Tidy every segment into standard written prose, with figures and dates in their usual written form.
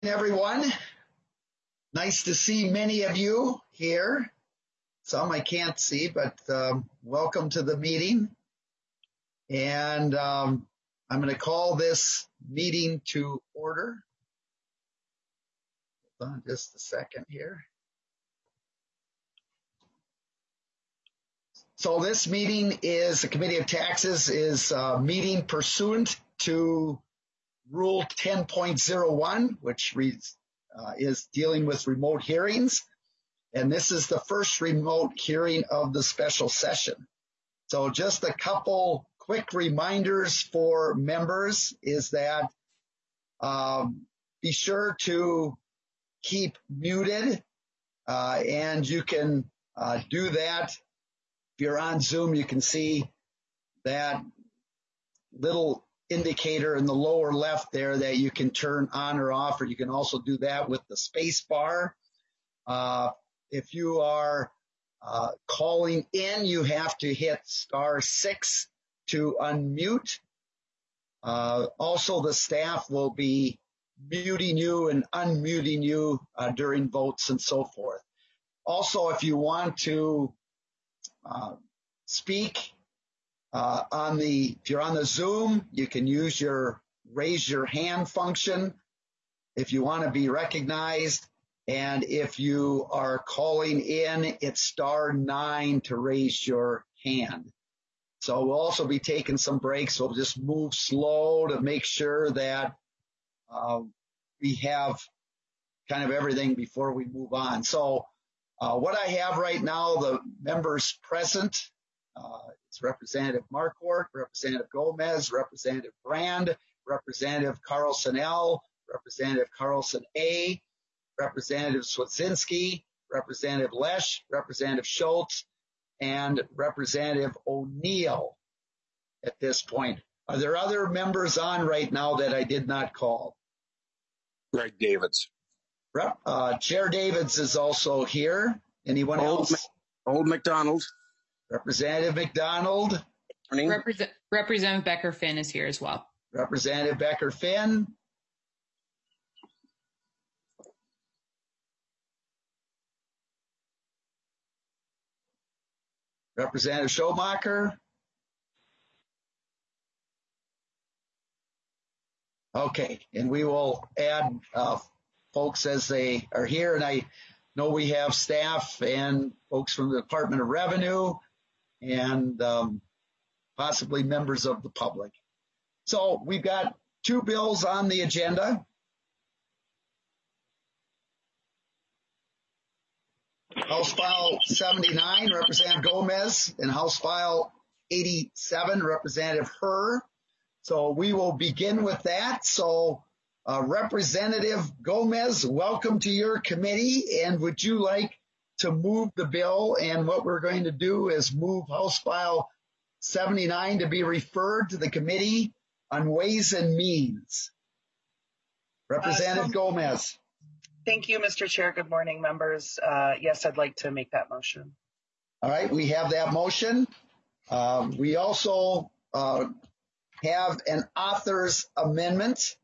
Everyone, nice to see many of you here. Some I can't see, but welcome to the meeting. And I'm going to call this meeting to order. Hold on just a second here. So this meeting is, the Committee of Taxes is meeting pursuant to Rule 10.01, which is dealing with remote hearings. And this is the first remote hearing of the special session. So just a couple quick reminders for members is that be sure to keep muted, and you can do that. If you're on Zoom, you can see that little indicator in the lower left there that you can turn on or off, or you can also do that with the space bar. If you are calling in, you have to hit *6 to unmute. Also, the staff will be muting you and unmuting you during votes and so forth. Also, if you want to speak if you're on the Zoom, you can use your raise your hand function if you want to be recognized. And if you are calling in, it's *9 to raise your hand. So we'll also be taking some breaks. We'll just move slow to make sure that we have kind of everything before we move on. So what I have right now, the members present, it's Representative Marquardt, Representative Gomez, Representative Brand, Representative Carlson L, Representative Carlson A, Representative Swedzinski, Representative Lesh, Representative Schultz, and Representative O'Neill at this point. Are there other members on right now that I did not call? Greg Davids. Chair Davids is also here. Anyone else? Old McDonald. Representative McDonald. Representative Becker-Finn is here as well. Representative Becker-Finn. Representative Schomacher. Okay, and we will add folks as they are here. And I know we have staff and folks from the Department of Revenue and possibly members of the public. So we've got two bills on the agenda. House File 79, Representative Gomez, and House File 87, Representative Herr. So we will begin with that. So Representative Gomez, welcome to your committee. And would you like to move the bill? And what we're going to do is move House File 79 to be referred to the Committee on Ways and Means. Representative Gomez. Thank you, Mr. Chair. Good morning, members. Yes, I'd like to make that motion. All right, we have that motion. We also have an author's amendment.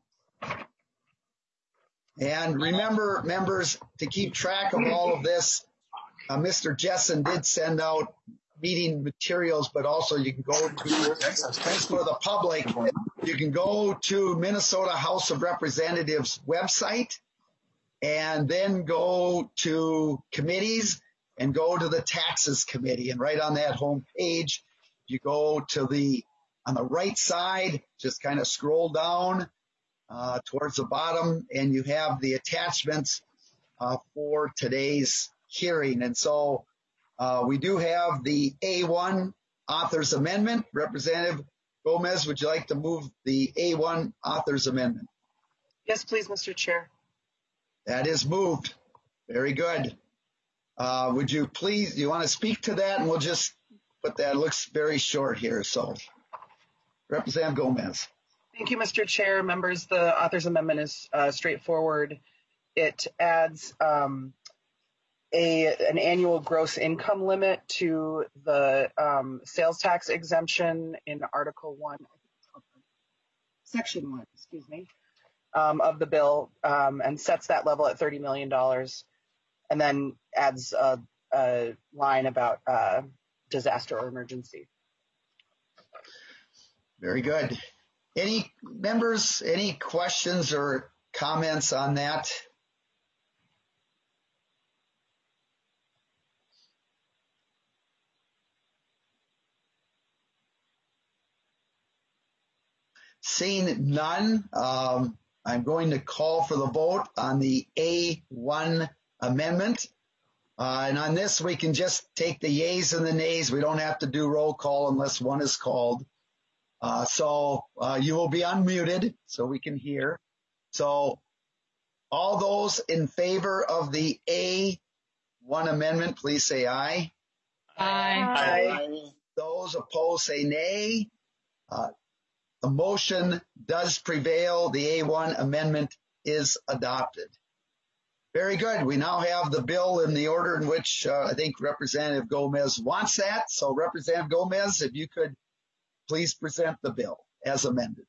And remember, members, to keep track of all of this, Mr. Jessen did send out meeting materials, but also you can go to, thanks for the public, you can go to Minnesota House of Representatives website and then go to committees and go to the Taxes Committee. And right on that home page, you go to on the right side, just kind of scroll down towards the bottom, and you have the attachments for today's hearing. And so we do have the A1 author's amendment. Representative Gomez, would you like to move the A1 author's amendment? Yes, please, Mr. Chair. That is moved. Very good. Would you please, you want to speak to that? And we'll just put that. It looks very short here. So Representative Gomez. Thank you, Mr. Chair. Members, the author's amendment is straightforward. It adds an annual gross income limit to the sales tax exemption in Article 1, Section 1, excuse me. of the bill, and sets that level at $30 million, and then adds a line about disaster or emergency. Very good. Any members, any questions or comments on that? Seeing none, I'm going to call for the vote on the A1 amendment. And on this, we can just take the yeas and the nays. We don't have to do roll call unless one is called. So you will be unmuted so we can hear. So all those in favor of the A1 amendment, please say aye. Aye. Those opposed say nay. The motion does prevail. The A1 amendment is adopted. Very good. We now have the bill in the order in which I think Representative Gomez wants that. So Representative Gomez, if you could please present the bill as amended.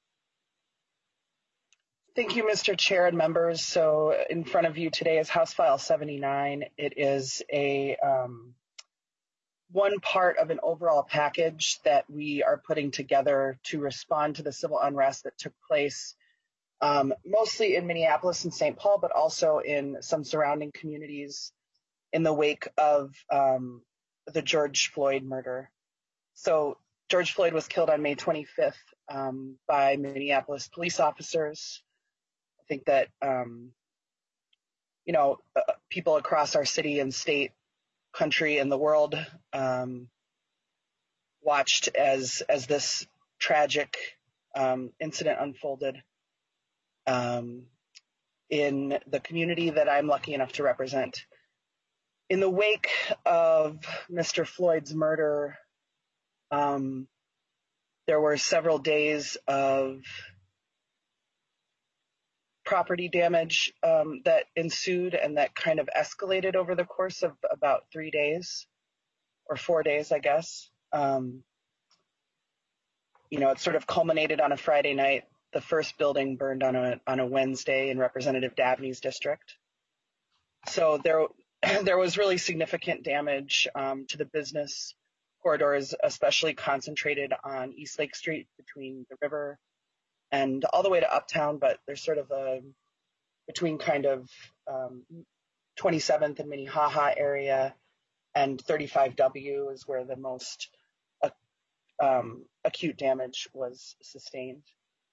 Thank you, Mr. Chair and members. So in front of you today is House File 79. It is a one part of an overall package that we are putting together to respond to the civil unrest that took place mostly in Minneapolis and St. Paul, but also in some surrounding communities in the wake of the George Floyd murder. So George Floyd was killed on May 25th by Minneapolis police officers. I think that, people across our city and state, country, and the world watched as this tragic incident unfolded in the community that I'm lucky enough to represent. In the wake of Mr. Floyd's murder, there were several days of property damage that ensued and that kind of escalated over the course of about 3 days or 4 days, I guess. It sort of culminated on a Friday night. The first building burned on a Wednesday in Representative Dabney's district. So there was really significant damage to the business corridors, especially concentrated on East Lake Street between the river and all the way to Uptown, but there's sort of between kind of 27th and Minnehaha area and 35W is where the most acute damage was sustained.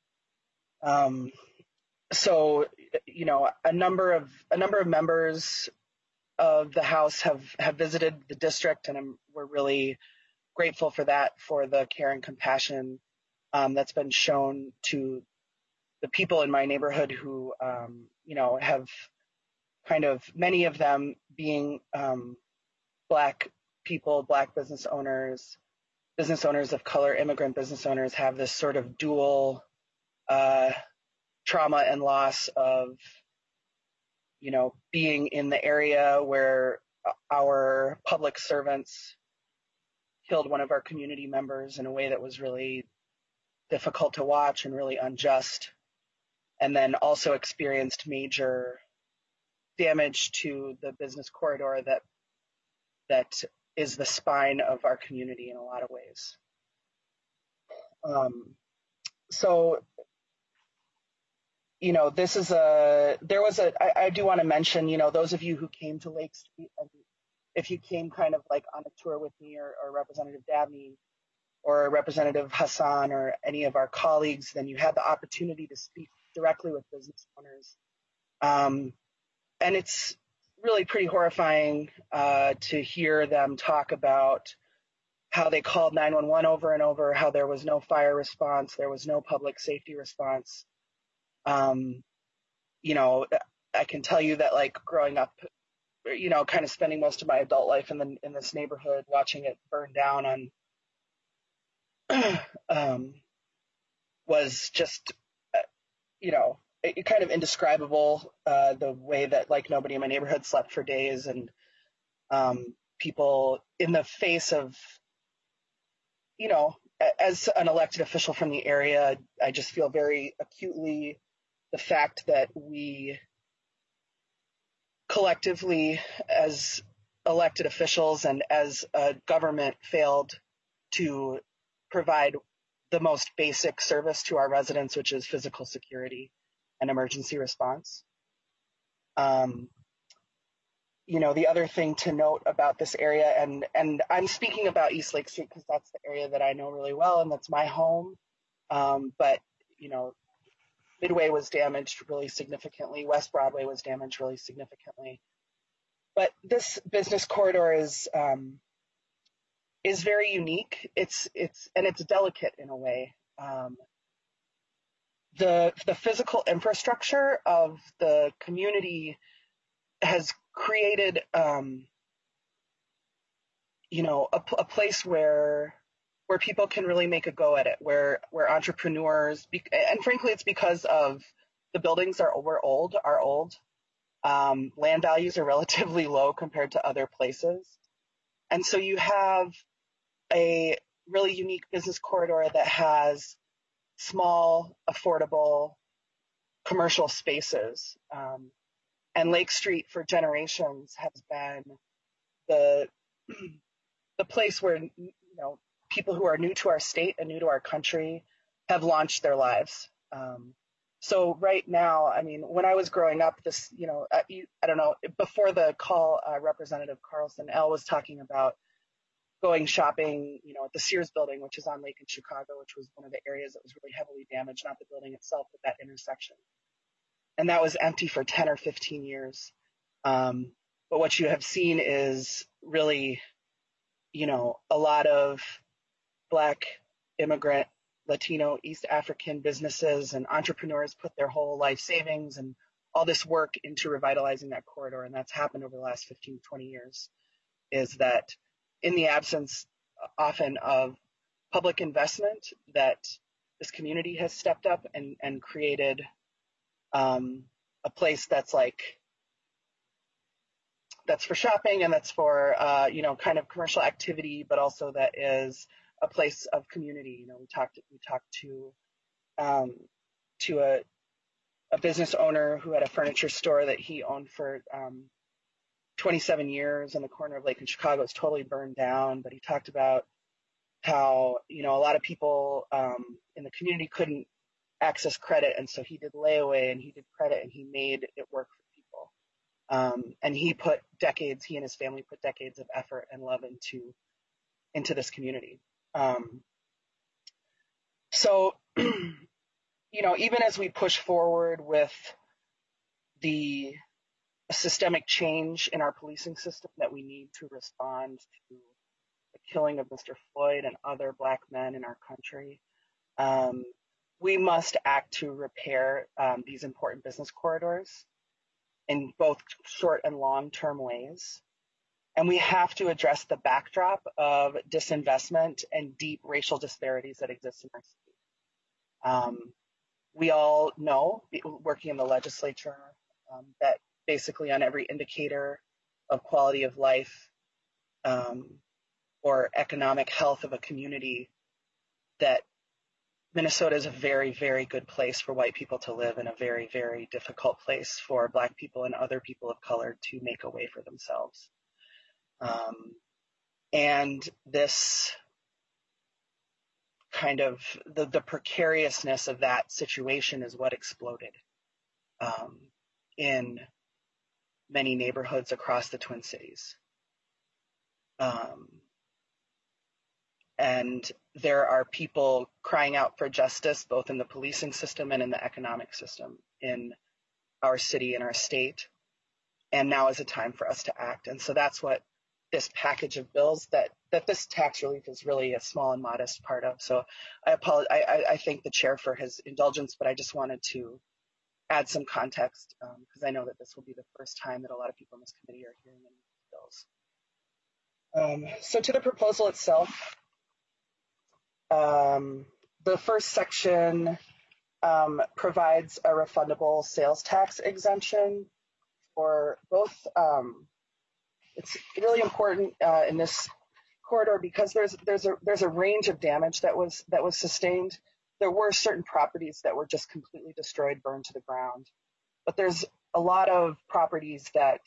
So, a number of members of the House have visited the district, and we're really grateful for that, for the care and compassion that's been shown to the people in my neighborhood who, have kind of, many of them being Black people, Black business owners of color, immigrant business owners, have this sort of dual trauma and loss of, being in the area where our public servants killed one of our community members in a way that was really difficult to watch and really unjust, and then also experienced major damage to the business corridor that is the spine of our community in a lot of ways. I do want to mention, those of you who came to Lake Street, and if you came kind of like on a tour with me or Representative Dabney or Representative Hassan or any of our colleagues, then you had the opportunity to speak directly with business owners. And it's really pretty horrifying to hear them talk about how they called 911 over and over, how there was no fire response, there was no public safety response. I can tell you that, like, growing up, kind of spending most of my adult life in this neighborhood, watching it burn down was just, kind of indescribable, the way that, like, nobody in my neighborhood slept for days, and people in the face of, as an elected official from the area, I just feel very acutely the fact that we collectively, as elected officials and as a government, failed to provide the most basic service to our residents, which is physical security and emergency response. The other thing to note about this area, and I'm speaking about East Lake Street because that's the area that I know really well and that's my home. But Midway was damaged really significantly. West Broadway was damaged really significantly. But this business corridor is very unique. It's delicate in a way. The physical infrastructure of the community has created, a place where people can really make a go at it, where entrepreneurs, and frankly, it's because of the buildings are old. Land values are relatively low compared to other places. And so you have a really unique business corridor that has small, affordable commercial spaces. And Lake Street for generations has been the place where, people who are new to our state and new to our country have launched their lives. So right now, when I was growing up, this, I don't know, before the call, Representative Carlson L was talking about going shopping, at the Sears building, which is on Lake in Chicago, which was one of the areas that was really heavily damaged, not the building itself, but that intersection. And that was empty for 10 or 15 years. But what you have seen is really, a lot of Black, immigrant, Latino, East African businesses and entrepreneurs put their whole life savings and all this work into revitalizing that corridor. And that's happened over the last 15, 20 years, is that in the absence often of public investment, that this community has stepped up and created a place that's for shopping and that's for, kind of commercial activity, but also that is a place of community. We talked to a business owner who had a furniture store that he owned for 27 years on the corner of Lake in Chicago. It's totally burned down, but he talked about how, a lot of people in the community couldn't access credit, and so he did layaway and he did credit and he made it work for people. And he and his family put decades of effort and love into this community. So, even as we push forward with the systemic change in our policing system that we need to respond to the killing of Mr. Floyd and other Black men in our country, we must act to repair these important business corridors in both short and long-term ways. And we have to address the backdrop of disinvestment and deep racial disparities that exist in our state. We all know, working in the legislature, that basically on every indicator of quality of life or economic health of a community, that Minnesota is a very, very good place for white people to live and a very, very difficult place for Black people and other people of color to make a way for themselves. And this kind of the precariousness of that situation is what exploded in many neighborhoods across the Twin Cities. And there are people crying out for justice, both in the policing system and in the economic system in our city and our state. And now is a time for us to act. And so that's what this package of bills that this tax relief is really a small and modest part of. So I apologize. I thank the chair for his indulgence, but I just wanted to add some context because I know that this will be the first time that a lot of people in this committee are hearing any bills. So to the proposal itself, the first section provides a refundable sales tax exemption for both. It's really important in this corridor because there's a range of damage that was sustained. there were certain properties that were just completely destroyed, burned to the ground. But there's a lot of properties that,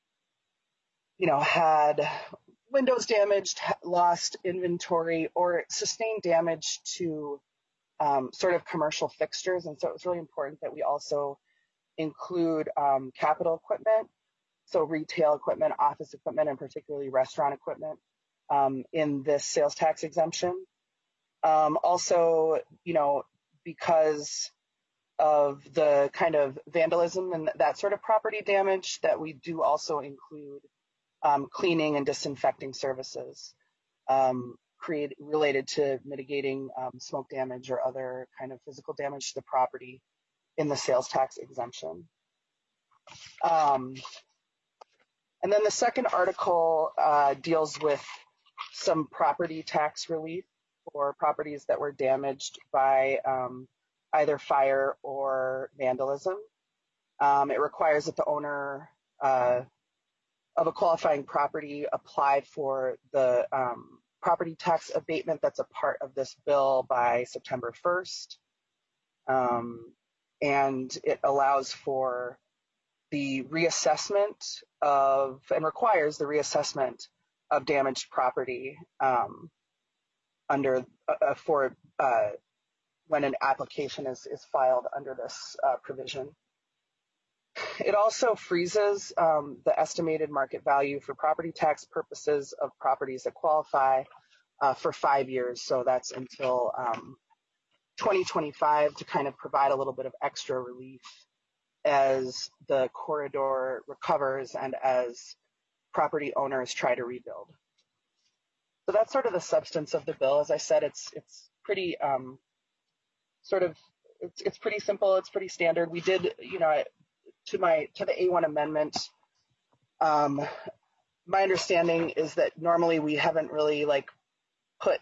had windows damaged, lost inventory, or sustained damage to sort of commercial fixtures. And so it was really important that we also include capital equipment, so retail equipment, office equipment, and particularly restaurant equipment in this sales tax exemption. Also, because of the kind of vandalism and that sort of property damage, that we do also include cleaning and disinfecting services related to mitigating smoke damage or other kind of physical damage to the property in the sales tax exemption. And then the second article deals with some property tax relief for properties that were damaged by either fire or vandalism. It requires that the owner of a qualifying property apply for the property tax abatement that's a part of this bill by September 1st. And it allows for the reassessment and requires the reassessment of damaged property when an application is filed under this provision. It also freezes the estimated market value for property tax purposes of properties that qualify for 5 years. So that's until 2025 to kind of provide a little bit of extra relief as the corridor recovers and as property owners try to rebuild. So that's sort of the substance of the bill. As I said, it's pretty it's pretty simple. It's pretty standard. We did, to the A1 amendment, my understanding is that normally we haven't really put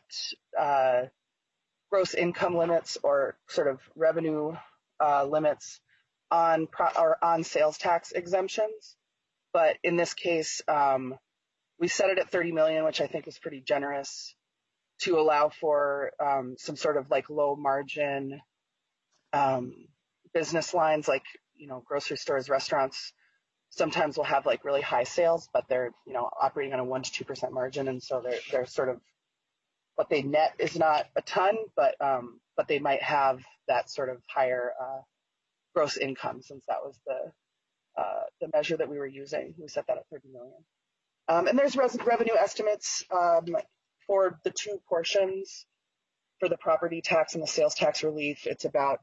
gross income limits or sort of revenue limits on sales tax exemptions. But in this case, we set it at $30 million, which I think is pretty generous, to allow for some sort of low margin business lines, grocery stores, restaurants. Sometimes will have really high sales, but they're operating on a 1% to 2% margin, and so they're sort of what they net is not a ton, but they might have that sort of higher gross income, since that was the measure that we were using. We set that at $30 million. And there's revenue estimates for the two portions for the property tax and the sales tax relief. It's about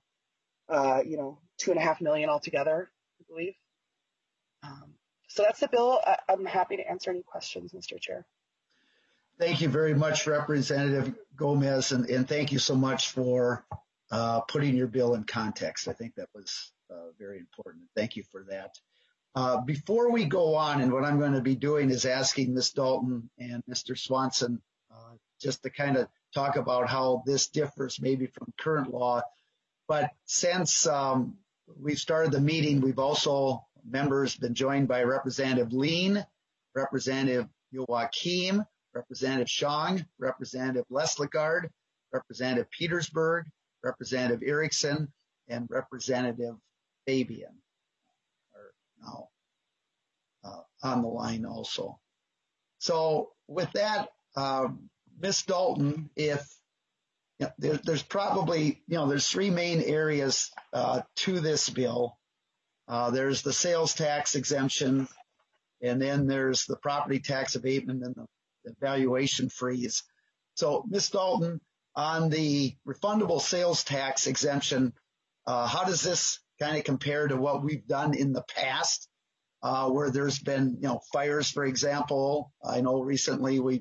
$2.5 million altogether, I believe. So that's the bill. I'm happy to answer any questions, Mr. Chair. Thank you very much, Representative Gomez, and thank you so much for putting your bill in context. I think that was very important. Thank you for that. Before we go on, and what I'm going to be doing is asking Ms. Dalton and Mr. Swanson just to kind of talk about how this differs maybe from current law. But since we've started the meeting, we've also, members, been joined by Representative Lean, Representative Joachim, Representative Shong, Representative Leslegard, Representative Petersburg, Representative Erickson, and Representative Fabian are now on the line also. So with that, Ms. Dalton, there's probably, there's three main areas to this bill. There's the sales tax exemption, and then there's the property tax abatement and the valuation freeze. So, Ms. Dalton, on the refundable sales tax exemption, how does this kind of compare to what we've done in the past, where there's been, fires, for example? I know recently we've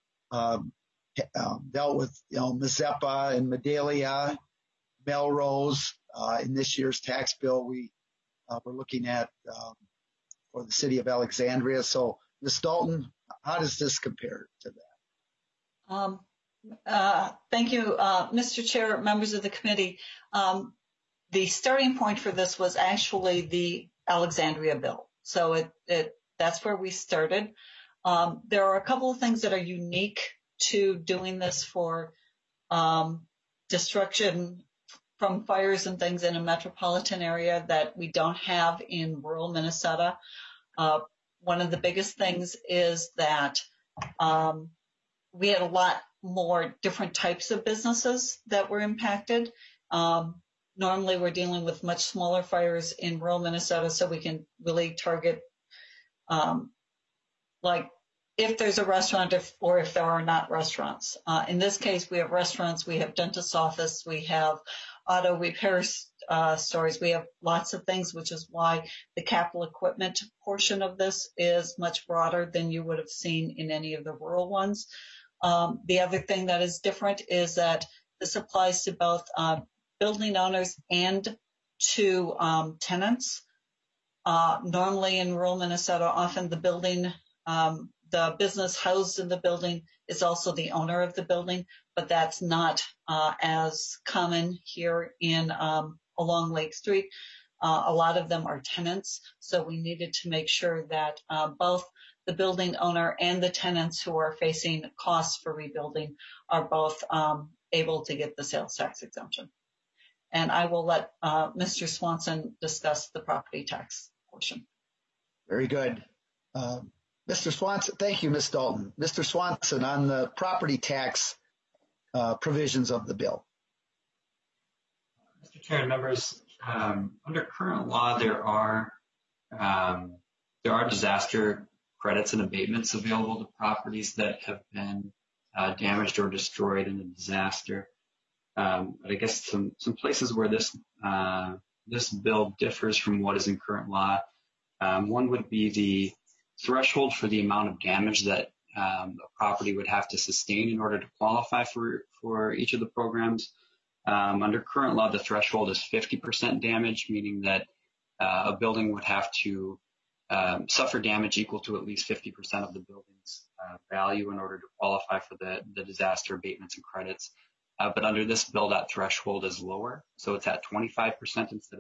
dealt with, Mazeppa and Medalia, Melrose. In this year's tax bill, we're looking at for the city of Alexandria. So, Ms. Dalton, how does this compare to that? Thank you, Mr. Chair, members of the committee. The starting point for this was actually the Alexandria bill. So that's where we started. There are a couple of things that are unique to doing this for destruction from fires and things in a metropolitan area that we don't have in rural Minnesota. One of the biggest things is that we had a lot more different types of businesses that were impacted. Normally, we're dealing with much smaller fires in rural Minnesota, so we can really target, like if there's a restaurant or if there are not restaurants. In this case, we have restaurants, we have dentist's office, we have auto repair stores, we have lots of things, which is why the capital equipment portion of this is much broader than you would have seen in any of the rural ones. The other thing that is different is that this applies to both building owners and to tenants. Normally in rural Minnesota, often the business housed in the building is also the owner of the building, but that's not as common here in along Lake Street. A lot of them are tenants, so we needed to make sure that both the building owner and the tenants who are facing costs for rebuilding are both able to get the sales tax exemption. And I will let Mr. Swanson discuss the property tax portion. Very good. Mr. Swanson, thank you, Ms. Dalton. Mr. Swanson, on the property tax provisions of the bill. Mr. Chair and members, under current law, there are disaster credits and abatements available to properties that have been damaged or destroyed in a disaster. But I guess some places where this bill differs from what is in current law. One would be the threshold for the amount of damage that a property would have to sustain in order to qualify for each of the programs. Under current law, the threshold is 50% damage, meaning that a building would have to suffer damage equal to at least 50% of the building's value in order to qualify for the disaster abatements and credits. But under this bill, that threshold is lower, so it's at 25% instead of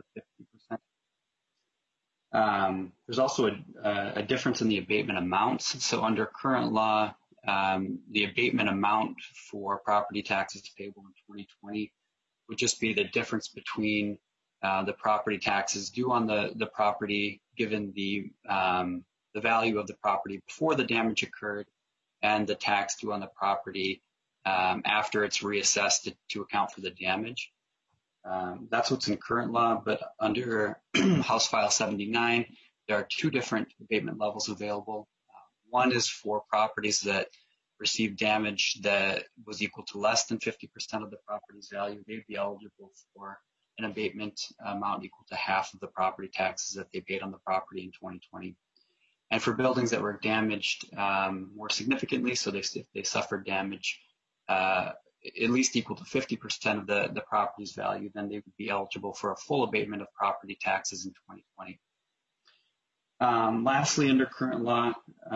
50%. There's also a difference in the abatement amounts. So under current law, the abatement amount for property taxes payable in 2020 would just be the difference between the property taxes due on the property given the value of the property before the damage occurred and the tax due on the property after it's reassessed to account for the damage. That's what's in current law, but under House File 79, there are two different abatement levels available. One is for properties that received damage that was equal to less than 50% of the property's value. They'd be eligible for an abatement amount equal to half of the property taxes that they paid on the property in 2020. And for buildings that were damaged more significantly, so they suffered damage at least equal to 50% of the property's value, then they would be eligible for a full abatement of property taxes in 2020. Lastly, under current law,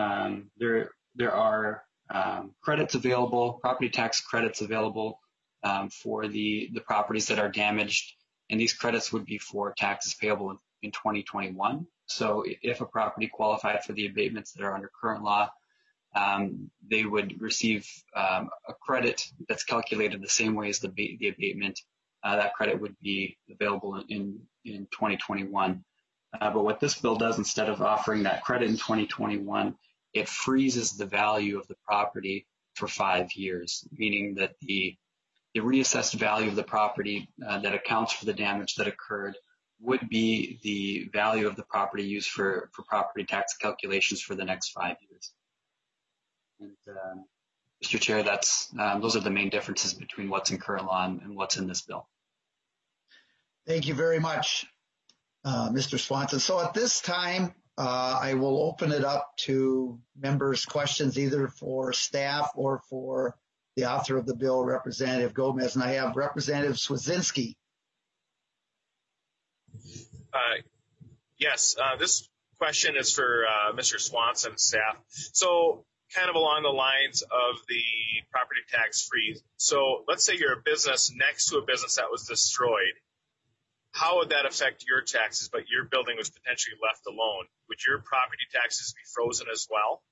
there are credits available, property tax credits available for the properties that are damaged, and these credits would be for taxes payable in 2021. So if a property qualified for the abatements that are under current law, they would receive a credit that's calculated the same way as the abatement. That credit would be available in 2021. But what this bill does, instead of offering that credit in 2021, it freezes the value of the property for 5 years, meaning that the reassessed value of the property that accounts for the damage that occurred would be the value of the property used for property tax calculations for the next 5 years. And Mr. Chair, those are the main differences between what's in current law and what's in this bill. Thank you very much, Mr. Swanson. So at this time, I will open it up to members' questions, either for staff or for the author of the bill, Representative Gomez. And I have Representative Swedzinski. Yes, this question is for Mr. Swanson, staff. So kind of along the lines of the property tax freeze. So let's say you're a business next to a business that was destroyed. How would that affect your taxes, but your building was potentially left alone? Would your property taxes be frozen as well?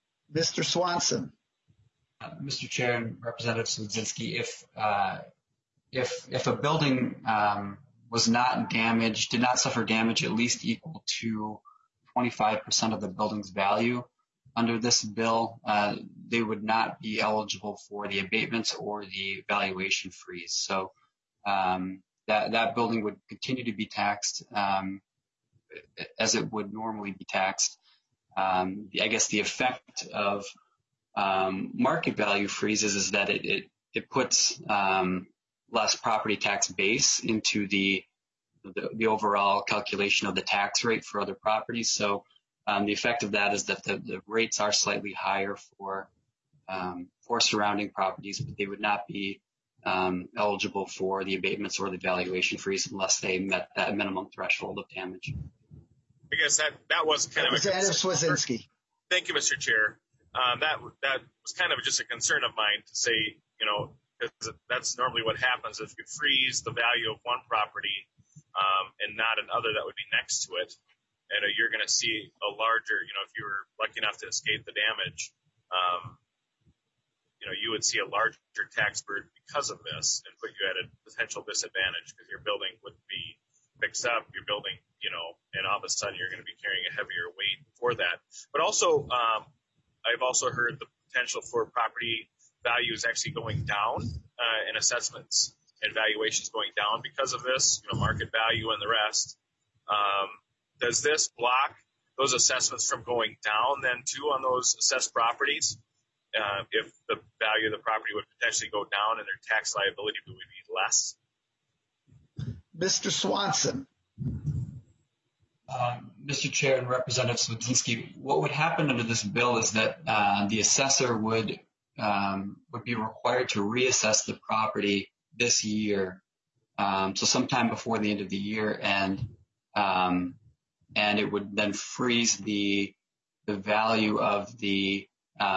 Mr. Swanson. Mr. Chair and Representative Swedzinski, if a building was not damaged, did not suffer damage at least equal to 25% of the building's value under this bill, they would not be eligible for the abatements or the valuation freeze. So that building would continue to be taxed as it would normally be taxed. I guess the effect of market value freezes is that it puts less property tax base into the overall calculation of the tax rate for other properties. So the effect of that is that the rates are slightly higher for surrounding properties, but they would not be eligible for the abatements or the valuation freeze unless they met that minimum threshold of damage. I guess that was kind of Representative Swedzinski. Thank you, Mr. Chair. That was kind of just a concern of mine to say, because that's normally what happens if you freeze the value of one property and not another that would be next to it. And you're going to see a larger, if you were lucky enough to escape the damage, you would see a larger tax burden because of this and put you at a potential disadvantage because your building would be fixed up, your building, and all of a sudden you're going to be carrying a heavier weight for that. But also, I've also heard the potential for property values actually going down and assessments and valuations going down because of this, market value and the rest. Does this block those assessments from going down then too on those assessed properties? If the value of the property would potentially go down and their tax liability would be less? Mr. Swanson. Mr. Chair and Representative Swedzinski, what would happen under this bill is that the assessor would be required to reassess the property this year, so sometime before the end of the year, and it would then freeze the value of the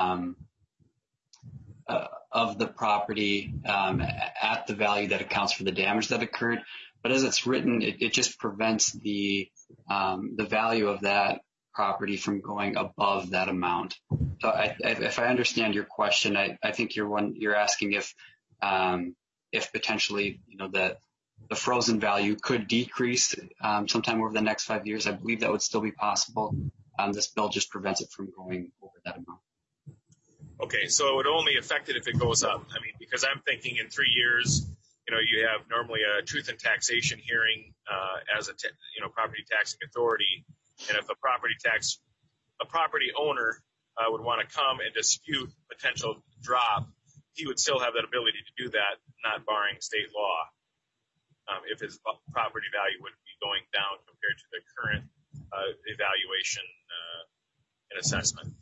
property at the value that accounts for the damage that occurred. But as it's written, it just prevents the value of that property from going above that amount. So if I understand your question, I think you're asking if potentially the frozen value could decrease sometime over the next 5 years. I believe that would still be possible. This bill just prevents it from going over that amount. Okay, so it would only affect it if it goes up. I mean, because I'm thinking in 3 years, you have normally a truth and taxation hearing as a property taxing authority, and if a property owner would want to come and dispute potential drop, he would still have that ability to do that, not barring state law, if his property value would be going down compared to the current evaluation and assessment.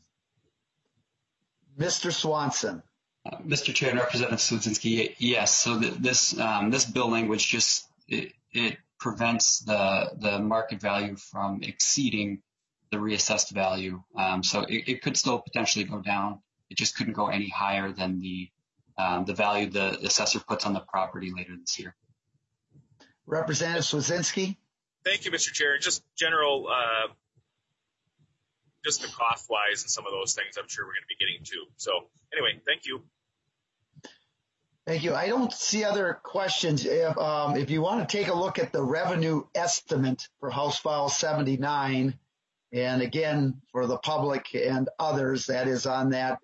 Mr. Swanson. Mr. Chair and Representative Swedzinski, yes. So this bill language just it prevents the market value from exceeding the reassessed value. So it could still potentially go down. It just couldn't go any higher than the value the assessor puts on the property later this year. Representative Swedzinski. Thank you, Mr. Chair. Just general, just the cost-wise and some of those things I'm sure we're going to be getting to. So anyway, thank you. Thank you. I don't see other questions. If you want to take a look at the revenue estimate for House File 79, and again, for the public and others, that is on that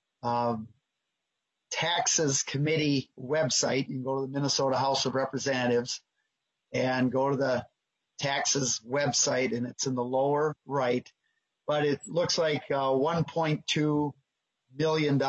Taxes Committee website. You can go to the Minnesota House of Representatives and go to the taxes website, and it's in the lower right. But it looks like $1.2 million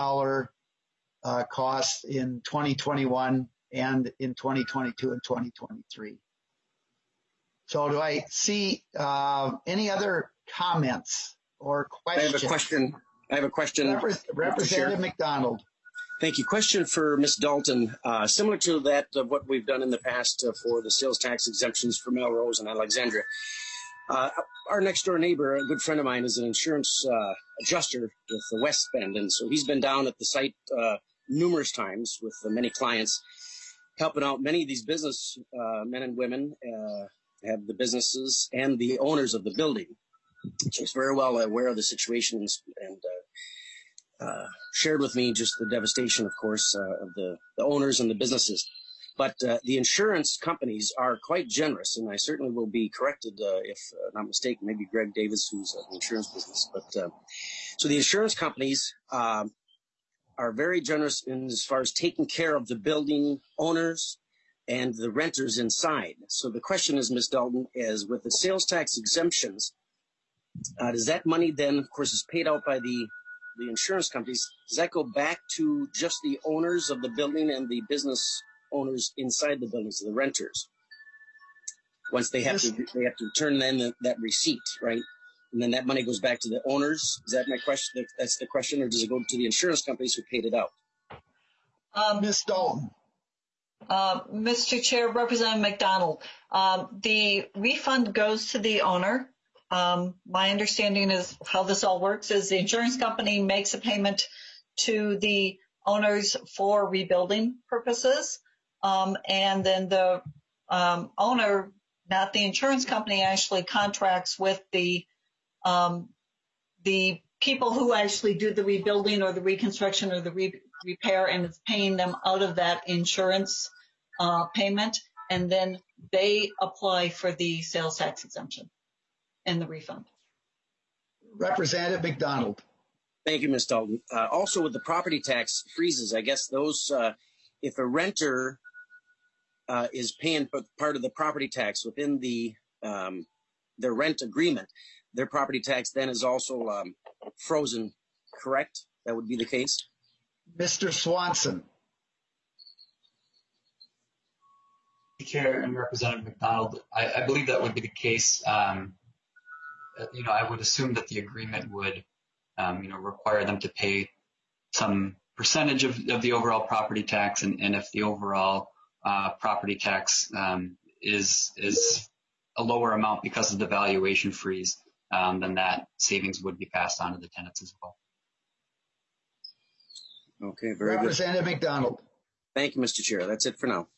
cost in 2021 and in 2022 and 2023. So do I see any other comments or questions? I have a question. Representative McDonald. Thank you. Question for Ms. Dalton. Similar to that of what we've done in the past for the sales tax exemptions for Melrose and Alexandria. Our next door neighbor, a good friend of mine, is an insurance adjuster with the West Bend. And so he's been down at the site numerous times with many clients, helping out many of these business men and women, have the businesses and the owners of the building. So he's very well aware of the situations and shared with me just the devastation, of course, of the owners and the businesses. But the insurance companies are quite generous, and I certainly will be corrected if not mistaken. Maybe Greg Davis, who's in the insurance business. But so the insurance companies are very generous in as far as taking care of the building owners and the renters inside. So the question is, Ms. Dalton, is with the sales tax exemptions, does that money then, of course, is paid out by the insurance companies? Does that go back to just the owners of the building and the business owners inside the buildings, the renters? Once they have to return then that receipt, right? And then that money goes back to the owners. Is that my question? That's the question, or does it go to the insurance companies who paid it out? Ms. Dalton. Mr. Chair, Representative McDonald, the refund goes to the owner. My understanding is how this all works is the insurance company makes a payment to the owners for rebuilding purposes. And then the owner, not the insurance company, actually contracts with the people who actually do the rebuilding or the reconstruction or the repair, and is paying them out of that insurance payment. And then they apply for the sales tax exemption and the refund. Representative McDonald. Thank you, Ms. Dalton. Also, with the property tax freezes, I guess those, if a renter is paying part of the property tax within their rent agreement, their property tax then is also frozen, correct? That would be the case? Mr. Swanson. Chair and Representative McDonald, I believe that would be the case. I would assume that the agreement would, require them to pay some percentage of the overall property tax, and if the overall property tax is a lower amount because of the valuation freeze, then that savings would be passed on to the tenants as well. Okay, very good. Representative McDonald. Thank you, Mr. Chair. That's it for now.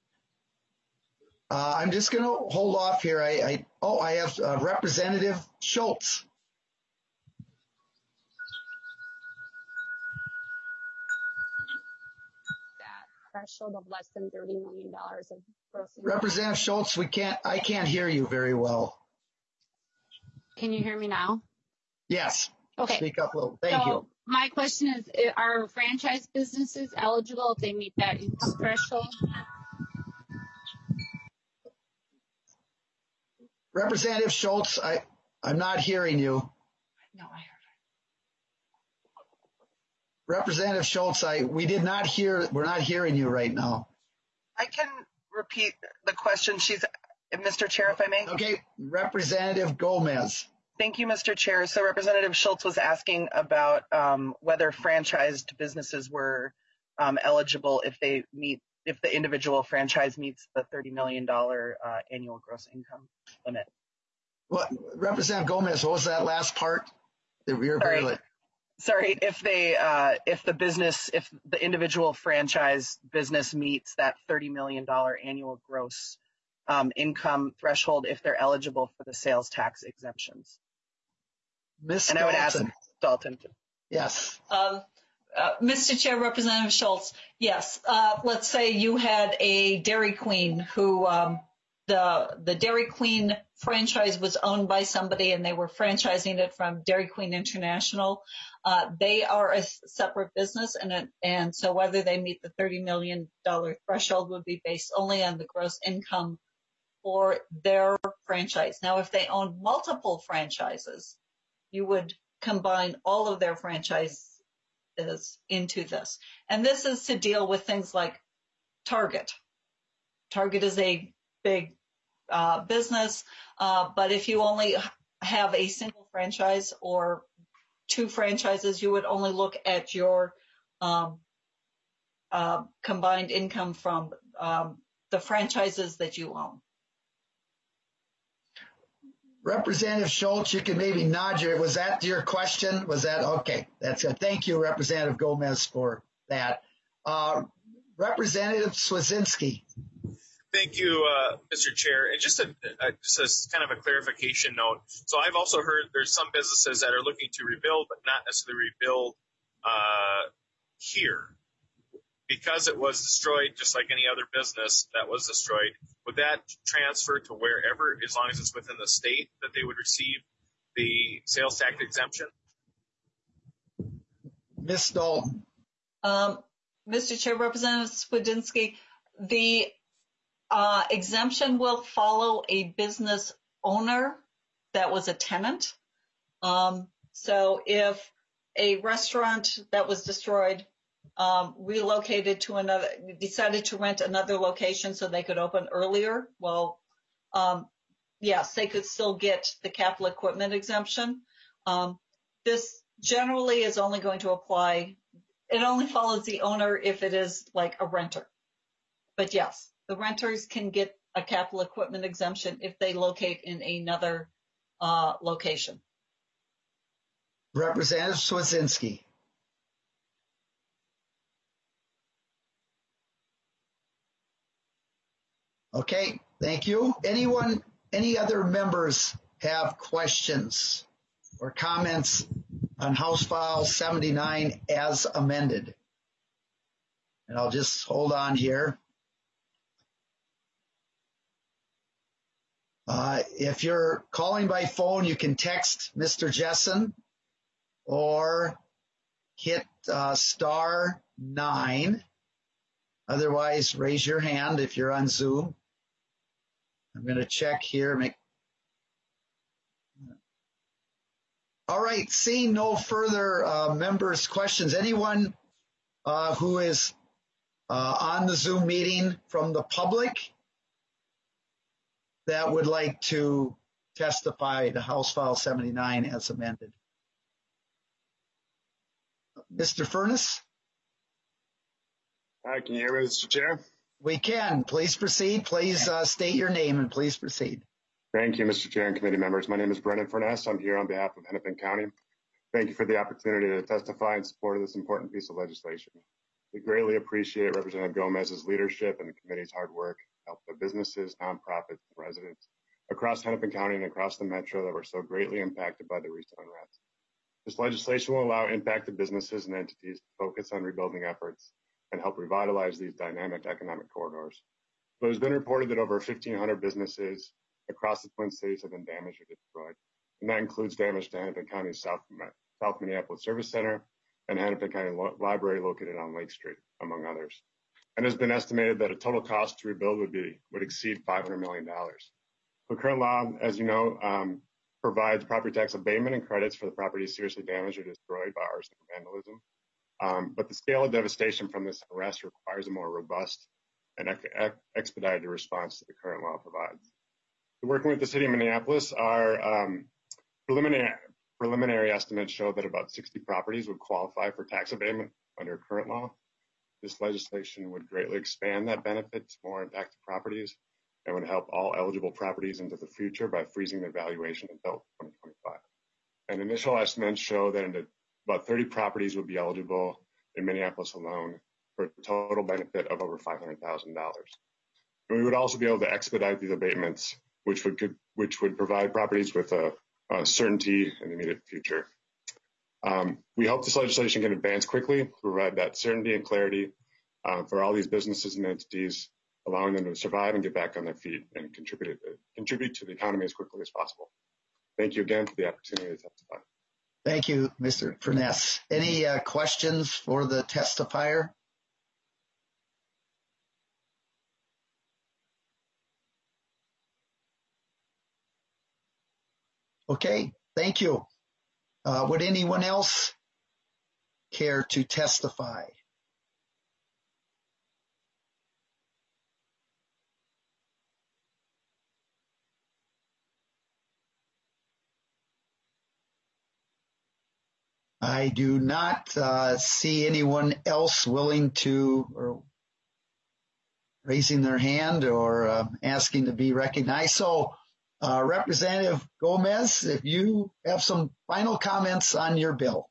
I'm just going to hold off here. I have Representative Schultz. That threshold of less than $30 million of gross income. Representative Schultz, I can't hear you very well. Can you hear me now? Yes. Okay. Speak up a little. Thank you. My question is, are franchise businesses eligible if they meet that income threshold? Representative Schultz, I'm not hearing you. No, I heard Representative Schultz, we're not hearing you right now. I can repeat the question. Mr. Chair, if I may. Okay, Representative Gomez. Thank you, Mr. Chair. So Representative Schultz was asking about whether franchised businesses were eligible if the individual franchise meets the $30 million annual gross income limit. What, Representative Gomez, what was that last part? Sorry, if the individual franchise business meets that $30 million annual gross income threshold, if they're eligible for the sales tax exemptions. Ms. And I would ask Dalton. Yes. Mr. Chair, Representative Schultz, yes. Let's say you had a Dairy Queen who the Dairy Queen franchise was owned by somebody and they were franchising it from Dairy Queen International. They are a separate business, and so whether they meet the $30 million threshold would be based only on the gross income for their franchise. Now, if they own multiple franchises, you would combine all of their franchises into this. And this is to deal with things like Target. Target is a big business, but if you only have a single franchise or two franchises, you would only look at your combined income from the franchises that you own. Representative Schultz, you can maybe nod was that your question? Was that okay? That's it. Thank you, Representative Gomez, for that. Representative Swazinski. Thank you, Mr. Chair. And just a kind of a clarification note. So I've also heard there's some businesses that are looking to rebuild, but not necessarily rebuild here. because it was destroyed, just like any other business that was destroyed, would that transfer to wherever, as long as it's within the state, that they would receive the sales tax exemption? Ms. Dalton. Mr. Chair, Representative Swedzinski, the exemption will follow a business owner that was a tenant. So if a restaurant that was destroyed relocated to another, decided to rent another location so they could open earlier, well, yes, they could still get the capital equipment exemption. This generally is only going to apply, it only follows the owner if it is like a renter. But yes, the renters can get a capital equipment exemption if they locate in another location. Representative Swedzinski. Okay, thank you. Any other members have questions or comments on House File 79 as amended? And I'll just hold on here. If you're calling by phone, you can text Mr. Jessen or hit *9. Otherwise, raise your hand if you're on Zoom. I'm going to check here. All right, seeing no further members' questions. Anyone who is on the Zoom meeting from the public that would like to testify to House File 79 as amended? Mr. Furness? Hi, can you hear me, Mr. Chair? We can. Please proceed. Please state your name and please proceed. Thank you, Mr. Chair and committee members. My name is Brennan Furness. I'm here on behalf of Hennepin County. Thank you for the opportunity to testify in support of this important piece of legislation. We greatly appreciate Representative Gomez's leadership and the committee's hard work to help the businesses, nonprofits, and residents across Hennepin County and across the metro that were so greatly impacted by the recent unrest. This legislation will allow impacted businesses and entities to focus on rebuilding efforts and help revitalize these dynamic economic corridors. So it has been reported that over 1,500 businesses across the Twin Cities have been damaged or destroyed, and that includes damage to Hennepin County's South Minneapolis Service Center and Hennepin County Library located on Lake Street, among others. And it has been estimated that a total cost to rebuild would exceed $500 million. The current law, as you know, provides property tax abatement and credits for the property seriously damaged or destroyed by arson or vandalism. But the scale of devastation from this arrest requires a more robust and expedited response to the current law provides. Working with the city of Minneapolis, our preliminary estimates show that about 60 properties would qualify for tax abatement under current law. This legislation would greatly expand that benefit to more impacted properties and would help all eligible properties into the future by freezing their valuation until 2025. And initial estimates show that about 30 properties would be eligible in Minneapolis alone for a total benefit of over $500,000. We would also be able to expedite these abatements, which would provide properties with a certainty in the immediate future. We hope this legislation can advance quickly to provide that certainty and clarity for all these businesses and entities, allowing them to survive and get back on their feet and contribute to the economy as quickly as possible. Thank you again for the opportunity to testify. Thank you, Mr. Furness. Any questions for the testifier? Okay, thank you. Would anyone else care to testify? I do not see anyone else willing to or raising their hand or asking to be recognized. So, Representative Gomez, if you have some final comments on your bill.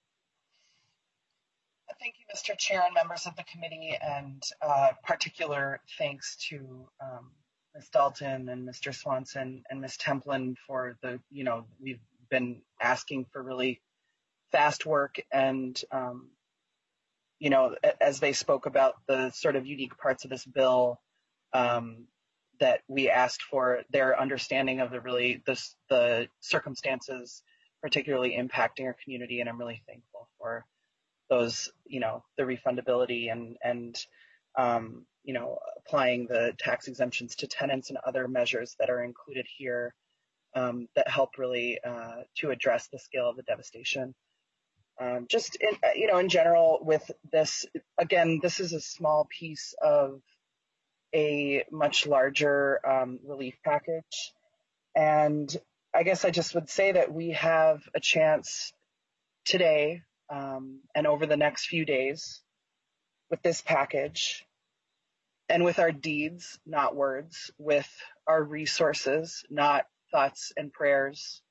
Thank you, Mr. Chair and members of the committee, and particular thanks to Ms. Dalton and Mr. Swanson and Ms. Templin for we've been asking for really fast work, and as they spoke about the sort of unique parts of this bill, that we asked for their understanding of the circumstances particularly impacting our community. And I'm really thankful for those, the refundability and applying the tax exemptions to tenants and other measures that are included here that help really to address the scale of the devastation. Just in general with this, again, this is a small piece of a much larger relief package. And I guess I just would say that we have a chance today and over the next few days with this package and with our deeds, not words, with our resources, not thoughts and prayers,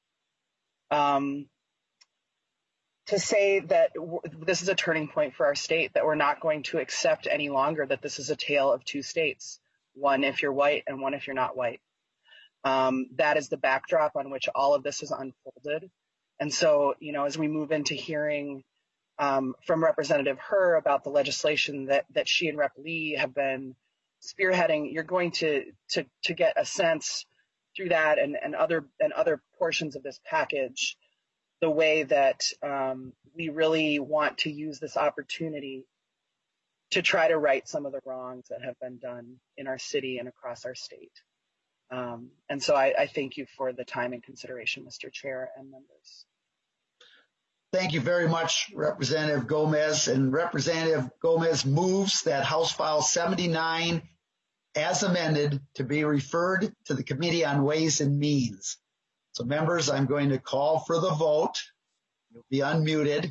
to say that this is a turning point for our state, that we're not going to accept any longer that this is a tale of two states, one if you're white and one if you're not white. That is the backdrop on which all of this is unfolded. And so, as we move into hearing from Representative Herr about the legislation that she and Rep. Lee have been spearheading, you're going to get a sense through that and other portions of this package, the way that we really want to use this opportunity to try to right some of the wrongs that have been done in our city and across our state. And so I thank you for the time and consideration, Mr. Chair and members. Thank you very much, Representative Gomez. And Representative Gomez moves that House File 79 as amended to be referred to the Committee on Ways and Means. So members, I'm going to call for the vote. You'll be unmuted.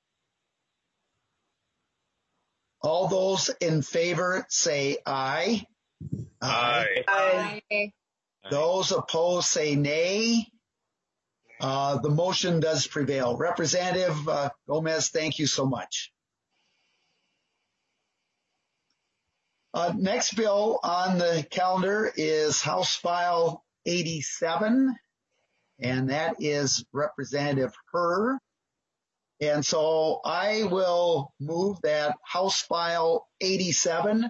All those in favor say aye. Aye. Aye. Those opposed say nay. The motion does prevail. Representative Gomez, thank you so much. Next bill on the calendar is House File 87, and that is Representative Herr. And so I will move that House File 87,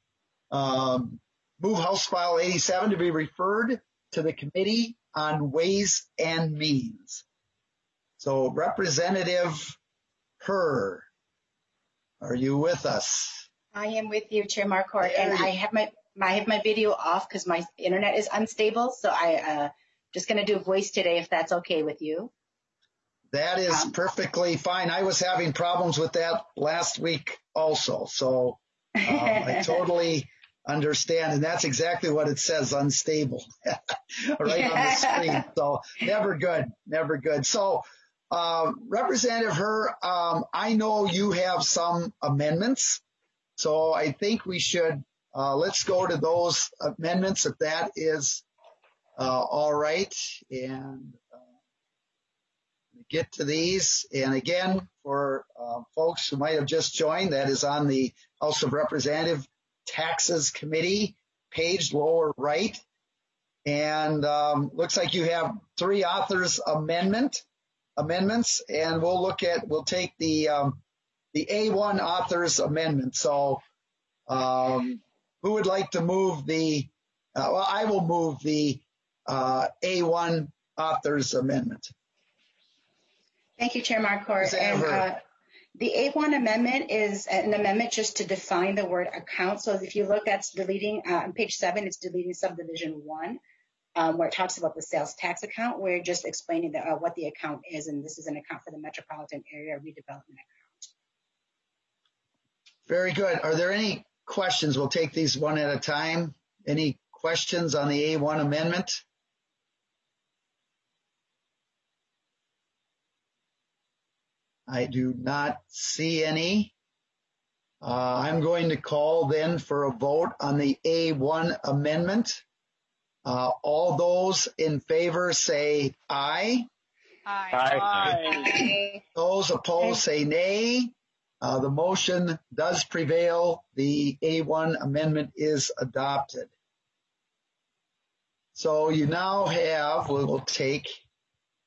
move House File 87 to be referred to the Committee on Ways and Means. So Representative Herr, are you with us? I am with you, Chair Marquardt, and I have my video off because my internet is unstable. So I just going to do a voice today, if that's okay with you. That is perfectly fine. I was having problems with that last week also, so I totally understand, and that's exactly what it says, unstable, right on the screen. So never good, never good. So Representative Herr, I know you have some amendments, so I think we should let's go to those amendments if that is all right, and get to these. And again, for folks who might have just joined, that is on the House of Representatives Taxes Committee page, lower right. And looks like you have 3 authors amendments, and we'll take the A1 authors amendment. So who would like to move well, I will move the A1 authors amendment. Thank you, Chair Marquardt. And the A1 amendment is an amendment just to define the word account. So if you look at deleting, on page 7, it's deleting subdivision 1, where it talks about the sales tax account. We're just explaining what the account is, and this is an account for the Metropolitan Area Redevelopment Account. Very good. Are there any questions? We'll take these one at a time. Any questions on the A1 amendment? I do not see any. I'm going to call then for a vote on the A1 amendment. All those in favor say aye. Aye. Aye. Those opposed say nay. The motion does prevail. The A1 amendment is adopted. So you now have, we'll take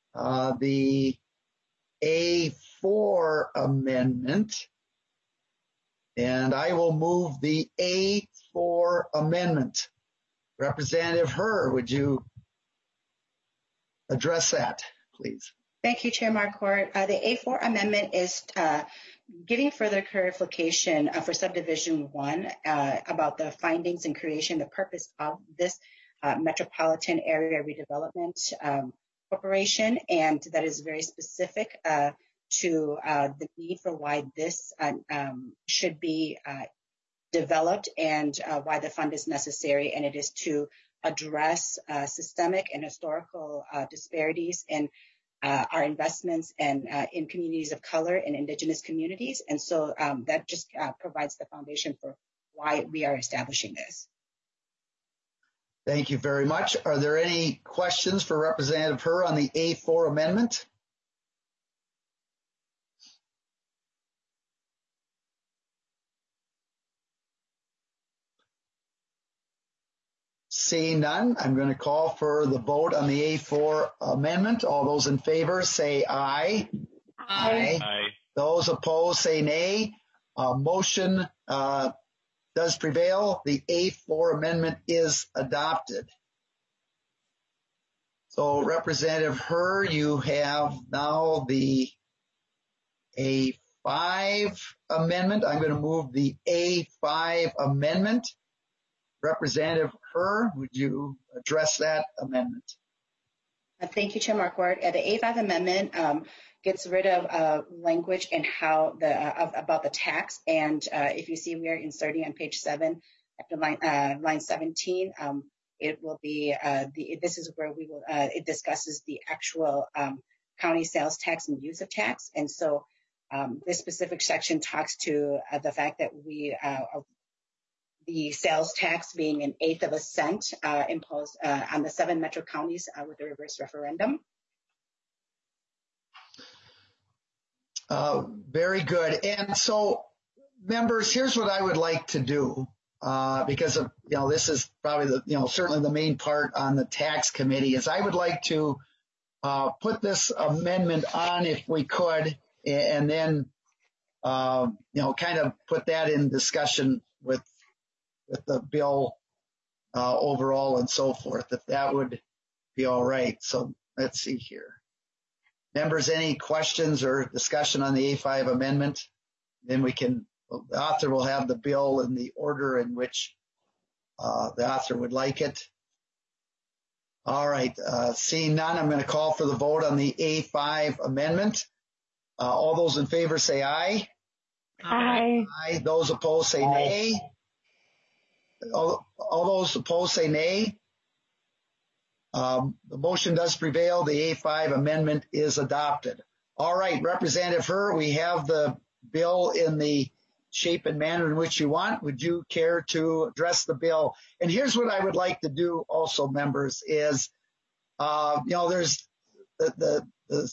the A4 amendment. And I will move the A4 amendment. Representative Herr, would you address that, please? Thank you, Chair Marquardt. The A4 amendment is giving further clarification for subdivision 1 about the findings and creation, the purpose of this Metropolitan Area Redevelopment Corporation, and that is very specific to the need for why this should be developed and why the fund is necessary, and it is to address systemic and historical disparities in our investments and in communities of color and indigenous communities. And so that just provides the foundation for why we are establishing this. Thank you very much. Are there any questions for Representative Herr on the A4 amendment? Seeing none, I'm going to call for the vote on the A4 amendment. All those in favor say aye. Aye. Aye. Those opposed say nay. Motion does prevail. The A4 amendment is adopted. So Representative Herr, you have now the A5 amendment. I'm going to move the A5 amendment. Representative Herr, would you address that amendment? Thank you, Chair Marquardt. The A5 amendment gets rid of language and how about the tax. And if you see, we are inserting on page 7 after line 17. It will be this is where we will it discusses the actual county sales tax and use of tax. And so this specific section talks to the fact that we the sales tax being 1/8 of a cent imposed on the 7 metro counties with the reverse referendum. Very good. And so, members, here's what I would like to do, because of, this is probably the, certainly the main part on the tax committee, is I would like to put this amendment on if we could, and then, kind of put that in discussion with the bill overall and so forth, if that would be all right. So let's see here. Members, any questions or discussion on the A5 amendment? Then the author will have the bill in the order in which the author would like it. All right, seeing none, I'm going to call for the vote on the A5 amendment. All those in favor say aye. Aye. Aye. Those opposed say nay. All those opposed say nay. The motion does prevail. The A5 amendment is adopted. All right, Representative Herr, we have the bill in the shape and manner in which you want. Would you care to address the bill? And here's what I would like to do also, members, is, there's the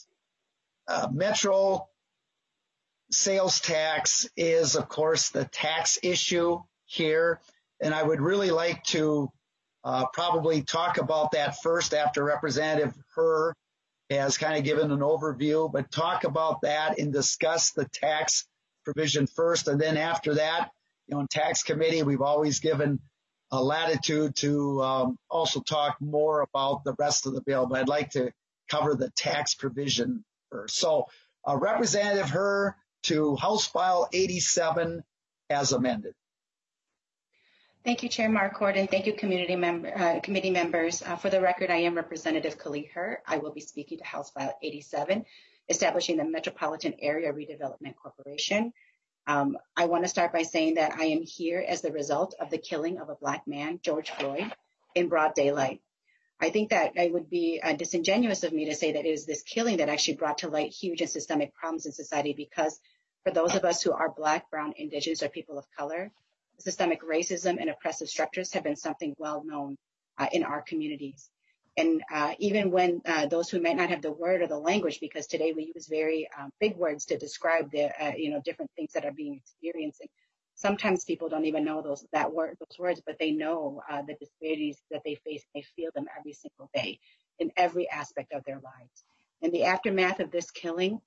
Metro sales tax is, of course, the tax issue here. And I would really like to probably talk about that first after Representative Herr has kind of given an overview, but talk about that and discuss the tax provision first. And then after that, in tax committee, we've always given a latitude to also talk more about the rest of the bill, but I'd like to cover the tax provision first. So Representative Herr to House File 87 as amended. Thank you, Chair Marquardt, and thank you, committee members. For the record, I am Representative Khalid Herr. I will be speaking to House File 87, establishing the Metropolitan Area Redevelopment Corporation. I want to start by saying that I am here as the result of the killing of a Black man, George Floyd, in broad daylight. I think that it would be disingenuous of me to say that it is this killing that actually brought to light huge and systemic problems in society, because for those of us who are Black, Brown, Indigenous, or people of color, systemic racism and oppressive structures have been something well known in our communities. And even when those who might not have the word or the language, because today we use very big words to describe the different things that are being experienced. And sometimes people don't even know those words, but they know the disparities that they face. They feel them every single day in every aspect of their lives. In the aftermath of this killing,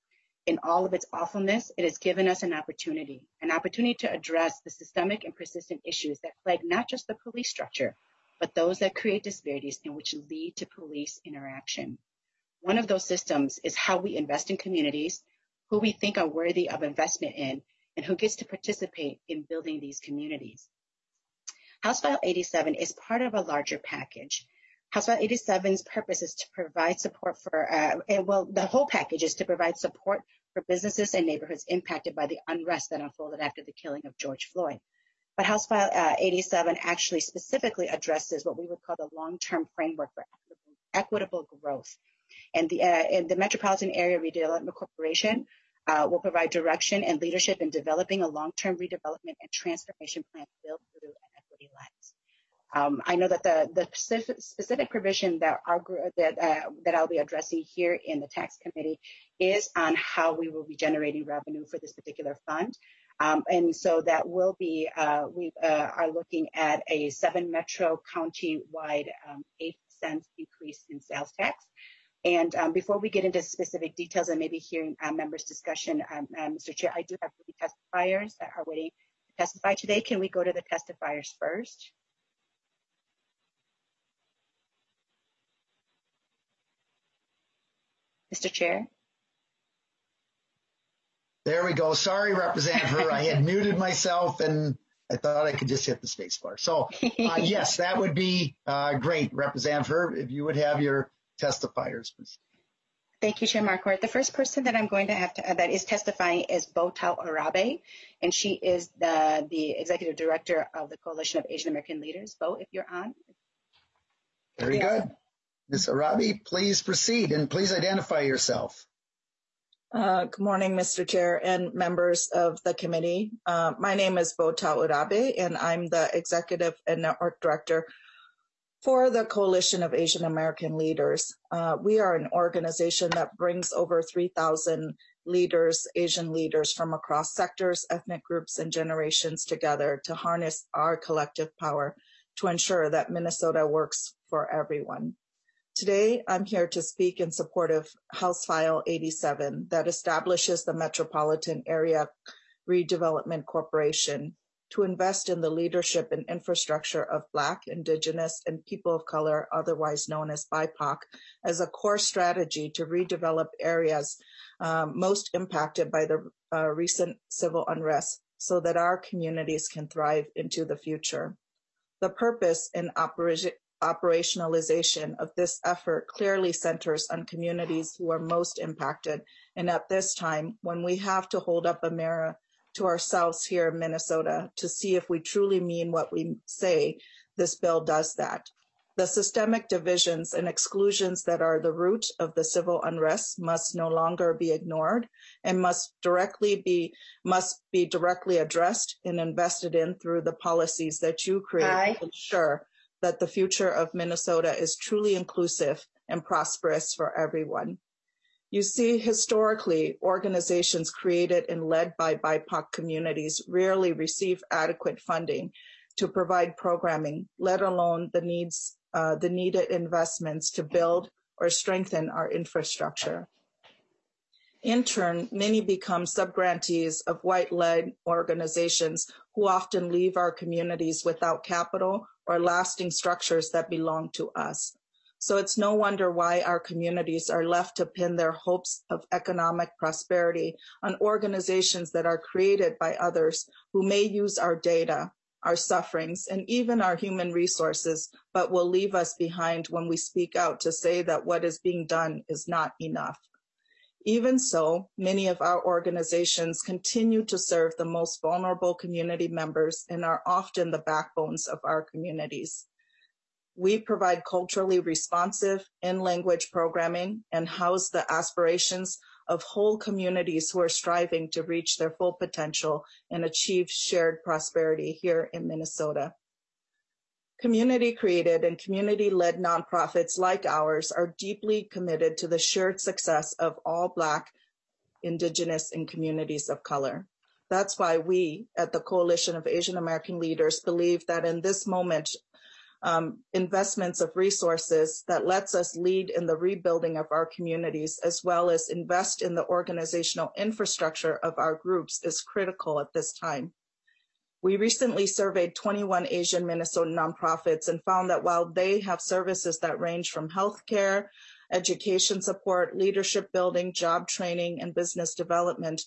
In all of its awfulness, it has given us an opportunity to address the systemic and persistent issues that plague not just the police structure, but those that create disparities and which lead to police interaction. One of those systems is how we invest in communities, who we think are worthy of investment in, and who gets to participate in building these communities. House File 87 is part of a larger package. House File 87's purpose is to provide support for, the whole package is to provide support for businesses and neighborhoods impacted by the unrest that unfolded after the killing of George Floyd. But House File 87 actually specifically addresses what we would call the long-term framework for equitable growth. And the Metropolitan Area Redevelopment Corporation will provide direction and leadership in developing a long-term redevelopment and transformation plan built through an equity lens. I know that the specific provision that I'll be addressing here in the tax committee is on how we will be generating revenue for this particular fund. And so that will be, we are looking at a 7 metro county-wide 8 cents increase in sales tax. And before we get into specific details and maybe hearing members' discussion, Mr. Chair, I do have 3 testifiers that are waiting to testify today. Can we go to the testifiers first? Mr. Chair? There we go. Sorry, Representative Herr. I had muted myself and I thought I could just hit the space bar. So yes, that would be great, Representative Herr, if you would have your testifiers, please. Thank you, Chair Marquardt. The first person that I'm going to have that is testifying is Botal Arabe, and she is the Executive Director of the Coalition of Asian American Leaders. Bo, if you're on. Very good. Ms. Arabe, please proceed and please identify yourself. Good morning, Mr. Chair and members of the committee. My name is Botal Arabe, and I'm the Executive and Network Director for the Coalition of Asian American Leaders. We are an organization that brings over 3,000 leaders, Asian leaders from across sectors, ethnic groups, and generations together to harness our collective power to ensure that Minnesota works for everyone. Today, I'm here to speak in support of House File 87 that establishes the Metropolitan Area Redevelopment Corporation to invest in the leadership and infrastructure of Black, Indigenous, and people of color, otherwise known as BIPOC, as a core strategy to redevelop areas most impacted by the recent civil unrest so that our communities can thrive into the future. The purpose and operationalization of this effort clearly centers on communities who are most impacted. And at this time, when we have to hold up a mirror to ourselves here in Minnesota to see if we truly mean what we say, this bill does that. The systemic divisions and exclusions that are the root of the civil unrest must no longer be ignored and must be directly addressed and invested in through the policies that you create to ensure that the future of Minnesota is truly inclusive and prosperous for everyone. You see, historically, organizations created and led by BIPOC communities rarely receive adequate funding to provide programming, let alone the needed investments to build or strengthen our infrastructure. In turn, many become subgrantees of white-led organizations who often leave our communities without capital or lasting structures that belong to us. So it's no wonder why our communities are left to pin their hopes of economic prosperity on organizations that are created by others who may use our data, our sufferings, and even our human resources, but will leave us behind when we speak out to say that what is being done is not enough. Even so, many of our organizations continue to serve the most vulnerable community members and are often the backbones of our communities. We provide culturally responsive in-language programming and house the aspirations of whole communities who are striving to reach their full potential and achieve shared prosperity here in Minnesota. Community-created and community-led nonprofits like ours are deeply committed to the shared success of all Black, Indigenous, and communities of color. That's why we at the Coalition of Asian American Leaders believe that in this moment investments of resources that lets us lead in the rebuilding of our communities, as well as invest in the organizational infrastructure of our groups, is critical at this time. We recently surveyed 21 Asian Minnesotan nonprofits and found that while they have services that range from healthcare, education support, leadership building, job training, and business development,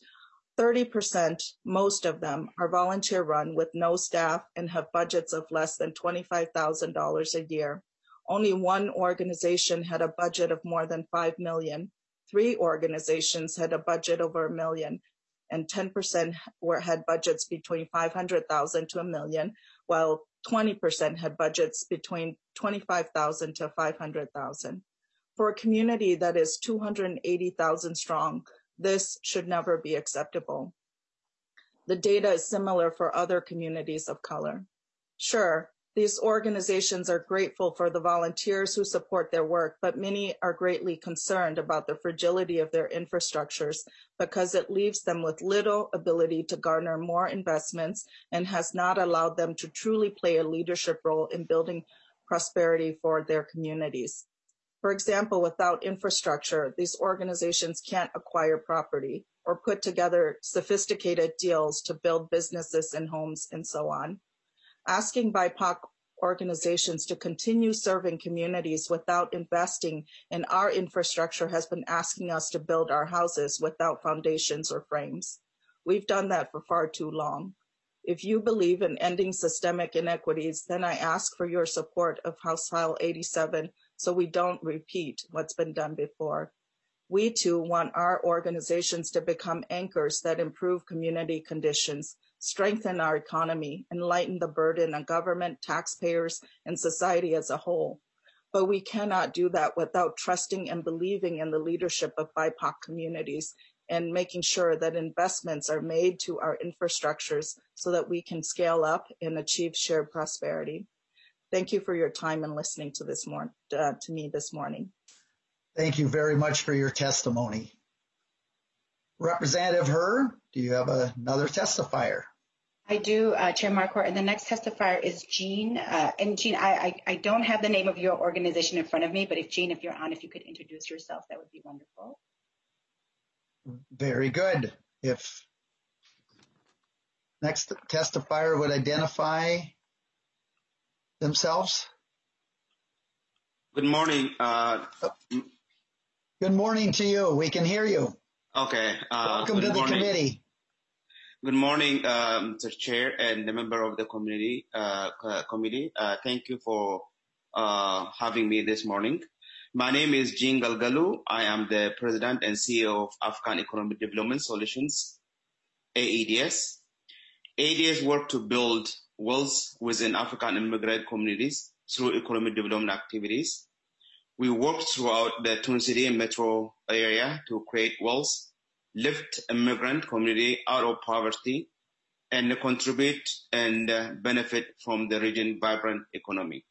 30%, most of them, are volunteer run with no staff and have budgets of less than $25,000 a year. Only one organization had a budget of more than $5 million. 3 organizations had a budget over $1 million, and 10% had budgets between $500,000 to $1 million, while 20% had budgets between $25,000 to $500,000. For a community that is 280,000 strong, this should never be acceptable. The data is similar for other communities of color. Sure, these organizations are grateful for the volunteers who support their work, but many are greatly concerned about the fragility of their infrastructures because it leaves them with little ability to garner more investments and has not allowed them to truly play a leadership role in building prosperity for their communities. For example, without infrastructure, these organizations can't acquire property or put together sophisticated deals to build businesses and homes and so on. Asking BIPOC organizations to continue serving communities without investing in our infrastructure has been asking us to build our houses without foundations or frames. We've done that for far too long. If you believe in ending systemic inequities, then I ask for your support of House File 87 so we don't repeat what's been done before. We too want our organizations to become anchors that improve community conditions, strengthen our economy, and lighten the burden on government, taxpayers, and society as a whole. But we cannot do that without trusting and believing in the leadership of BIPOC communities and making sure that investments are made to our infrastructures so that we can scale up and achieve shared prosperity. Thank you for your time and listening to me this morning. Thank you very much for your testimony. Representative Herr, do you have another testifier? I do, Chair Marquardt, and the next testifier is Jean. And Jean, I don't have the name of your organization in front of me, but if Jean, if you're on, if you could introduce yourself, that would be wonderful. Very good. If next testifier would identify themselves. Good morning. Good morning to you. We can hear you. Okay. Welcome to the committee. Good morning, Mr. Chair and the member of the committee. Thank you for having me this morning. My name is Jean Galgalu. I am the President and CEO of African Economic Development Solutions, AEDS. AEDS work to build wealth within African immigrant communities through economic development activities. We work throughout the Twin City metro area to create wealth, lift immigrant community out of poverty, and contribute and benefit from the region's vibrant economy.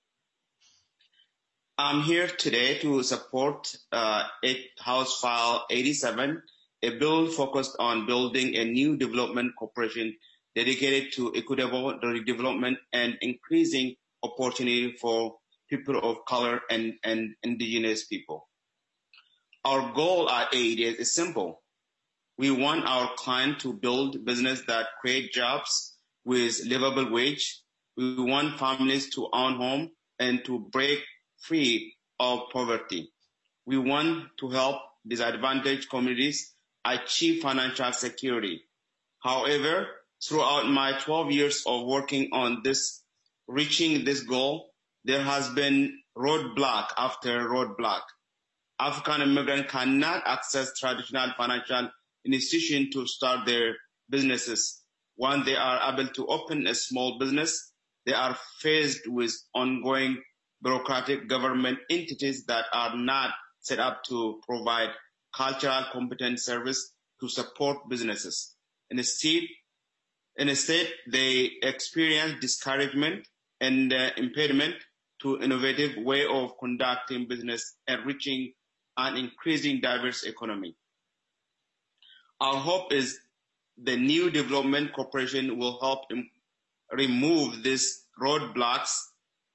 I'm here today to support House File 87, a bill focused on building a new development corporation dedicated to equitable development and increasing opportunity for people of color and indigenous people. Our goal at AEDS is simple. We want our client to build business that create jobs with livable wage. We want families to own home and to break free of poverty. We want to help disadvantaged communities achieve financial security. However, throughout my 12 years of working on reaching this goal, there has been roadblock after roadblock. African immigrants cannot access traditional financial institutions to start their businesses. When they are able to open a small business, they are faced with ongoing bureaucratic government entities that are not set up to provide cultural competent service to support businesses. Instead, they experience discouragement and impediment to innovative way of conducting business and reaching an increasing diverse economy. Our hope is the new development corporation will help remove these roadblocks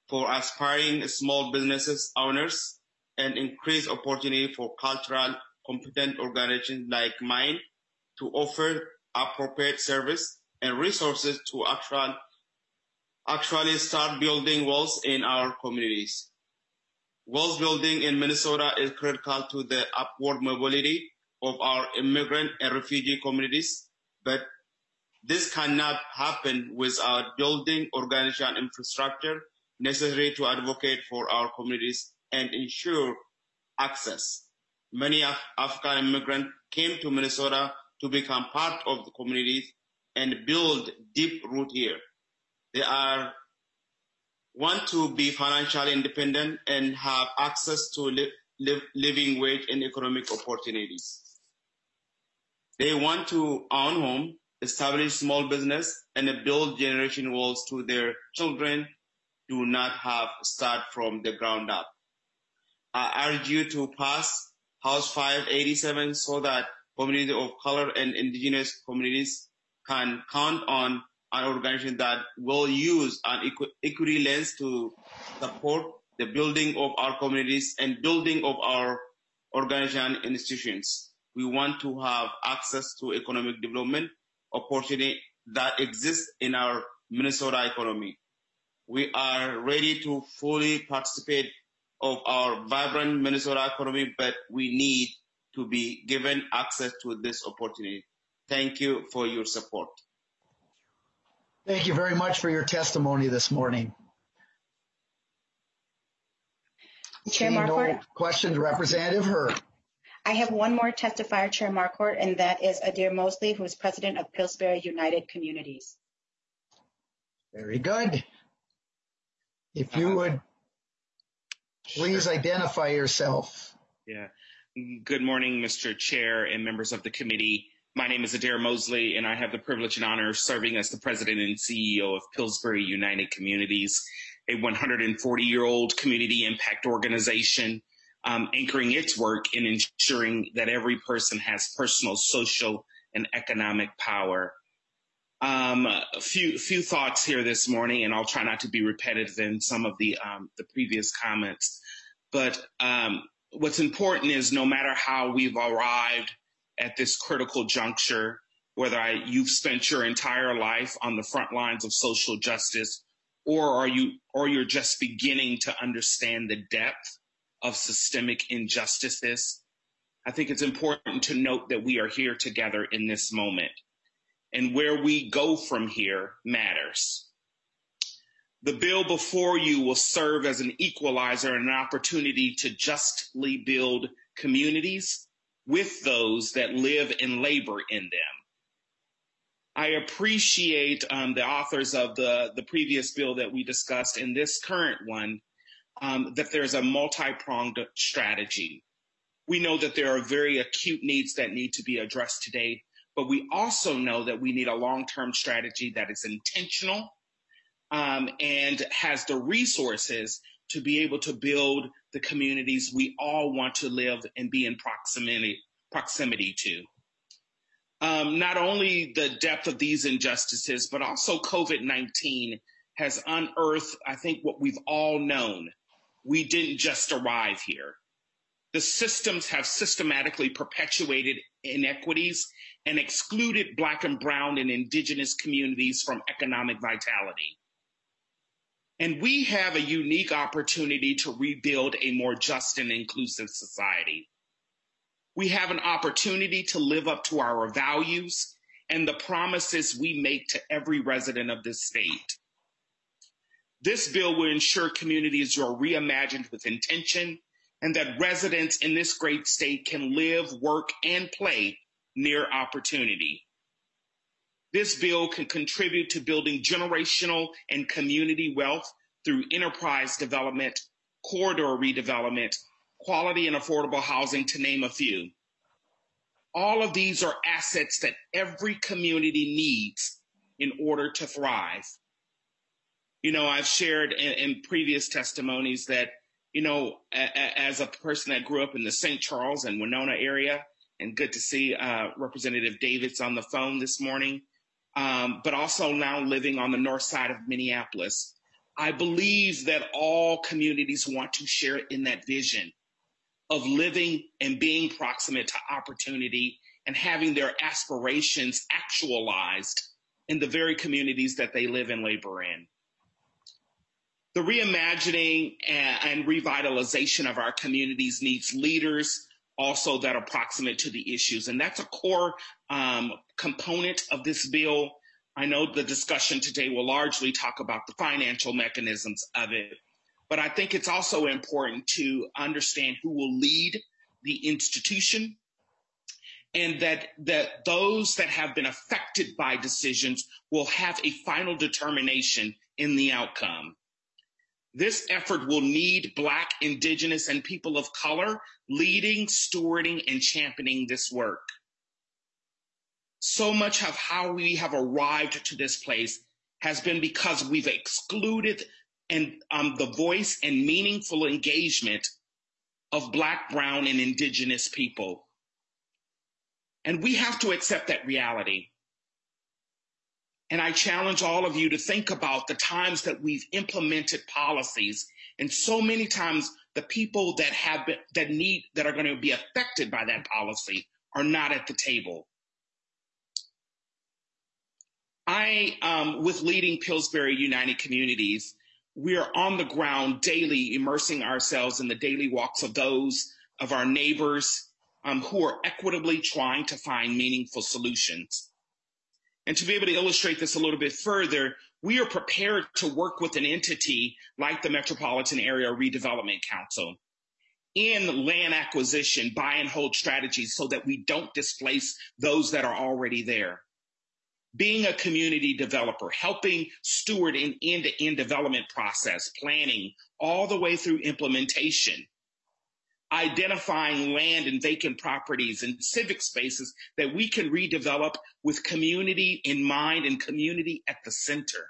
for aspiring small businesses owners and increase opportunity for cultural competent organizations like mine to offer appropriate service and resources to actually start building walls in our communities. Walls building in Minnesota is critical to the upward mobility of our immigrant and refugee communities, but this cannot happen without building organizational infrastructure necessary to advocate for our communities and ensure access. Many African immigrants came to Minnesota to become part of the communities and build deep root here. They want to be financially independent and have access to living wage and economic opportunities. They want to own home, establish small business, and build generation walls to their children do not have to start from the ground up. I urge you to pass House 587 so that communities of color and indigenous communities can count on an organization that will use an equity lens to support the building of our communities and building of our organization institutions. We want to have access to economic development opportunity that exists in our Minnesota economy. We are ready to fully participate of our vibrant Minnesota economy, but we need to be given access to this opportunity. Thank you for your support. Thank you very much for your testimony this morning. Chair Marquardt. No questions, Representative Hurt. I have one more testifier, Chair Marquardt, and that is Adair Mosley, who is president of Pillsbury United Communities. Very good. If you would please identify yourself. Yeah. Good morning, Mr. Chair and members of the committee. My name is Adair Mosley, and I have the privilege and honor of serving as the president and CEO of Pillsbury United Communities, a 140-year-old community impact organization anchoring its work in ensuring that every person has personal, social, and economic power. A few thoughts here this morning, and I'll try not to be repetitive in some of the previous comments. But what's important is no matter how we've arrived at this critical juncture, whether you've spent your entire life on the front lines of social justice, or you're just beginning to understand the depth of systemic injustices, I think it's important to note that we are here together in this moment. And where we go from here matters. The bill before you will serve as an equalizer and an opportunity to justly build communities with those that live and labor in them. I appreciate the authors of the previous bill that we discussed and this current one, that there's a multi-pronged strategy. We know that there are very acute needs that need to be addressed today, but we also know that we need a long-term strategy that is intentional and has the resources to be able to build the communities we all want to live and be in proximity to. Not only the depth of these injustices, but also COVID-19 has unearthed, I think, what we've all known. We didn't just arrive here. The systems have systematically perpetuated inequities and excluded Black and Brown and Indigenous communities from economic vitality. And we have a unique opportunity to rebuild a more just and inclusive society. We have an opportunity to live up to our values and the promises we make to every resident of this state. This bill will ensure communities are reimagined with intention and that residents in this great state can live, work, and play near opportunity. This bill can contribute to building generational and community wealth through enterprise development, corridor redevelopment, quality and affordable housing, to name a few. All of these are assets that every community needs in order to thrive. You know, I've shared in previous testimonies that, you know, as a person that grew up in the St. Charles and Winona area, and good to see Representative Davids on the phone this morning, but also now living on the north side of Minneapolis, I believe that all communities want to share in that vision of living and being proximate to opportunity and having their aspirations actualized in the very communities that they live and labor in. The reimagining and revitalization of our communities needs leaders also that are proximate to the issues. And that's a core component of this bill. I know the discussion today will largely talk about the financial mechanisms of it, but I think it's also important to understand who will lead the institution, and that those that have been affected by decisions will have a final determination in the outcome. This effort will need Black, Indigenous, and people of color leading, stewarding, and championing this work. So much of how we have arrived to this place has been because we've excluded the voice and meaningful engagement of Black, Brown, and Indigenous people. And we have to accept that reality. And I challenge all of you to think about the times that we've implemented policies, and so many times the people that are going to be affected by that policy are not at the table. With leading Pillsbury United Communities, we are on the ground daily, immersing ourselves in the daily walks of those of our neighbors who are equitably trying to find meaningful solutions. And to be able to illustrate this a little bit further, we are prepared to work with an entity like the Metropolitan Area Redevelopment Council in land acquisition, buy and hold strategies so that we don't displace those that are already there. Being a community developer, helping steward an end-to-end development process, planning all the way through implementation, identifying land and vacant properties and civic spaces that we can redevelop with community in mind and community at the center.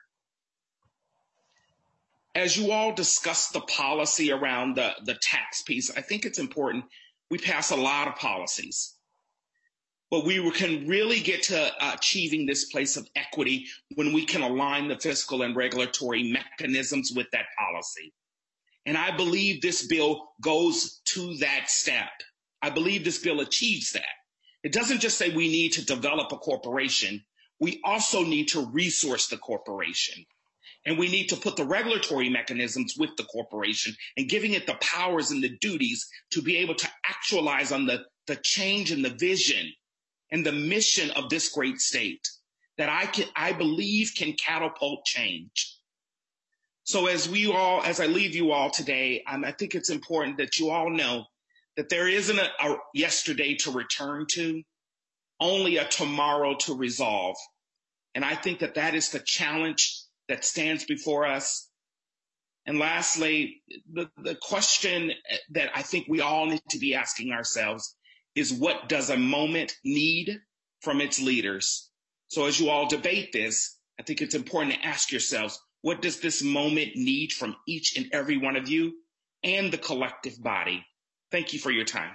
As you all discuss the policy around the tax piece, I think it's important. We pass a lot of policies, but we can really get to achieving this place of equity when we can align the fiscal and regulatory mechanisms with that policy. And I believe this bill goes to that step. I believe this bill achieves that. It doesn't just say we need to develop a corporation. We also need to resource the corporation. And we need to put the regulatory mechanisms with the corporation and giving it the powers and the duties to be able to actualize on the change and the vision and the mission of this great state that I believe can catapult change. So as I leave you all today, I think it's important that you all know that there isn't a yesterday to return to, only a tomorrow to resolve. And I think that is the challenge that stands before us. And lastly, the question that I think we all need to be asking ourselves is, what does a moment need from its leaders? So as you all debate this, I think it's important to ask yourselves, what does this moment need from each and every one of you and the collective body? Thank you for your time.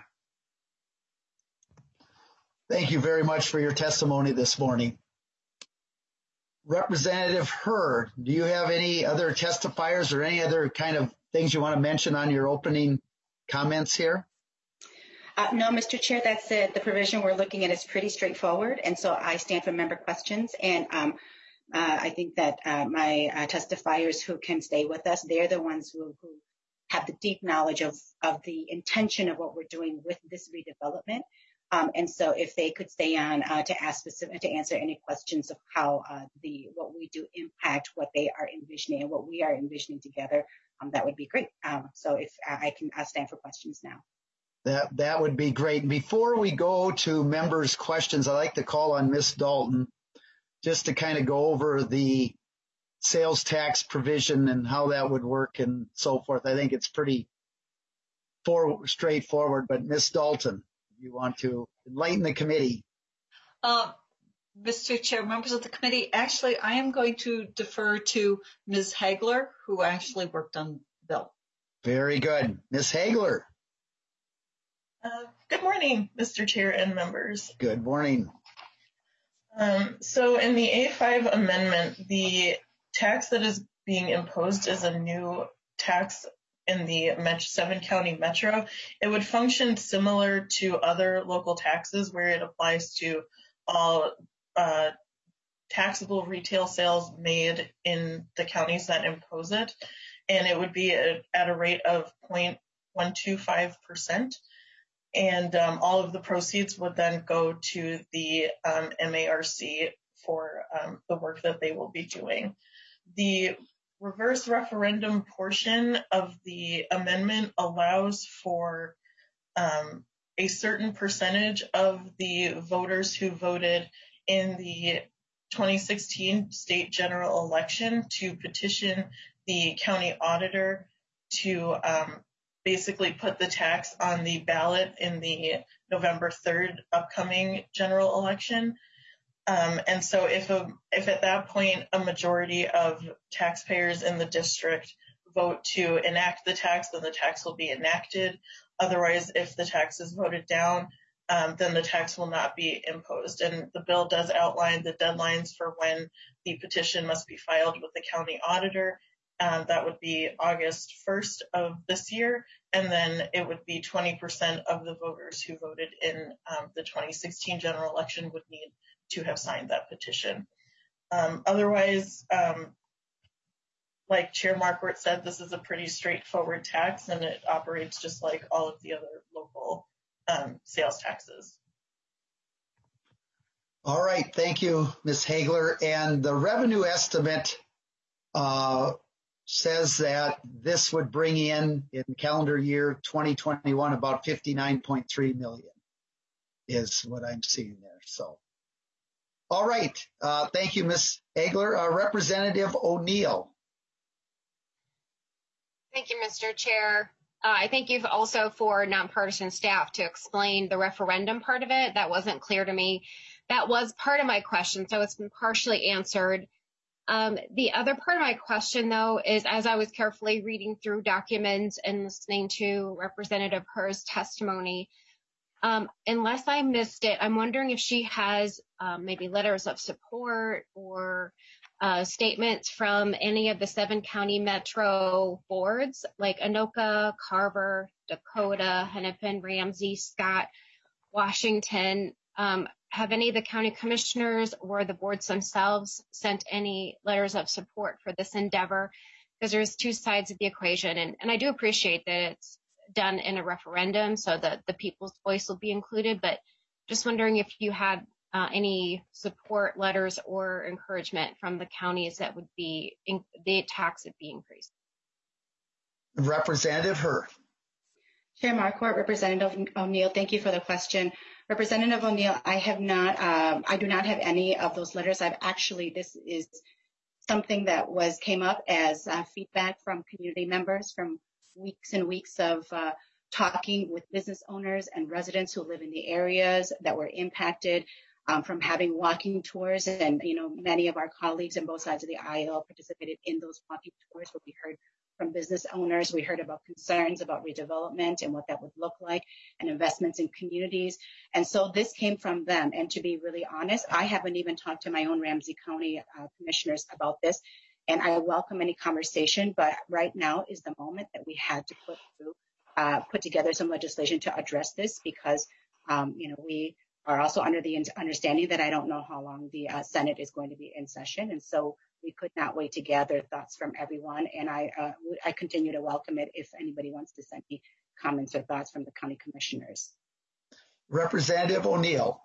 Thank you very much for your testimony this morning. Representative Herr, do you have any other testifiers or any other kind of things you want to mention on your opening comments here? No, Mr. Chair, that's it. The provision we're looking at is pretty straightforward, and so I stand for member questions. And I think that my testifiers who can stay with us, they're the ones who have the deep knowledge of the intention of what we're doing with this redevelopment. And so if they could stay on to answer any questions of how what we do impact what they are envisioning and what we are envisioning together, that would be great. So if I'll stand for questions now. That would be great. Before we go to members' questions, I'd like to call on Ms. Dalton just to kind of go over the sales tax provision and how that would work and so forth. I think it's pretty straightforward, but Ms. Dalton, you want to enlighten the committee? Mr. Chair, members of the committee, actually, I am going to defer to Ms. Hagler, who actually worked on the bill. Very good. Ms. Hagler. Good morning, Mr. Chair and members. Good morning. So in the A5 amendment, the tax that is being imposed as a new tax in the 7-county metro. It would function similar to other local taxes where it applies to all taxable retail sales made in the counties that impose it. And it would be at a rate of 0.125%. And all of the proceeds would then go to the MARC for the work that they will be doing. The reverse referendum portion of the amendment allows for a certain percentage of the voters who voted in the 2016 state general election to petition the county auditor to basically put the tax on the ballot in the November 3rd upcoming general election. And so if at that point a majority of taxpayers in the district vote to enact the tax, then the tax will be enacted. Otherwise, if the tax is voted down, then the tax will not be imposed. And the bill does outline the deadlines for when the petition must be filed with the county auditor. That would be August 1st of this year. And then it would be 20% of the voters who voted in the 2016 general election would need to have signed that petition. Otherwise, like Chair Marquardt said, this is a pretty straightforward tax, and it operates just like all of the other local sales taxes. All right, thank you, Ms. Hagler. And the revenue estimate says that this would bring in calendar year 2021 about $59.3 million is what I'm seeing there. So, all right, thank you, Ms. Hagler. Representative O'Neill. Thank you, Mr. Chair. I thank you also for nonpartisan staff to explain the referendum part of it. That wasn't clear to me. That was part of my question, so it's been partially answered. The other part of my question, though, is as I was carefully reading through documents and listening to Representative Herr's testimony, unless I missed it, I'm wondering if she has maybe letters of support or statements from any of the 7-county metro boards like Anoka, Carver, Dakota, Hennepin, Ramsey, Scott, Washington. Have any of the county commissioners or the boards themselves sent any letters of support for this endeavor? Because there's two sides of the equation, and I do appreciate that it's done in a referendum so that the people's voice will be included, but just wondering if you had any support letters or encouragement from the counties that would be, the tax would be increased. Representative Herr. Chair Marquardt, Representative O'Neill, thank you for the question. Representative O'Neill, I do not have any of those letters. This is something that came up as feedback from community members from weeks and weeks of talking with business owners and residents who live in the areas that were impacted from having walking tours. And, many of our colleagues on both sides of the aisle participated in those walking tours where we heard from business owners. We heard about concerns about redevelopment and what that would look like and investments in communities. And so this came from them. And to be really honest, I haven't even talked to my own Ramsey County commissioners about this. And I welcome any conversation, but right now is the moment that we had to put together some legislation to address this because, we are also under the understanding that I don't know how long the Senate is going to be in session. And so we could not wait to gather thoughts from everyone. And I continue to welcome it if anybody wants to send me comments or thoughts from the county commissioners. Representative O'Neill.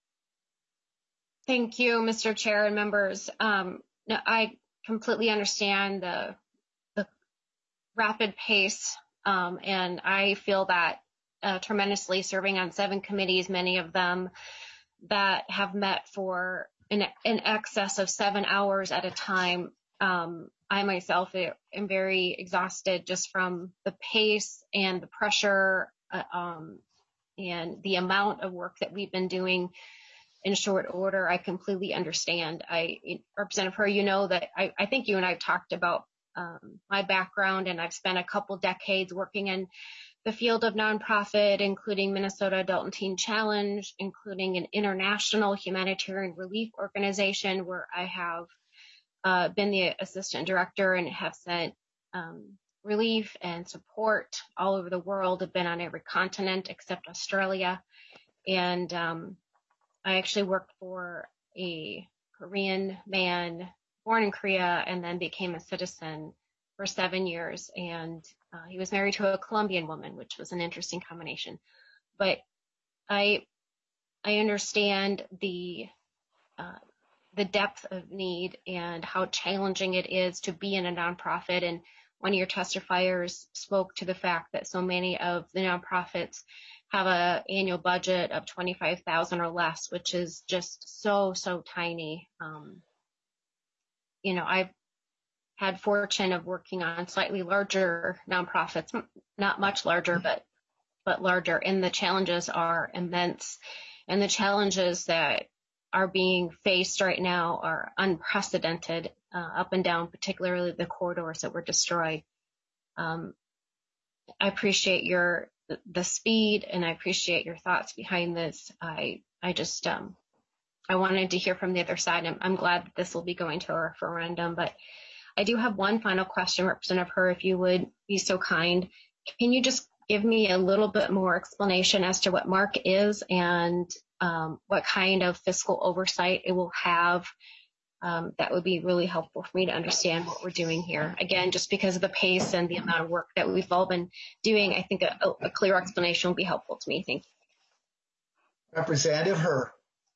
Thank you, Mr. Chair and members. I completely understand the rapid pace, and I feel that tremendously serving on 7 committees, many of them that have met for in excess of 7 hours at a time. I myself am very exhausted just from the pace and the pressure and the amount of work that we've been doing in short order. I completely understand. Representative Herr, that I think you and I have talked about my background, and I've spent a couple decades working in the field of nonprofit, including Minnesota Adult and Teen Challenge, including an international humanitarian relief organization where I have been the assistant director and have sent relief and support all over the world. I've been on every continent except Australia. And I actually worked for a Korean man born in Korea and then became a citizen for 7 years. And he was married to a Colombian woman, which was an interesting combination. But I understand the depth of need and how challenging it is to be in a nonprofit. And one of your testifiers spoke to the fact that so many of the nonprofits have an annual budget of $25,000 or less, which is just so tiny. I've had fortune of working on slightly larger nonprofits, not much larger, but larger, and the challenges are immense. And the challenges that are being faced right now are unprecedented, up and down, particularly the corridors that were destroyed. I appreciate the speed, and I appreciate your thoughts behind this. I wanted to hear from the other side. I'm glad that this will be going to a referendum, but I do have one final question, Representative Herr, if you would be so kind. Can you just give me a little bit more explanation as to what MARC is and what kind of fiscal oversight it will have? That would be really helpful for me to understand what we're doing here. Again, just because of the pace and the amount of work that we've all been doing, I think a clear explanation will be helpful to me. Thank you. Representative Herr.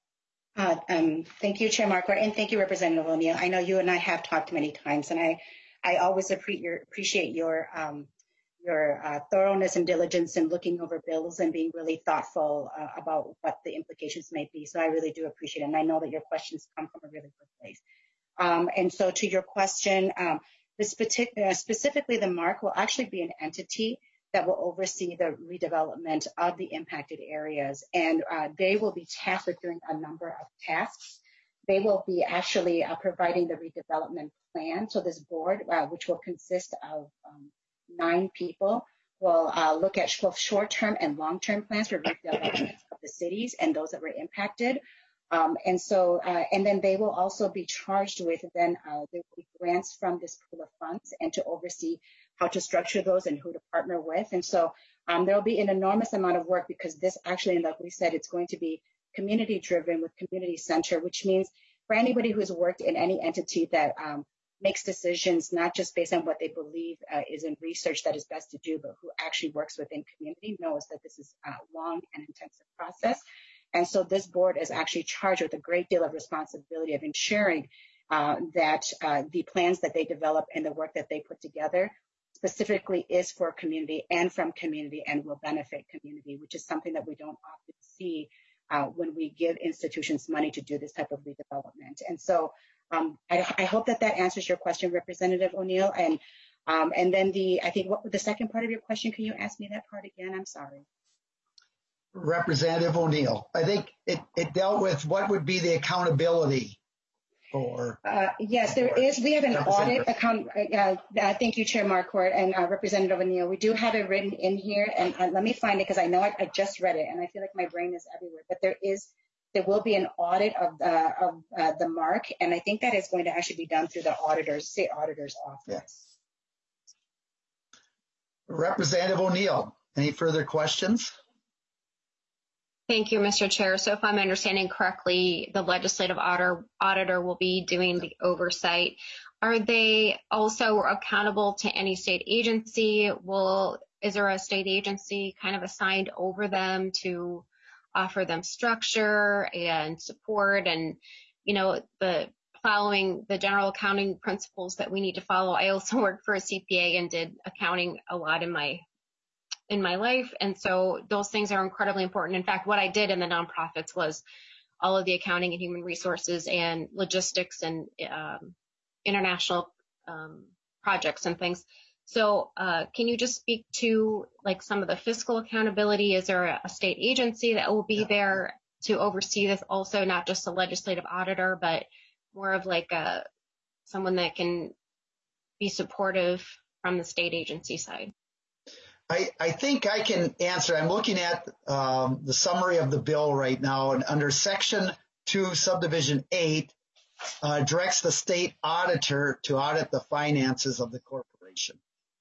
Thank you, Chair Marquardt, and thank you, Representative O'Neill. I know you and I have talked many times, and I always appreciate your thoroughness and diligence in looking over bills and being really thoughtful about what the implications may be. So I really do appreciate it. And I know that your questions come from a really good place. And so to your question, specifically the MARC will actually be an entity that will oversee the redevelopment of the impacted areas. And they will be tasked with doing a number of tasks. They will be actually providing the redevelopment plan. So this board, which will consist of 9 people, will look at both short-term and long-term plans for redevelopment of the cities and those that were impacted. And then they will also be charged with there will be grants from this pool of funds and to oversee how to structure those and who to partner with. And so there will be an enormous amount of work because this actually, like we said, it's going to be community driven with community center, which means for anybody who's worked in any entity that makes decisions not just based on what they believe is in research that is best to do, but who actually works within community knows that this is a long and intensive process. And so this board is actually charged with a great deal of responsibility of ensuring that the plans that they develop and the work that they put together specifically is for community and from community and will benefit community, which is something that we don't often see when we give institutions money to do this type of redevelopment. And so I hope that answers your question, Representative O'Neill. And then I think what the second part of your question, can you ask me that part again? I'm sorry. Representative O'Neill, I think it dealt with what would be the accountability for. Yes, there is. We have an audit account. Thank you, Chair Marquardt and Representative O'Neill. We do have it written in here, and let me find it because I know I just read it, and I feel like my brain is everywhere. But there will be an audit of the MARC, and I think that is going to actually be done through the state auditor's office. Yes. Representative O'Neill, any further questions? Thank you, Mr. Chair. So if I'm understanding correctly, the legislative auditor will be doing the oversight. Are they also accountable to any state agency? Is there a state agency kind of assigned over them to offer them structure and support and, following the general accounting principles that we need to follow? I also worked for a CPA and did accounting a lot in my life. And so those things are incredibly important. In fact, what I did in the nonprofits was all of the accounting and human resources and logistics and international projects and things. So can you just speak to some of the fiscal accountability? Is there a state agency that will be there to oversee this also, not just a legislative auditor, but more of someone that can be supportive from the state agency side? I think I can answer. I'm looking at the summary of the bill right now, and under Section 2, Subdivision 8, directs the state auditor to audit the finances of the corporation.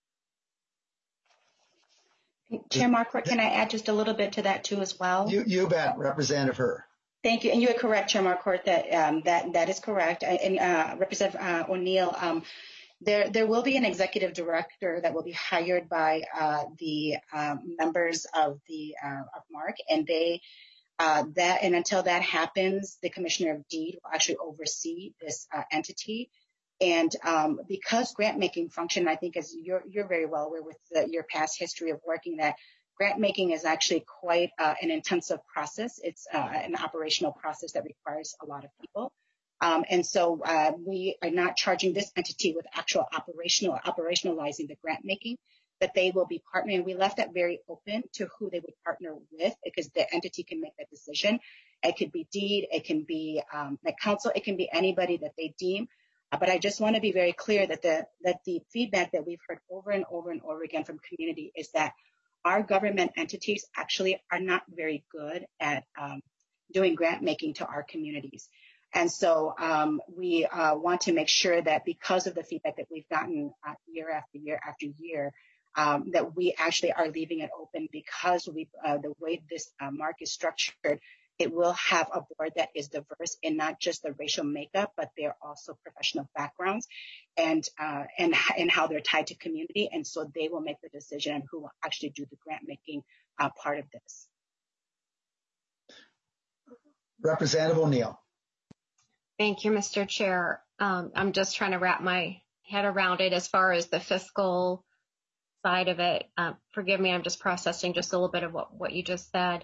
Chair Marquardt, can I add just a little bit to that too as well? You bet, Representative Herr. Thank you, and you are correct, Chair Marquardt, that is correct. And Representative O'Neill, there will be an executive director that will be hired by the members of MARC, and and until that happens, the Commissioner of Deed will actually oversee this entity. And because grant making function, I think as you're very well aware with your past history of working, that grant making is actually quite an intensive process. It's an operational process that requires a lot of people. And so we are not charging this entity with actual operationalizing the grant making, that they will be partnering. We left that very open to who they would partner with, because the entity can make that decision. It could be Deed, it can be the council, it can be anybody that they deem. But I just want to be very clear that the feedback that we've heard over and over and over again from community is that our government entities actually are not very good at doing grant making to our communities. And so we want to make sure that because of the feedback that we've gotten year after year after year, that we actually are leaving it open, because the way this MARC is structured, it will have a board that is diverse in not just the racial makeup, but they're also professional backgrounds and how they're tied to community. And so they will make the decision on who will actually do the grant making part of this. Representative O'Neill. Thank you, Mr. Chair. I'm just trying to wrap my head around it as far as the fiscal side of it. Forgive me, I'm just processing just a little bit of what you just said.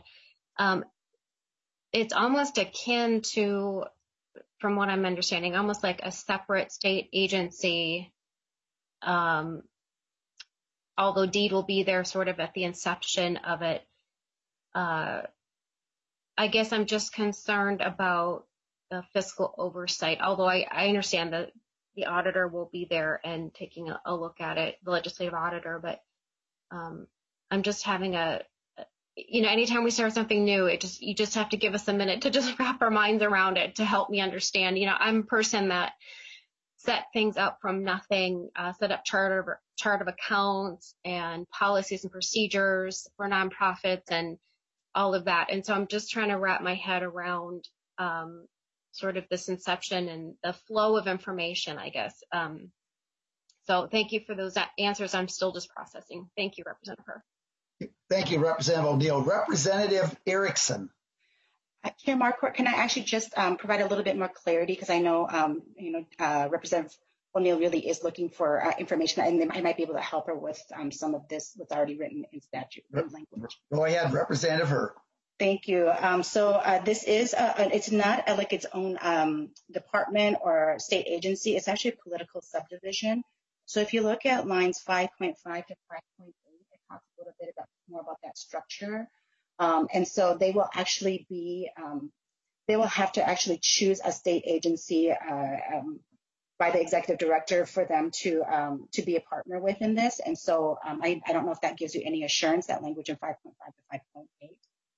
It's almost akin to, from what I'm understanding, almost like a separate state agency, although Deed will be there sort of at the inception of it. I guess I'm just concerned about the fiscal oversight, although I understand that the auditor will be there and taking a look at it, the legislative auditor, but I'm just having anytime we start something new, you just have to give us a minute to just wrap our minds around it to help me understand. I'm a person that set things up from nothing, set up chart of accounts and policies and procedures for nonprofits and all of that. And so I'm just trying to wrap my head around sort of this inception and the flow of information, I guess. So thank you for those answers. I'm still just processing. Thank you, Representative Herr. Thank you, Representative O'Neill. Representative Erickson. Chair Marquardt, can I actually just provide a little bit more clarity, because I know Representative O'Neill really is looking for information, and I might be able to help her with some of this what's already written in statute language. Go ahead, Representative Herr. Thank you. So this is it's not like its own department or state agency. It's actually a political subdivision. So if you look at lines 5.5 to 5.8, it talks a little bit more about that structure. And so they will actually be, they will have to actually choose a state agency by the executive director for them to be a partner with in this. And so I don't know if that gives you any assurance, that language in 5.5 to 5.8.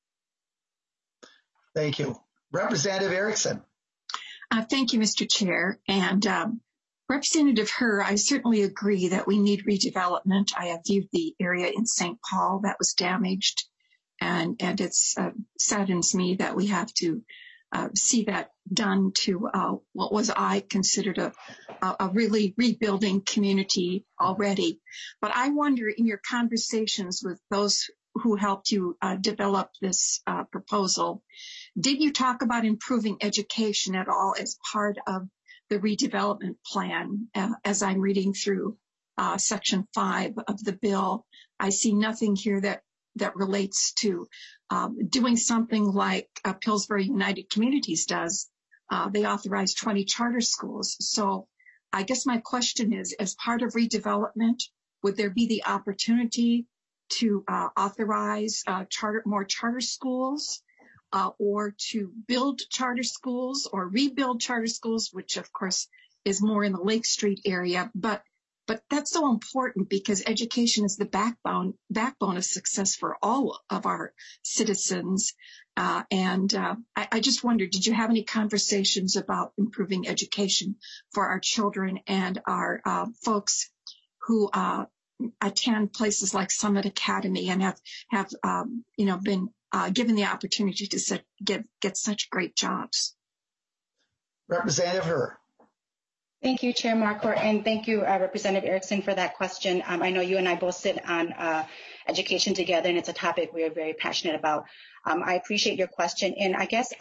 Thank you. Representative Erickson. Thank you, Mr. Chair. And Representative Herr, I certainly agree that we need redevelopment. I have viewed the area in St. Paul that was damaged, and it saddens me that we have to see that done to what was I considered a really rebuilding community already. But I wonder, in your conversations with those who helped you develop this proposal, did you talk about improving education at all as part of the redevelopment plan? As I'm reading through Section 5 of the bill, I see nothing here that relates to doing something like Pillsbury United Communities does. They authorize 20 charter schools. So I guess my question is, as part of redevelopment, would there be the opportunity to authorize more charter schools, or to build charter schools or rebuild charter schools, which of course is more in the Lake Street area. But that's so important, because education is the backbone of success for all of our citizens. I just wondered, did you have any conversations about improving education for our children and our folks who attend places like Summit Academy and have been given the opportunity to get such great jobs? Representative Herr. Thank you, Chair Marquardt, and thank you, Representative Erickson, for that question. I know you and I both sit on education together, and it's a topic we are very passionate about. I appreciate your question, and I guess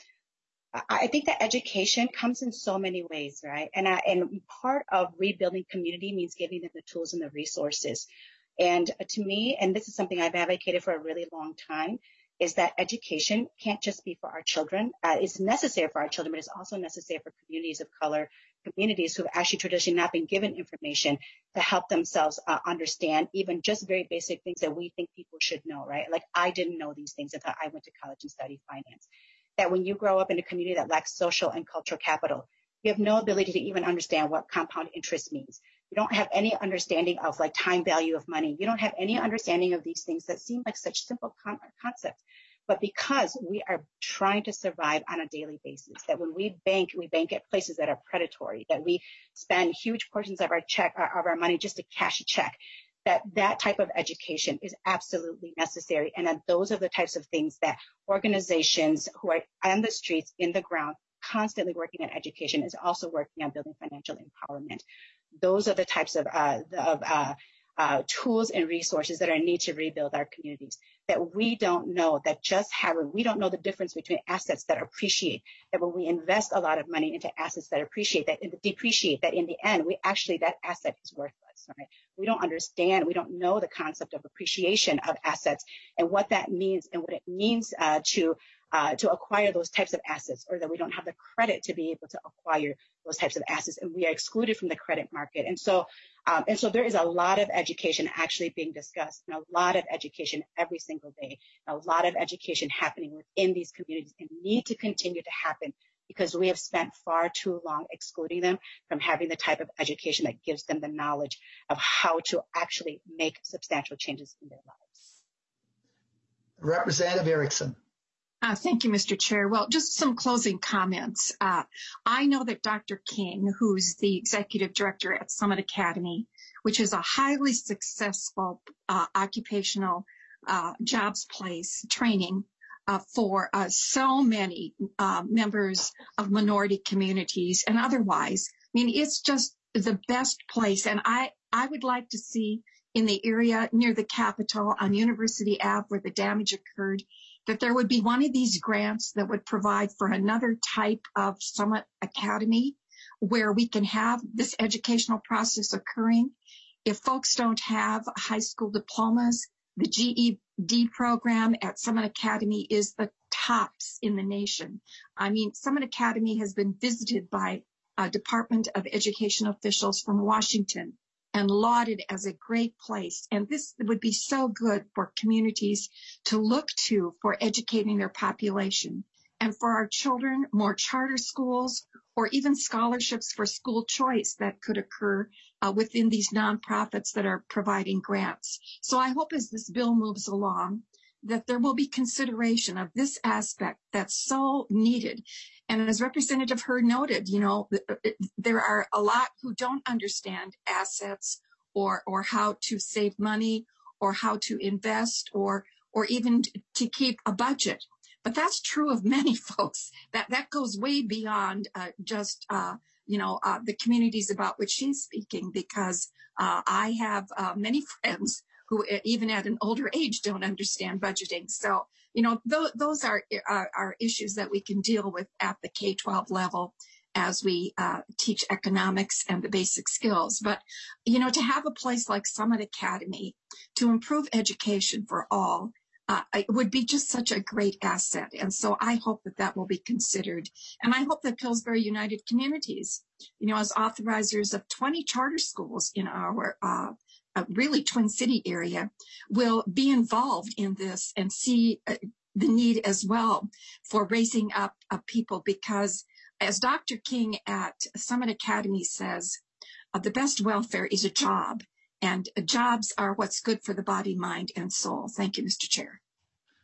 I think that education comes in so many ways, right? And part of rebuilding community means giving them the tools and the resources. And to me, and this is something I've advocated for a really long time, is that education can't just be for our children. It's necessary for our children, but it's also necessary for communities of color, communities who have actually traditionally not been given information to help themselves understand even just very basic things that we think people should know, right? Like I didn't know these things until I went to college and studied finance. That when you grow up in a community that lacks social and cultural capital, you have no ability to even understand what compound interest means. You don't have any understanding of like time value of money. You don't have any understanding of these things that seem like such simple concepts. But because we are trying to survive on a daily basis, that when we bank at places that are predatory, that we spend huge portions of our money just to cash a check, that type of education is absolutely necessary. And that those are the types of things that organizations who are on the streets, in the ground, constantly working on education is also working on building financial empowerment. Those are the types of tools and resources that are needed to rebuild our communities, that we don't know, we don't know the difference between assets that appreciate, that when we invest a lot of money into assets that appreciate, that depreciate, that in the end, that asset is worthless, right? We don't understand, we don't know the concept of appreciation of assets and what that means and what it means to acquire those types of assets, or that we don't have the credit to be able to acquire those types of assets, and we are excluded from the credit market. And so there is a lot of education actually being discussed, and a lot of education every single day, a lot of education happening within these communities, and need to continue to happen because we have spent far too long excluding them from having the type of education that gives them the knowledge of how to actually make substantial changes in their lives. Representative Erickson. Thank you, Mr. Chair. Well, just some closing comments. I know that Dr. King, who's the executive director at Summit Academy, which is a highly successful occupational jobs place training for so many members of minority communities and otherwise. I mean, it's just the best place. And I would like to see in the area near the Capitol on University Ave where the damage occurred, that there would be one of these grants that would provide for another type of Summit Academy where we can have this educational process occurring. If folks don't have high school diplomas, the GED program at Summit Academy is the tops in the nation. I mean, Summit Academy has been visited by Department of Education officials from Washington and lauded as a great place. And this would be so good for communities to look to for educating their population. And for our children, more charter schools or even scholarships for school choice that could occur within these nonprofits that are providing grants. So I hope as this bill moves along that there will be consideration of this aspect that's so needed. And as Representative Herr noted, you know, there are a lot who don't understand assets or how to save money or how to invest or even to keep a budget. But that's true of many folks. That goes way beyond just the communities about which she's speaking, because I have many friends who even at an older age don't understand budgeting. So, you know, those are issues that we can deal with at the K-12 level as we teach economics and the basic skills. But, you know, to have a place like Summit Academy to improve education for all, it would be just such a great asset. And so I hope that will be considered. And I hope that Pillsbury United Communities, you know, as authorizers of 20 charter schools in our really Twin City area, will be involved in this and see the need as well for raising up people, because as Dr. King at Summit Academy says, the best welfare is a job, and jobs are what's good for the body, mind, and soul. Thank you, Mr. Chair.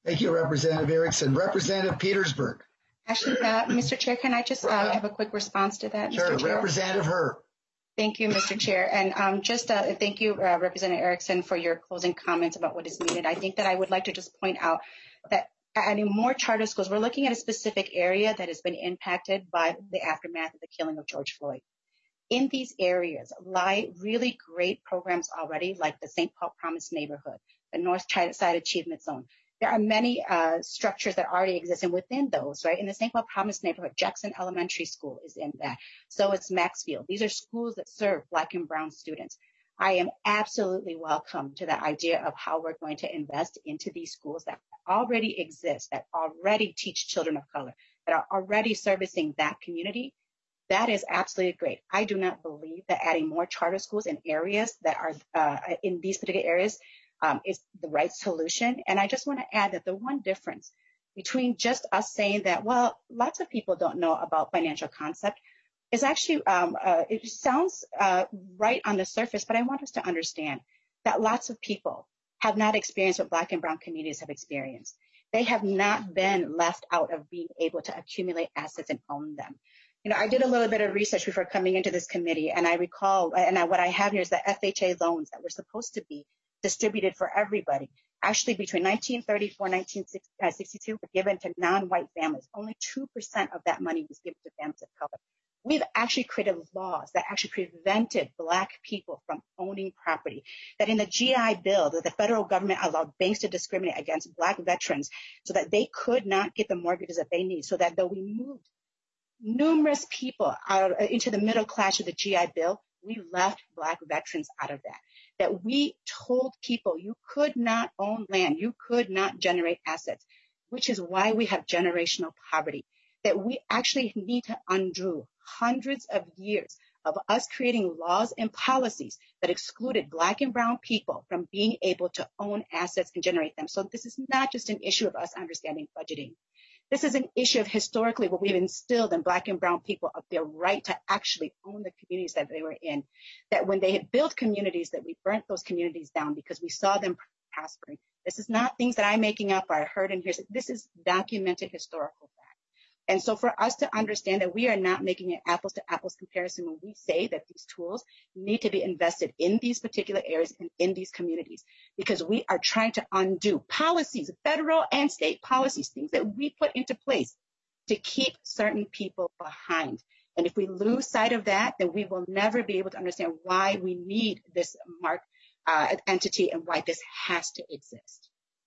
Thank you, Representative Erickson. Representative Petersburg. Actually, Mr. Chair, can I just have a quick response to that, Sure, Mr. Chair? Representative Herr. Thank you, Mr. Chair. And thank you, Representative Erickson, for your closing comments about what is needed. I think that I would like to just point out that adding more charter schools, we're looking at a specific area that has been impacted by the aftermath of the killing of George Floyd. In these areas lie really great programs already, like the St. Paul Promise Neighborhood, the North Side Achievement Zone. There are many structures that already exist, and within those, right, in the St. Paul Promise Neighborhood, Jackson Elementary School is in that. So it's Maxfield. These are schools that serve Black and Brown students. I am absolutely welcome to the idea of how we're going to invest into these schools that already exist, that already teach children of color, that are already servicing that community. That is absolutely great. I do not believe that adding more charter schools in areas that are in these particular areas is the right solution. And I just want to add that the one difference between just us saying that, well, lots of people don't know about financial concept is actually, it sounds right on the surface, but I want us to understand that lots of people have not experienced what Black and Brown communities have experienced. They have not been left out of being able to accumulate assets and own them. You know, I did a little bit of research before coming into this committee, and I recall, and what I have here is the FHA loans that were supposed to be distributed for everybody. Actually, between 1934 and 1962, were given to non-white families. Only 2% of that money was given to families of color. We've actually created laws that actually prevented Black people from owning property. That in the GI Bill, that the federal government allowed banks to discriminate against Black veterans so that they could not get the mortgages that they need. So that though we moved numerous people out into the middle class of the GI Bill, we left Black veterans out of that. That we told people you could not own land, you could not generate assets, which is why we have generational poverty. That we actually need to undo hundreds of years of us creating laws and policies that excluded Black and Brown people from being able to own assets and generate them. So this is not just an issue of us understanding budgeting. This is an issue of historically what we've instilled in Black and Brown people of their right to actually own the communities that they were in. That when they had built communities, that we burnt those communities down because we saw them prospering. This is not things that I'm making up or I heard and hear. This is documented historical fact. And so for us to understand that we are not making an apples to apples comparison when we say that these tools need to be invested in these particular areas and in these communities, because we are trying to undo policies, federal and state policies, things that we put into place to keep certain people behind. And if we lose sight of that, then we will never be able to understand why we need this mark entity and why this has to exist.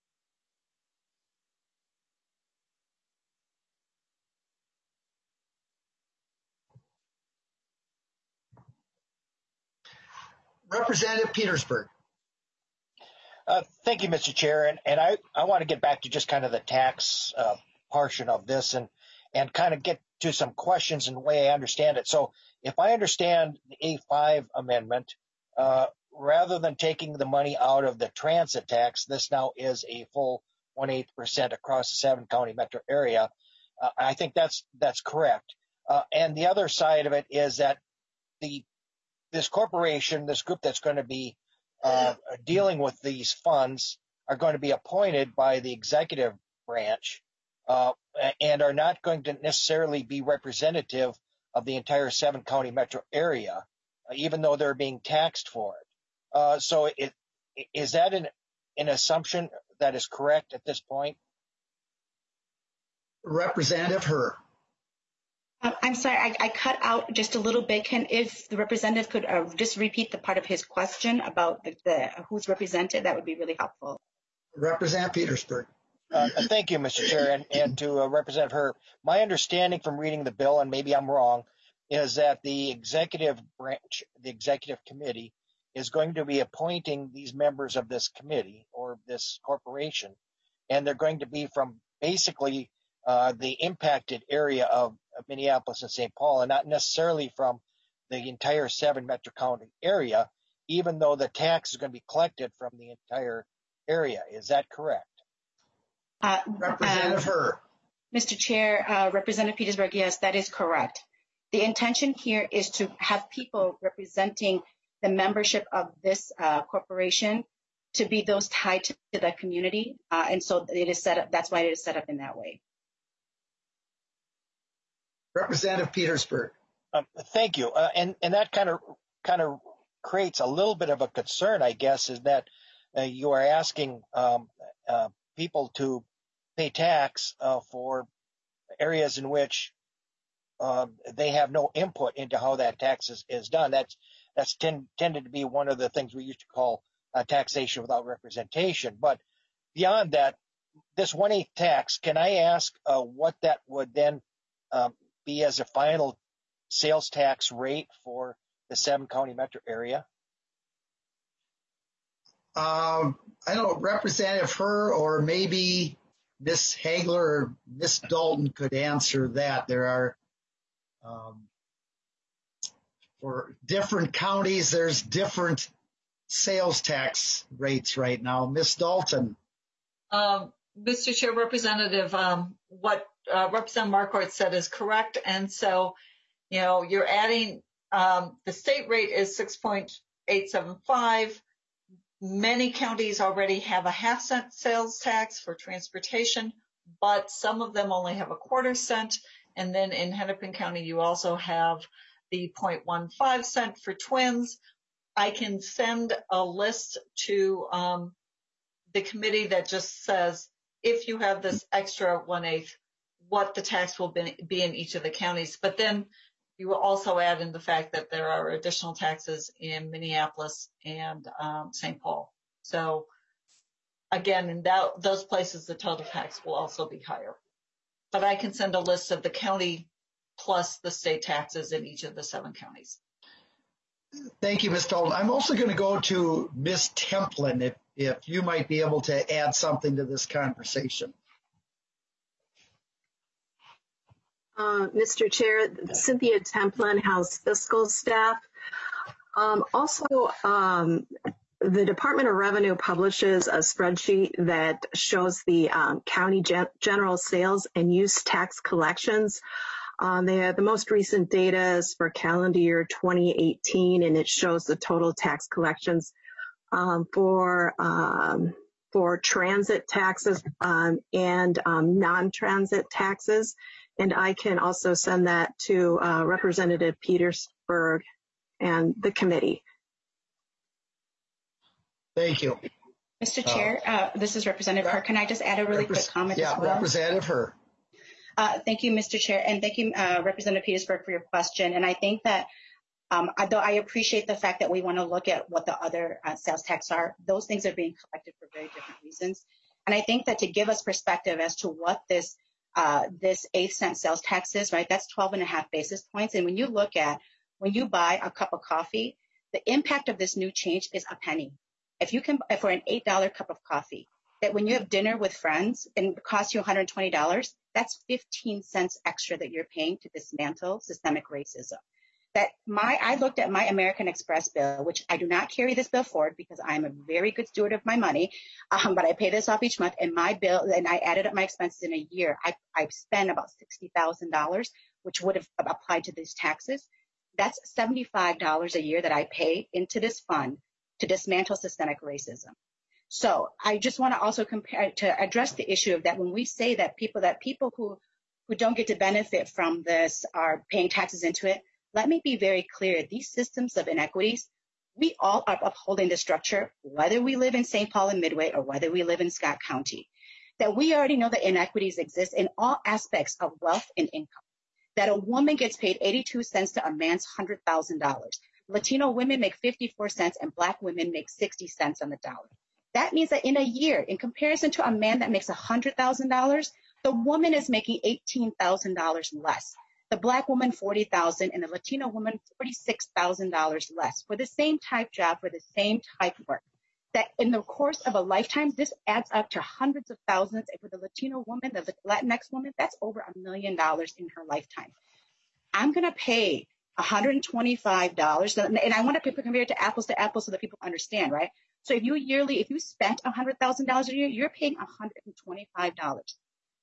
Representative Petersburg. Thank you, Mr. Chair. And I want to get back to just kind of the tax portion of this and kind of get to some questions in the way I understand it. So if I understand the A5 amendment, rather than taking the money out of the transit tax, this now is a full 1/8% across the 7-county metro area. I think that's correct. And the other side of it is that this corporation, this group that's going to be dealing with these funds are going to be appointed by the executive branch and are not going to necessarily be representative of the entire 7-county metro area, even though they're being taxed for it. So is that an assumption that is correct at this point? Representative Herr. I'm sorry, I cut out just a little bit. If the representative could just repeat the part of his question about the who's represented, that would be really helpful. Representative Petersburg. Thank you, Mr. Chair, and to Representative Herr. My understanding from reading the bill, and maybe I'm wrong, is that the executive branch, the executive committee, is going to be appointing these members of this committee or this corporation, and they're going to be from basically the impacted area of Minneapolis and St. Paul, and not necessarily from the entire 7 metro county area, even though the tax is going to be collected from the entire area. Is that correct? Representative Herr. Mr. Chair, Representative Petersburg, yes, that is correct. The intention here is to have people representing the membership of this corporation to be those tied to the community. And so it is set up, that's why it is set up in that way. Representative Petersburg. Thank you. And that kind of creates a little bit of a concern, I guess, is that you are asking people to pay tax for areas in which they have no input into how that tax is done. That's tended to be one of the things we used to call taxation without representation. But beyond that, this 1/8 tax, can I ask what that would then be as a final sales tax rate for the 7-county metro area? I don't know, Representative Herr or maybe Ms. Hagler or Ms. Dalton could answer that. There are, for different counties, there's different sales tax rates right now. Ms. Dalton. Mr. Chair, Representative, what Representative Marquardt said is correct. And so, you're adding, the state rate is 6.875. Many counties already have a 1/2 cent sales tax for transportation, but some of them only have a 1/4 cent. And then in Hennepin County, you also have the 0.15 cent for twins. I can send a list to the committee that just says, if you have this extra 1/8, what the tax will be in each of the counties. But then you will also add in the fact that there are additional taxes in Minneapolis and St. Paul. So again, in those places, the total tax will also be higher. But I can send a list of the county plus the state taxes in each of the 7 counties. Thank you, Ms. Dalton. I'm also going to go to Ms. Templin, if you might be able to add something to this conversation. Mr. Chair, Cynthia Templin, House Fiscal Staff. The Department of Revenue publishes a spreadsheet that shows the county general sales and use tax collections. They have the most recent data is for calendar year 2018, and it shows the total tax collections for transit taxes and non-transit taxes. And I can also send that to Representative Petersburg and the committee. Thank you. Mr. Chair, this is Representative Herr. Can I just add a really quick comment as well? Representative Herr. Thank you, Mr. Chair, and thank you, Representative Petersburg, for your question. And I think that though I appreciate the fact that we want to look at what the other sales tax are, those things are being collected for very different reasons. And I think that to give us perspective as to what this 1/8 cent sales tax is, right, that's 12.5 basis points. And when you when you buy a cup of coffee, the impact of this new change is a penny. For an $8 cup of coffee, that when you have dinner with friends and it costs you $120, that's 15 cents extra that you're paying to dismantle systemic racism. I looked at my American Express bill, which I do not carry this bill forward because I'm a very good steward of my money, but I pay this off each month, and my bill, and I added up my expenses in a year. I've spent about $60,000, which would have applied to these taxes. That's $75 a year that I pay into this fund to dismantle systemic racism. So I just want to also address the issue of that when we say that people who don't get to benefit from this are paying taxes into it. Let me be very clear. These systems of inequities, we all are upholding the structure, whether we live in St. Paul and Midway or whether we live in Scott County, that we already know that inequities exist in all aspects of wealth and income, that a woman gets paid 82 cents to a man's $100,000. Latino women make 54 cents and Black women make 60 cents on the dollar. That means that in a year, in comparison to a man that makes $100,000, the woman is making $18,000 less. The Black woman, $40,000, and the Latino woman, $46,000 less for the same type job, for the same type work. That in the course of a lifetime, this adds up to hundreds of thousands. And for the Latino woman, the Latinx woman, that's over $1 million in her lifetime. I'm going to pay $125, and I want to compare it to apples so that people understand, right? So if you spent $100,000 a year, you're paying $125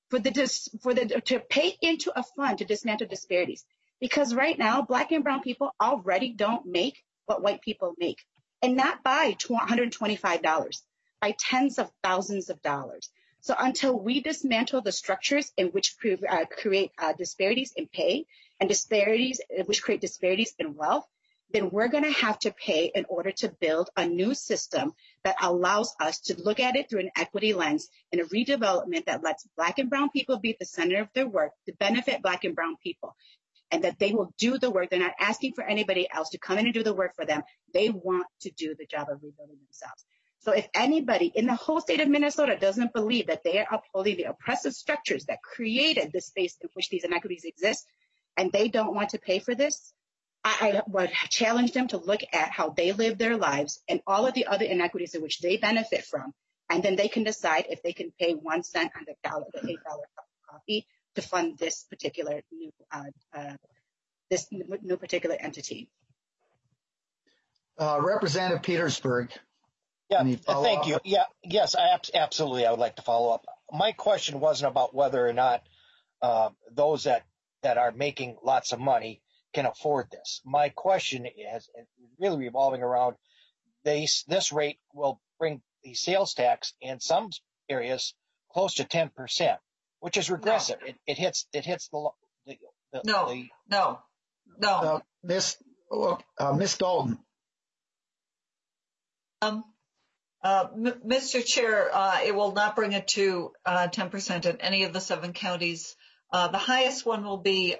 to pay into a fund to dismantle disparities. Because right now, Black and brown people already don't make what white people make, and not by $125. by tens of thousands of dollars. So until we dismantle the structures in which create disparities in pay and which create disparities in wealth, then we're going to have to pay in order to build a new system that allows us to look at it through an equity lens and a redevelopment that lets Black and brown people be at the center of their work to benefit Black and brown people, and that they will do the work. They're not asking for anybody else to come in and do the work for them. They want to do the job of rebuilding themselves. So if anybody in the whole state of Minnesota doesn't believe that they are upholding the oppressive structures that created the space in which these inequities exist, and they don't want to pay for this, I would challenge them to look at how they live their lives and all of the other inequities in which they benefit from, and then they can decide if they can pay 1 cent on the $8 cup of coffee to fund this particular new particular entity. Representative Petersburg. Yeah, thank you. Yeah, yes, absolutely. I would like to follow up. My question wasn't about whether or not those that are making lots of money can afford this. My question is really revolving around this rate will bring the sales tax in some areas close to 10%, which is regressive. No. It hits the No. Miss Dalton. Mr. Chair, it will not bring it to 10% in any of the 7 counties. The highest one will be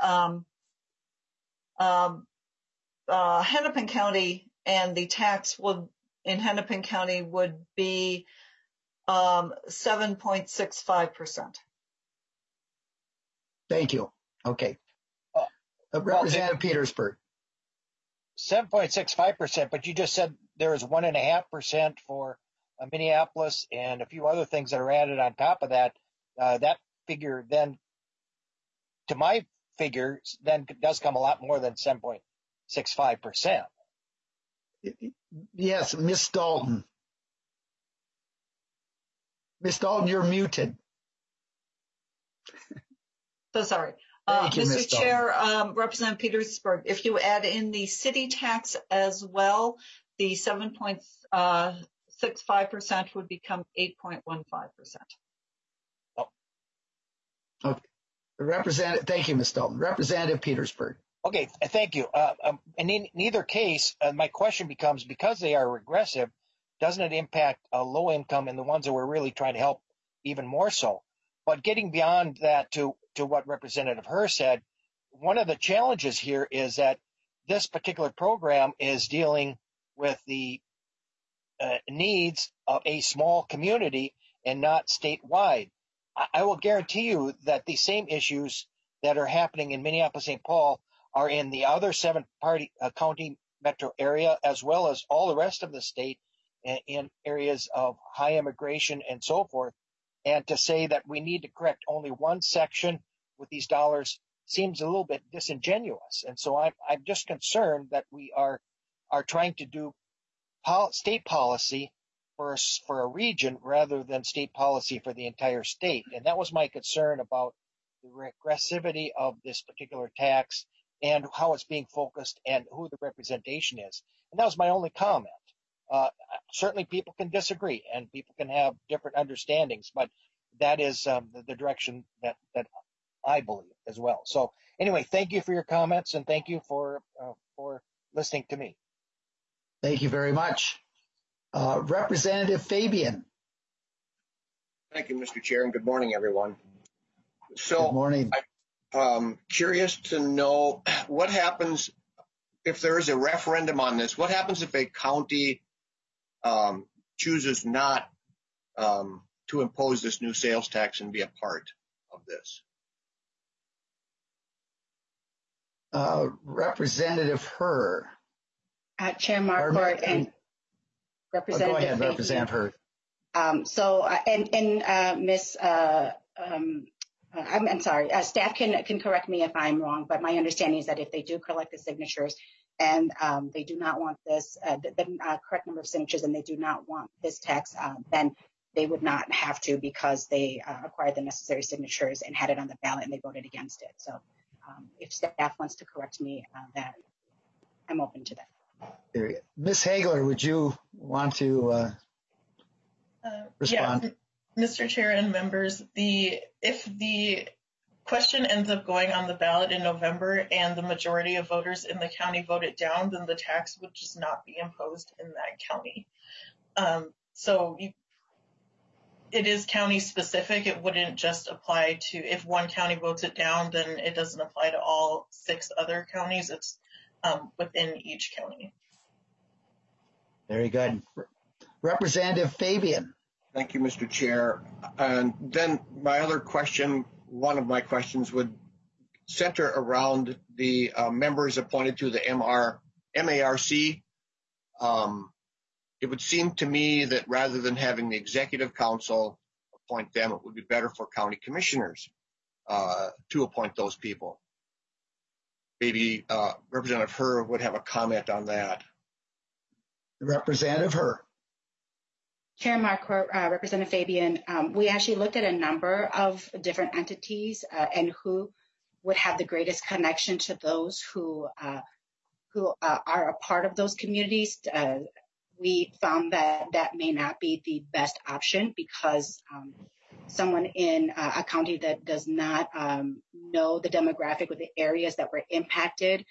Hennepin County, and the tax in Hennepin County would be 7.65%. Thank you. Okay. Representative Petersburg. 7.65%, but you just said there is 1.5% for Minneapolis and a few other things that are added on top of that. That figure then, to my figure, then does come a lot more than 7.65%. Yes, Miss Dalton. Miss Dalton, you're muted. So sorry. Mr. Chair, Representative Petersburg, if you add in the city tax as well, the 7.65% would become 8.15%. Oh. Okay. Thank you, Ms. Dalton. Representative Petersburg. Okay, thank you. In neither case, my question becomes, because they are regressive, doesn't it impact low income and the ones that we're really trying to help even more so? But getting beyond that to what Representative Herr said, one of the challenges here is that this particular program is dealing with the needs of a small community and not statewide. I will guarantee you that the same issues that are happening in Minneapolis-St. Paul are in the other 7 county metro area, as well as all the rest of the state in areas of high immigration and so forth. And to say that we need to correct only one section with these dollars seems a little bit disingenuous. And so I'm just concerned that we are trying to do state policy for a region rather than state policy for the entire state. And that was my concern about the regressivity of this particular tax and how it's being focused and who the representation is. And that was my only comment. Certainly people can disagree and people can have different understandings, but that is the direction that I believe as well. So anyway, thank you for your comments and thank you for listening to me. Thank you very much. Representative Fabian. Thank you, Mr. Chair, and good morning, everyone. So, good morning. I'm curious to know what happens if there is a referendum on this. What happens if a county chooses not to impose this new sales tax and be a part of this? Representative Herr. Chair Marquardt and Representative. Go ahead, Representative Herr. Miss, I'm sorry. Staff can correct me if I'm wrong, but my understanding is that if they do collect the signatures and they do not want this, the correct number of signatures, and they do not want this tax, then they would not have to because they acquired the necessary signatures and had it on the ballot and they voted against it. So if staff wants to correct me, that I'm open to that. Ms. Hagler, would you want to respond? Yeah, Mr. Chair and members, if the question ends up going on the ballot in November and the majority of voters in the county vote it down, then the tax would just not be imposed in that county. It is county specific. It wouldn't just apply to, if one county votes it down, then it doesn't apply to all 6 other counties. It's within each county. Very good. Representative Fabian. Thank you, Mr. Chair. And then my other question, one of my questions would center around the members appointed to the MARC. It would seem to me that rather than having the executive council appoint them, it would be better for county commissioners to appoint those people. Maybe Representative Herr would have a comment on that. Representative Herr. Chair Marquardt, Representative Fabian, we actually looked at a number of different entities and who would have the greatest connection to those who are a part of those communities. We found that that may not be the best option because someone in a county that does not know the demographic or the areas that were impacted,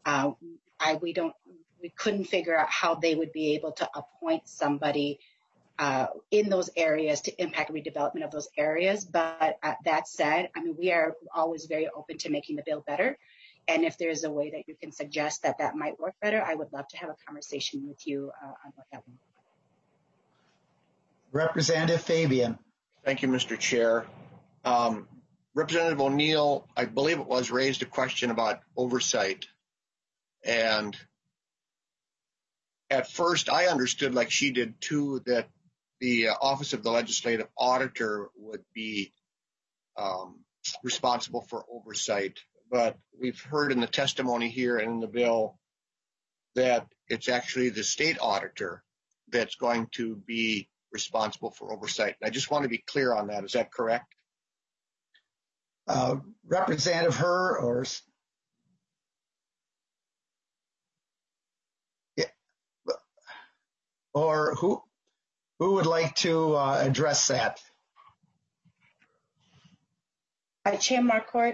we couldn't figure out how they would be able to appoint somebody in those areas to impact redevelopment of those areas. But that said, I mean, we are always very open to making the bill better. And if there's a way that you can suggest that that might work better, I would love to have a conversation with you on what that would look like. Representative Fabian. Thank you, Mr. Chair. Representative O'Neill, I believe it was, raised a question about oversight. And at first, I understood, like she did too, that the Office of the Legislative Auditor would be responsible for oversight. But we've heard in the testimony here and in the bill that it's actually the state auditor that's going to be responsible for oversight. And I just want to be clear on that. Is that correct? Representative Herr or who would like to address that? Chair Marquardt,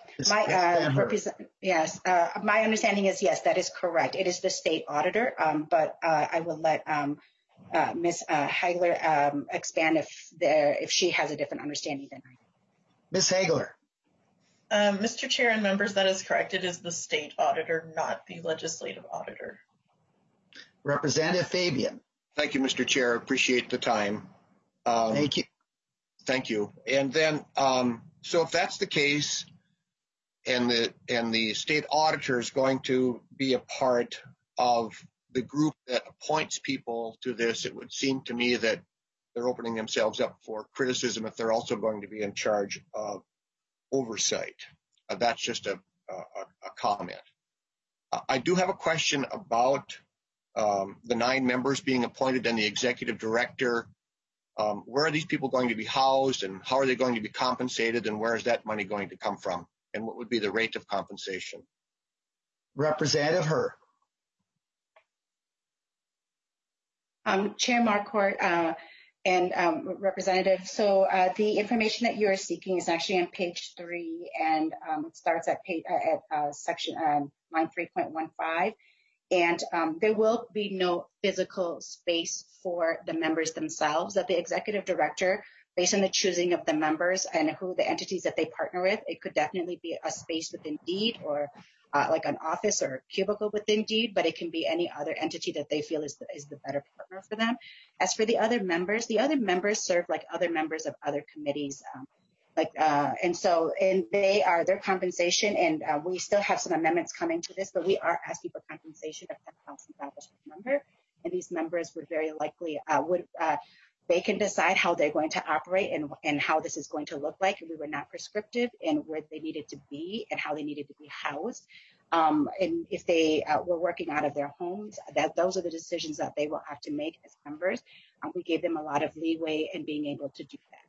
my understanding is yes, that is correct. It is the state auditor, but I will let Ms. Hagler expand if she has a different understanding than I do. Ms. Hagler. Mr. Chair and members, that is correct. It is the state auditor, not the legislative auditor. Representative Fabian. Thank you, Mr. Chair. Appreciate the time. Thank you. Thank you. And then, so if that's the case, and the state auditor is going to be a part of the group that appoints people to this, it would seem to me that they're opening themselves up for criticism if they're also going to be in charge of oversight. That's just a comment. I do have a question about the 9 members being appointed and the executive director. Where are these people going to be housed, and how are they going to be compensated, and where is that money going to come from, and what would be the rate of compensation? Representative Herr. Chair Marquardt and Representative, so the information that you are seeking is actually on page 3, and it starts at section line 3.15. And there will be no physical space for the members themselves. That the executive director, based on the choosing of the members and who the entities that they partner with, it could definitely be a space within Indeed or like an office or a cubicle within Indeed, but it can be any other entity that they feel is the better partner for them. As for the other members serve like other members of other committees. And their compensation, and we still have some amendments coming to this, but we are asking for compensation of $10,000 per member, and these members would very likely they can decide how they're going to operate and how this is going to look like. We were not prescriptive in where they needed to be and how they needed to be housed. And if they were working out of their homes, those are the decisions that they will have to make as members. We gave them a lot of leeway in being able to do that.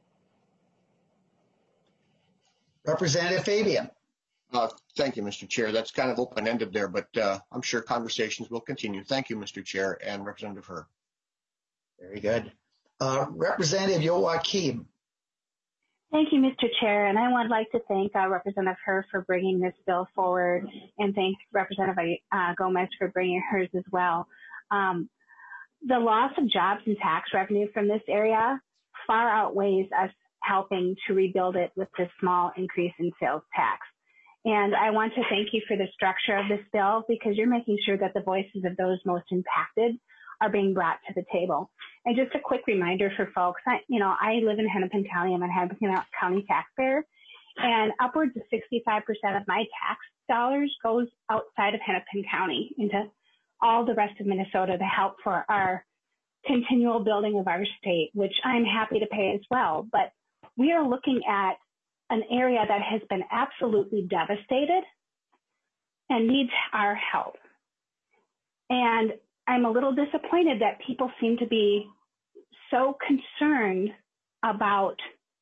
Representative Fabian. Thank you, Mr. Chair. That's kind of open-ended there, but I'm sure conversations will continue. Thank you, Mr. Chair and Representative Herr. Very good. Representative Yoakim. Thank you, Mr. Chair, and I would like to thank Representative Herr for bringing this bill forward, and thank Representative Gomez for bringing hers as well. The loss of jobs and tax revenue from this area far outweighs us helping to rebuild it with this small increase in sales tax. And I want to thank you for the structure of this bill, because you're making sure that the voices of those most impacted are being brought to the table. And just a quick reminder for folks, I live in Hennepin County. I'm a Hennepin County taxpayer, and upwards of 65% of my tax dollars goes outside of Hennepin County into all the rest of Minnesota to help for our continual building of our state, which I'm happy to pay as well. But we are looking at an area that has been absolutely devastated and needs our help. And I'm a little disappointed that people seem to be so concerned about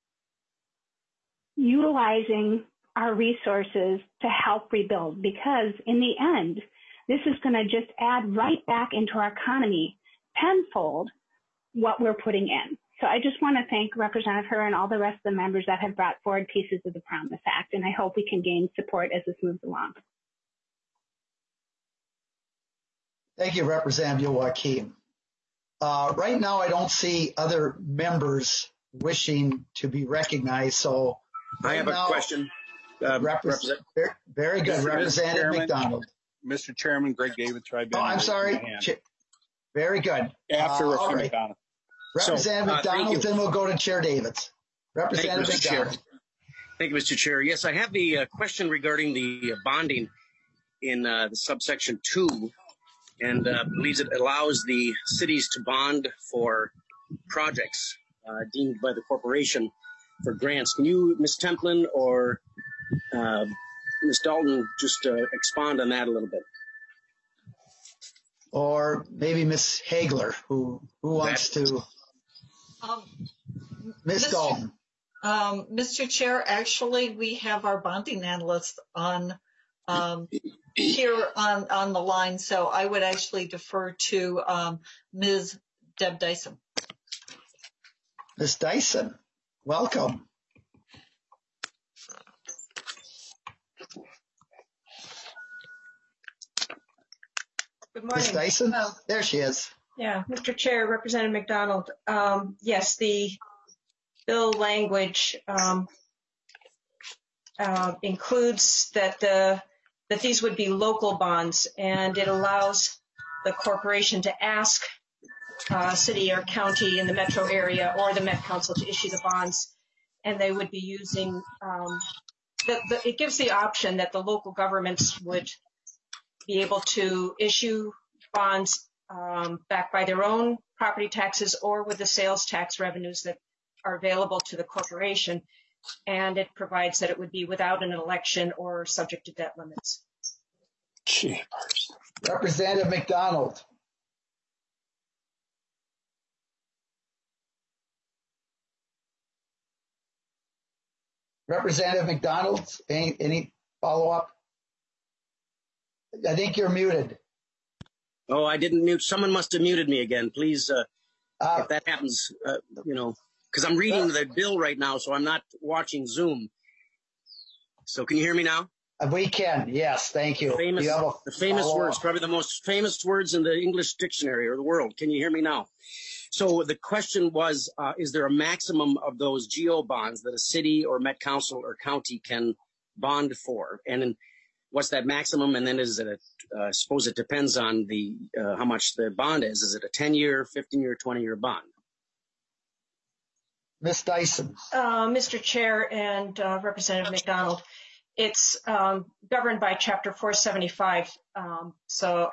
utilizing our resources to help rebuild, because in the end, this is going to just add right back into our economy tenfold what we're putting in. So I just want to thank Representative Herr and all the rest of the members that have brought forward pieces of the Promise Act, and I hope we can gain support as this moves along. Thank you, Representative Yoakim. Right now, I don't see other members wishing to be recognized. So I have a question. Very good, Representative McDonald. Mr. Chairman, Greg Davids. I'm sorry. Very good. After Representative McDonald. Representative McDonald, then we'll go to Chair Davids. Representative McDonald. Thank you, Mr. Chair. Yes, I have the question regarding the bonding in the subsection 2, and believes it allows the cities to bond for projects deemed by the corporation for grants. Can you, Ms. Templin or Ms. Dalton, just expand on that a little bit? Or maybe Ms. Hagler, who wants to? Ms. Dalton. Mr. Chair, actually, we have our bonding analyst on here on the line, so I would actually defer to Ms. Deb Dyson. Ms. Dyson, welcome. Good morning. Ms. Dyson? There she is. Yeah, Mr. Chair, Representative McDonald. Yes, the bill language includes that these would be local bonds, and it allows the corporation to ask city or county in the metro area or the Met Council to issue the bonds, and they would be using. It gives the option that the local governments would be able to issue bonds backed by their own property taxes or with the sales tax revenues that are available to the corporation, and it provides that it would be without an election or subject to debt limits. Representative McDonald. Representative McDonald, any follow-up? I think you're muted. Oh, I didn't mute. Someone must have muted me again. Please, if that happens, because I'm reading the bill right now, so I'm not watching Zoom. So can you hear me now? We can, yes. Thank you. The famous words, probably the most famous words in the English dictionary or the world. Can you hear me now? So the question was, is there a maximum of those GO bonds that a city or Met Council or county can bond for? And then what's that maximum? And then is it I suppose it depends on the how much the bond is. Is it a 10-year, 15-year, 20-year bond? Ms. Dyson. Mr. Chair and Representative McDonald, it's governed by Chapter 475. So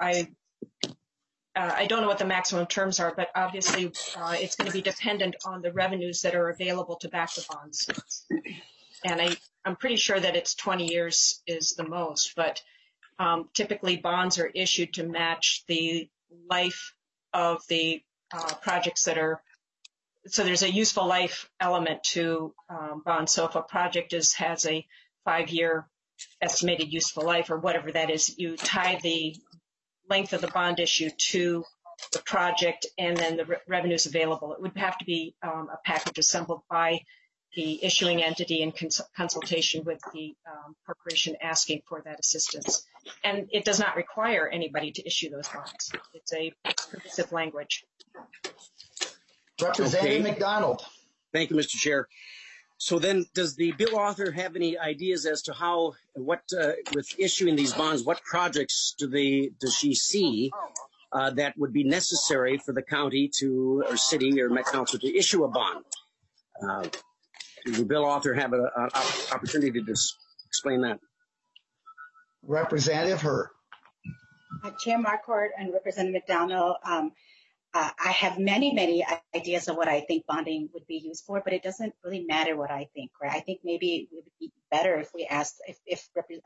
I don't know what the maximum terms are, but obviously it's going to be dependent on the revenues that are available to back the bonds. And I'm pretty sure that it's 20 years is the most, but typically bonds are issued to match the life of the projects that are, so there's a useful life element to bonds. So if a project has a 5-year estimated useful life or whatever that is, you tie the length of the bond issue to the project and then the revenues available. It would have to be a package assembled by the issuing entity in consultation with the corporation asking for that assistance. And it does not require anybody to issue those bonds. It's a permissive language. Representative McDonald. Thank you, Mr. Chair. So then, does the bill author have any ideas as to how, with issuing these bonds, what projects does she see that would be necessary for the county or city or Met Council to issue a bond? Does the bill author have an opportunity to explain that? Representative Herr. Chair Marquardt and Representative McDonald, I have many ideas of what I think bonding would be used for, but it doesn't really matter what I think, right? I think maybe it would be better if we asked if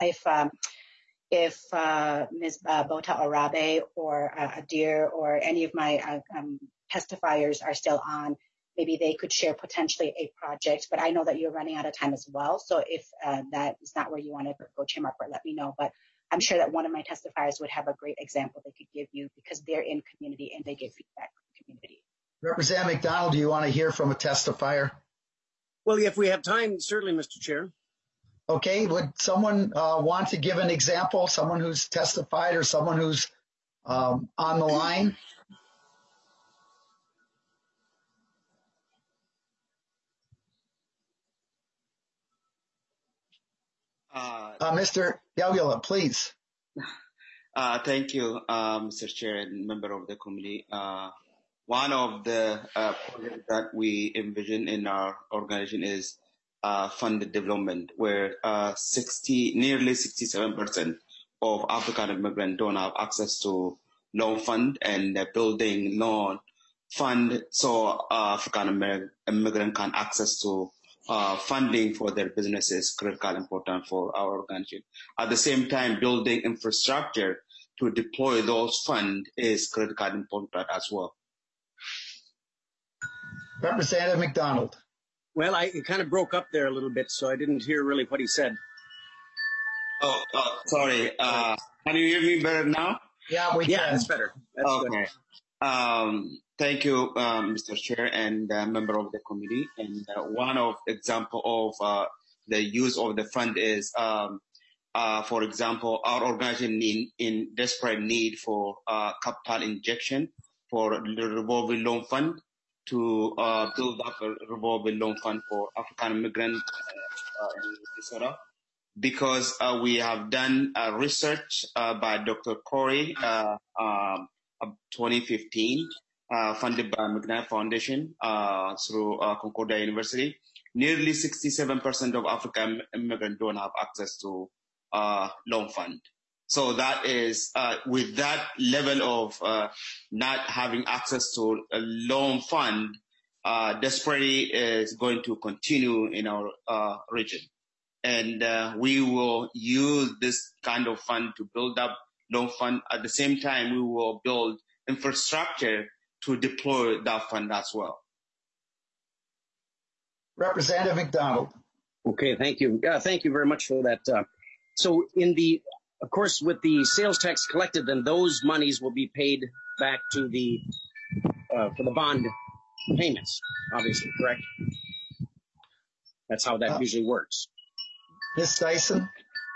Ms. Bota Arabe or Adir or any of my testifiers are still on, maybe they could share potentially a project, but I know that you're running out of time as well. So if that is not where you want to go, Chair Marquardt, let me know. But I'm sure that one of my testifiers would have a great example they could give you because they're in community and they get feedback from the community. Representative McDonald, do you want to hear from a testifier? Well, if we have time, certainly, Mr. Chair. Okay, would someone want to give an example, someone who's testified or someone who's on the line? Mr. Galgula, please. Thank you, Mr. Chair and member of the committee. One of the projects that we envision in our organization is funded development, where nearly 67% of African immigrants don't have access to loan fund and building loan fund so African immigrant can access to funding for their businesses critical important for our organization. At the same time, building infrastructure to deploy those funds is critical important as well. Representative McDonald. Well, it kind of broke up there a little bit, so I didn't hear really what he said. Oh, sorry. Can you hear me better now? Yeah, we can. Yeah, it's better. That's okay. Good. Thank you, Mr. Chair and member of the committee. And one of example of the use of the fund is, for example, our organization in desperate need for capital injection for the revolving loan fund to build up a revolving loan fund for African immigrants in Minnesota. Because we have done research by Dr. Corey, 2015, funded by McKnight Foundation through Concordia University. Nearly 67% of African immigrants don't have access to loan fund. So that is, with that level of not having access to a loan fund, desperately is going to continue in our region. And we will use this kind of fund to build up loan fund. At the same time, we will build infrastructure to deploy that fund as well. Representative McDonald. Okay, thank you. Thank you very much for that. So of course, with the sales tax collected, then those monies will be paid back to for the bond payments, obviously, correct? That's how that usually works. Ms. Dyson?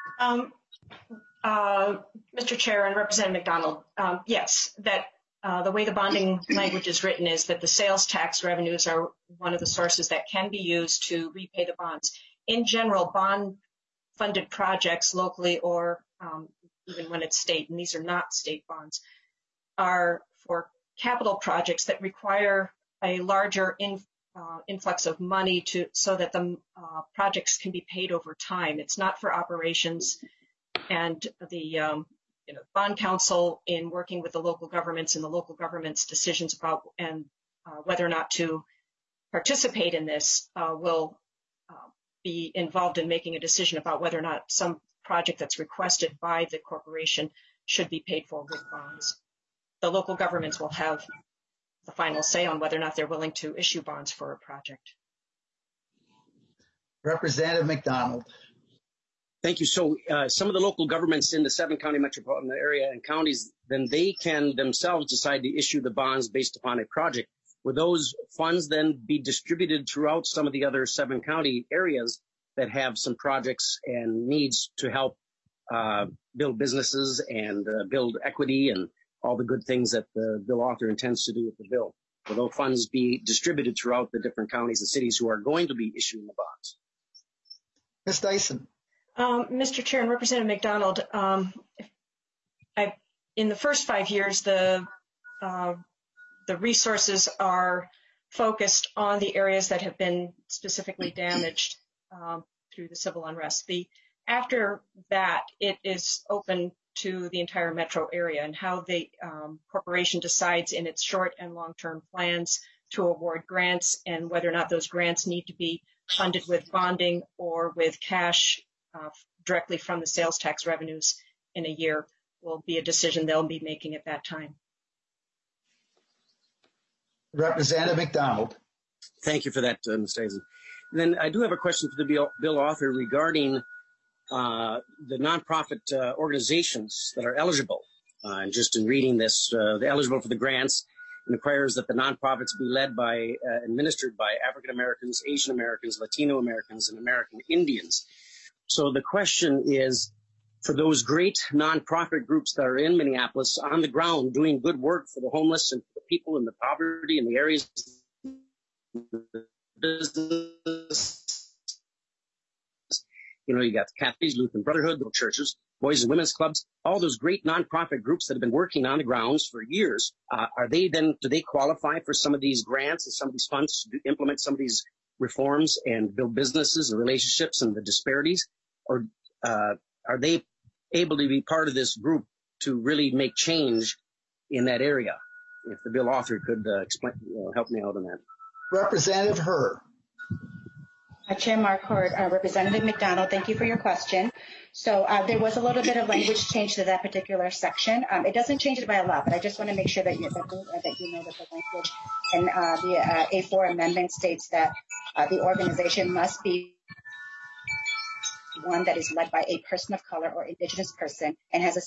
Mr. Chair and Representative McDonald, yes, that the way the bonding language is written is that the sales tax revenues are one of the sources that can be used to repay the bonds. In general, bond-funded projects locally or even when it's state, and these are not state bonds, are for capital projects that require a larger influx of money so that the projects can be paid over time. It's not for operations, and the bond council, in working with the local governments and the local government's decisions about whether or not to participate in this, will be involved in making a decision about whether or not some project that's requested by the corporation should be paid for with bonds. The local governments will have the final say on whether or not they're willing to issue bonds for a project. Representative McDonald. Thank you. So some of the local governments in the 7-county metropolitan area and counties, then they can themselves decide to issue the bonds based upon a project. Would those funds then be distributed throughout some of the other 7-county areas that have some projects and needs to help build businesses and build equity and all the good things that the bill author intends to do with the bill? Will those funds be distributed throughout the different counties and cities who are going to be issuing the bonds? Ms. Dyson. Mr. Chair and Representative McDonald, in the first 5 years, the resources are focused on the areas that have been specifically damaged through the civil unrest. After that, it is open to the entire metro area and how the corporation decides in its short and long-term plans to award grants and whether or not those grants need to be funded with bonding or with cash directly from the sales tax revenues in a year will be a decision they'll be making at that time. Representative McDonald. Thank you for that, Ms. Dyson. Then I do have a question for the bill author regarding the nonprofit organizations that are eligible. And just in reading this, they're eligible for the grants and requires that the nonprofits be led by, administered by African Americans, Asian Americans, Latino Americans, and American Indians. So the question is, for those great nonprofit groups that are in Minneapolis on the ground doing good work for the homeless and for the people in the poverty in the areas, business, you got the Catholics, Lutheran Brotherhood, little churches, boys and women's clubs, all those great nonprofit groups that have been working on the grounds for years. Do they qualify for some of these grants and some of these funds to implement some of these reforms and build businesses and relationships and the disparities? Or are they able to be part of this group to really make change in that area? If the bill author could explain, help me out on that. Representative Herr. Chair Marquardt, Representative McDonald, thank you for your question. So there was a little bit of language change to that particular section. It doesn't change it by a lot, but I just want to make sure that you know that the language in the A4 amendment states that the organization must be one that is led by a person of color or indigenous person and has a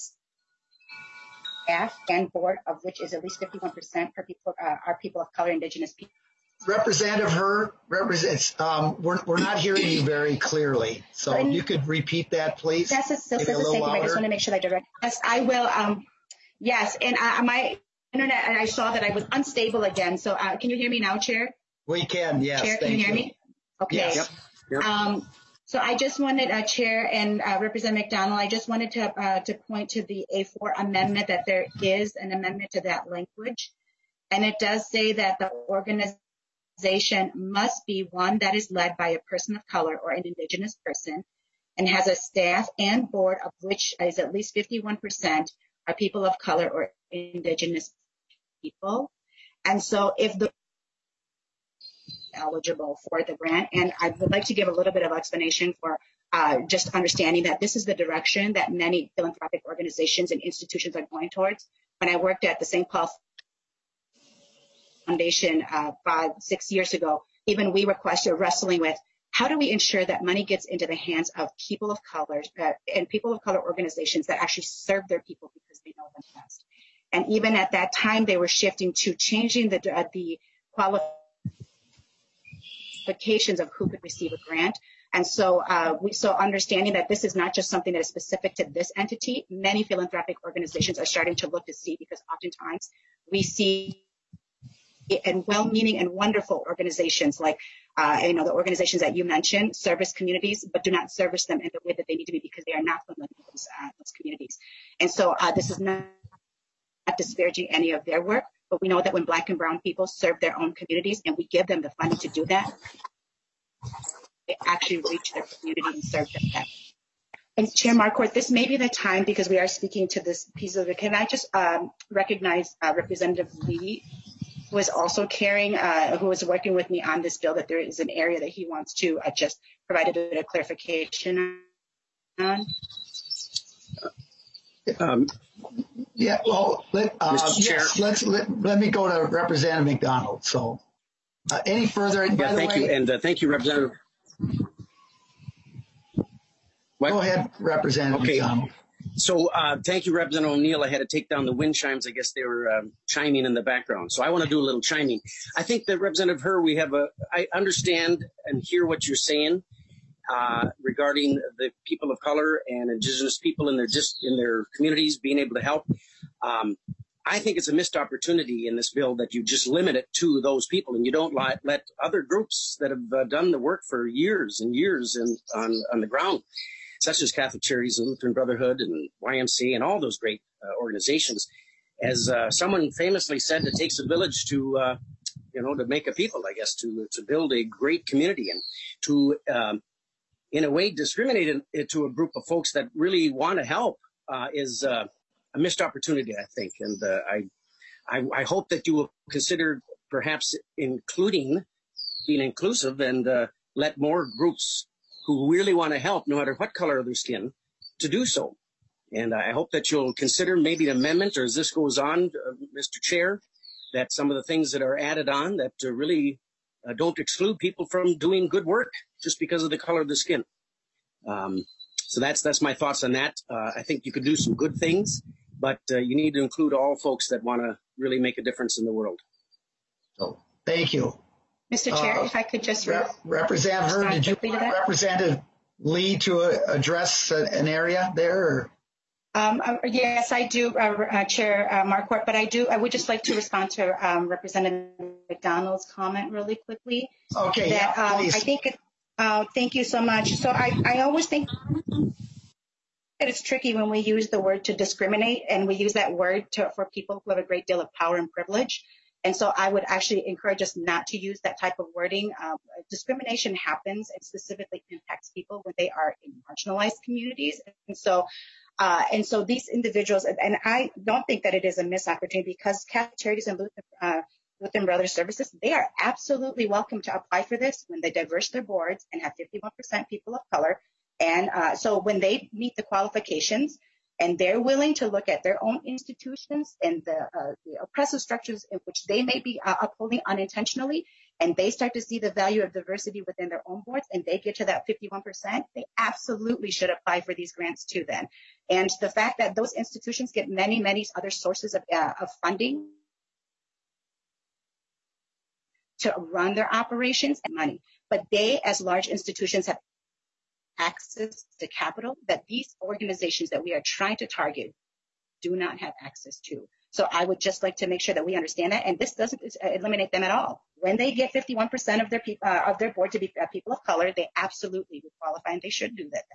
staff and board of which is at least 51% per people are people of color, indigenous people. Representative Herr, we're not hearing you very clearly. So if you could repeat that, please. Yes, thank you. I just want to make sure that I direct. Yes, I will. Yes, and my internet, and I saw that I was unstable again. So can you hear me now, Chair? We can, yes. Chair, can you hear me? Okay. Yes. Yep. So I just wanted, Chair and Representative McDonald, I just wanted to point to the A4 amendment that there is an amendment to that language. And it does say that the organization must be one that is led by a person of color or an indigenous person and has a staff and board of which is at least 51% are people of color or indigenous people. And so if the eligible for the grant, and I would like to give a little bit of explanation for just understanding that this is the direction that many philanthropic organizations and institutions are going towards. When I worked at the St. Paul Foundation 5-6 years ago, even we were wrestling with how do we ensure that money gets into the hands of people of color and people of color organizations that actually serve their people because they know them best. And even at that time, they were shifting to changing the qualifications of who could receive a grant. And so understanding that this is not just something that is specific to this entity, many philanthropic organizations are starting to look to see, because oftentimes we see and well-meaning and wonderful organizations like, the organizations that you mentioned, service communities, but do not service them in the way that they need to be because they are not familiar with those communities. And so this is not disparaging any of their work, but we know that when Black and Brown people serve their own communities and we give them the funding to do that, they actually reach their community and serve them. And Chair Marquardt, this may be the time, because we are speaking to this piece of it. Can I just recognize Representative Lee, who is also who is working with me on this bill, that there is an area that he wants to just provide a bit of clarification on. Yeah, well, let me go to Representative McDonald. So, any further? Yeah, thank you, and thank you, Representative. Go ahead, Representative McDonald. So thank you, Representative O'Neill. I had to take down the wind chimes. I guess they were chiming in the background. So I want to do a little chiming. I think that Representative Herr, I understand and hear what you're saying regarding the people of color and indigenous people in their communities being able to help. I think it's a missed opportunity in this bill that you just limit it to those people and you don't let other groups that have done the work for years and years on the ground, such as Catholic Charities and Lutheran Brotherhood and YMCA and all those great organizations. As someone famously said, it takes a village to make a people, I guess, to build a great community and to, in a way, discriminate it to a group of folks that really want to help is a missed opportunity, I think. And I hope that you will consider perhaps being inclusive and let more groups who really want to help, no matter what color of their skin, to do so. And I hope that you'll consider maybe an amendment, or as this goes on, Mr. Chair, that some of the things that are added on that really don't exclude people from doing good work just because of the color of the skin. So that's my thoughts on that. I think you could do some good things, but you need to include all folks that want to really make a difference in the world. So thank you. Mr. Chair, if I could just... Representative Herr, did you want Representative Lee to address an area there? Yes, I do, Chair Marquardt, but I would just like to respond to Representative McDonald's comment really quickly. Okay, please. I think, thank you so much. So I always think that it's tricky when we use the word to discriminate, and we use that word for people who have a great deal of power and privilege. And so I would actually encourage us not to use that type of wording. Discrimination happens and specifically impacts people when they are in marginalized communities. And so these individuals, and I don't think that it is a missed opportunity, because Catholic Charities and Lutheran Brothers Services, they are absolutely welcome to apply for this when they diverse their boards and have 51% people of color. And so when they meet the qualifications, and they're willing to look at their own institutions and the oppressive structures in which they may be upholding unintentionally, and they start to see the value of diversity within their own boards, and they get to that 51%, they absolutely should apply for these grants too then. And the fact that those institutions get many, many other sources of funding to run their operations and money, but they, as large institutions, have access to capital that these organizations that we are trying to target do not have access to. So I would just like to make sure that we understand that, and this doesn't eliminate them at all. When they get 51% of their board to be people of color, they absolutely would qualify, and they should do that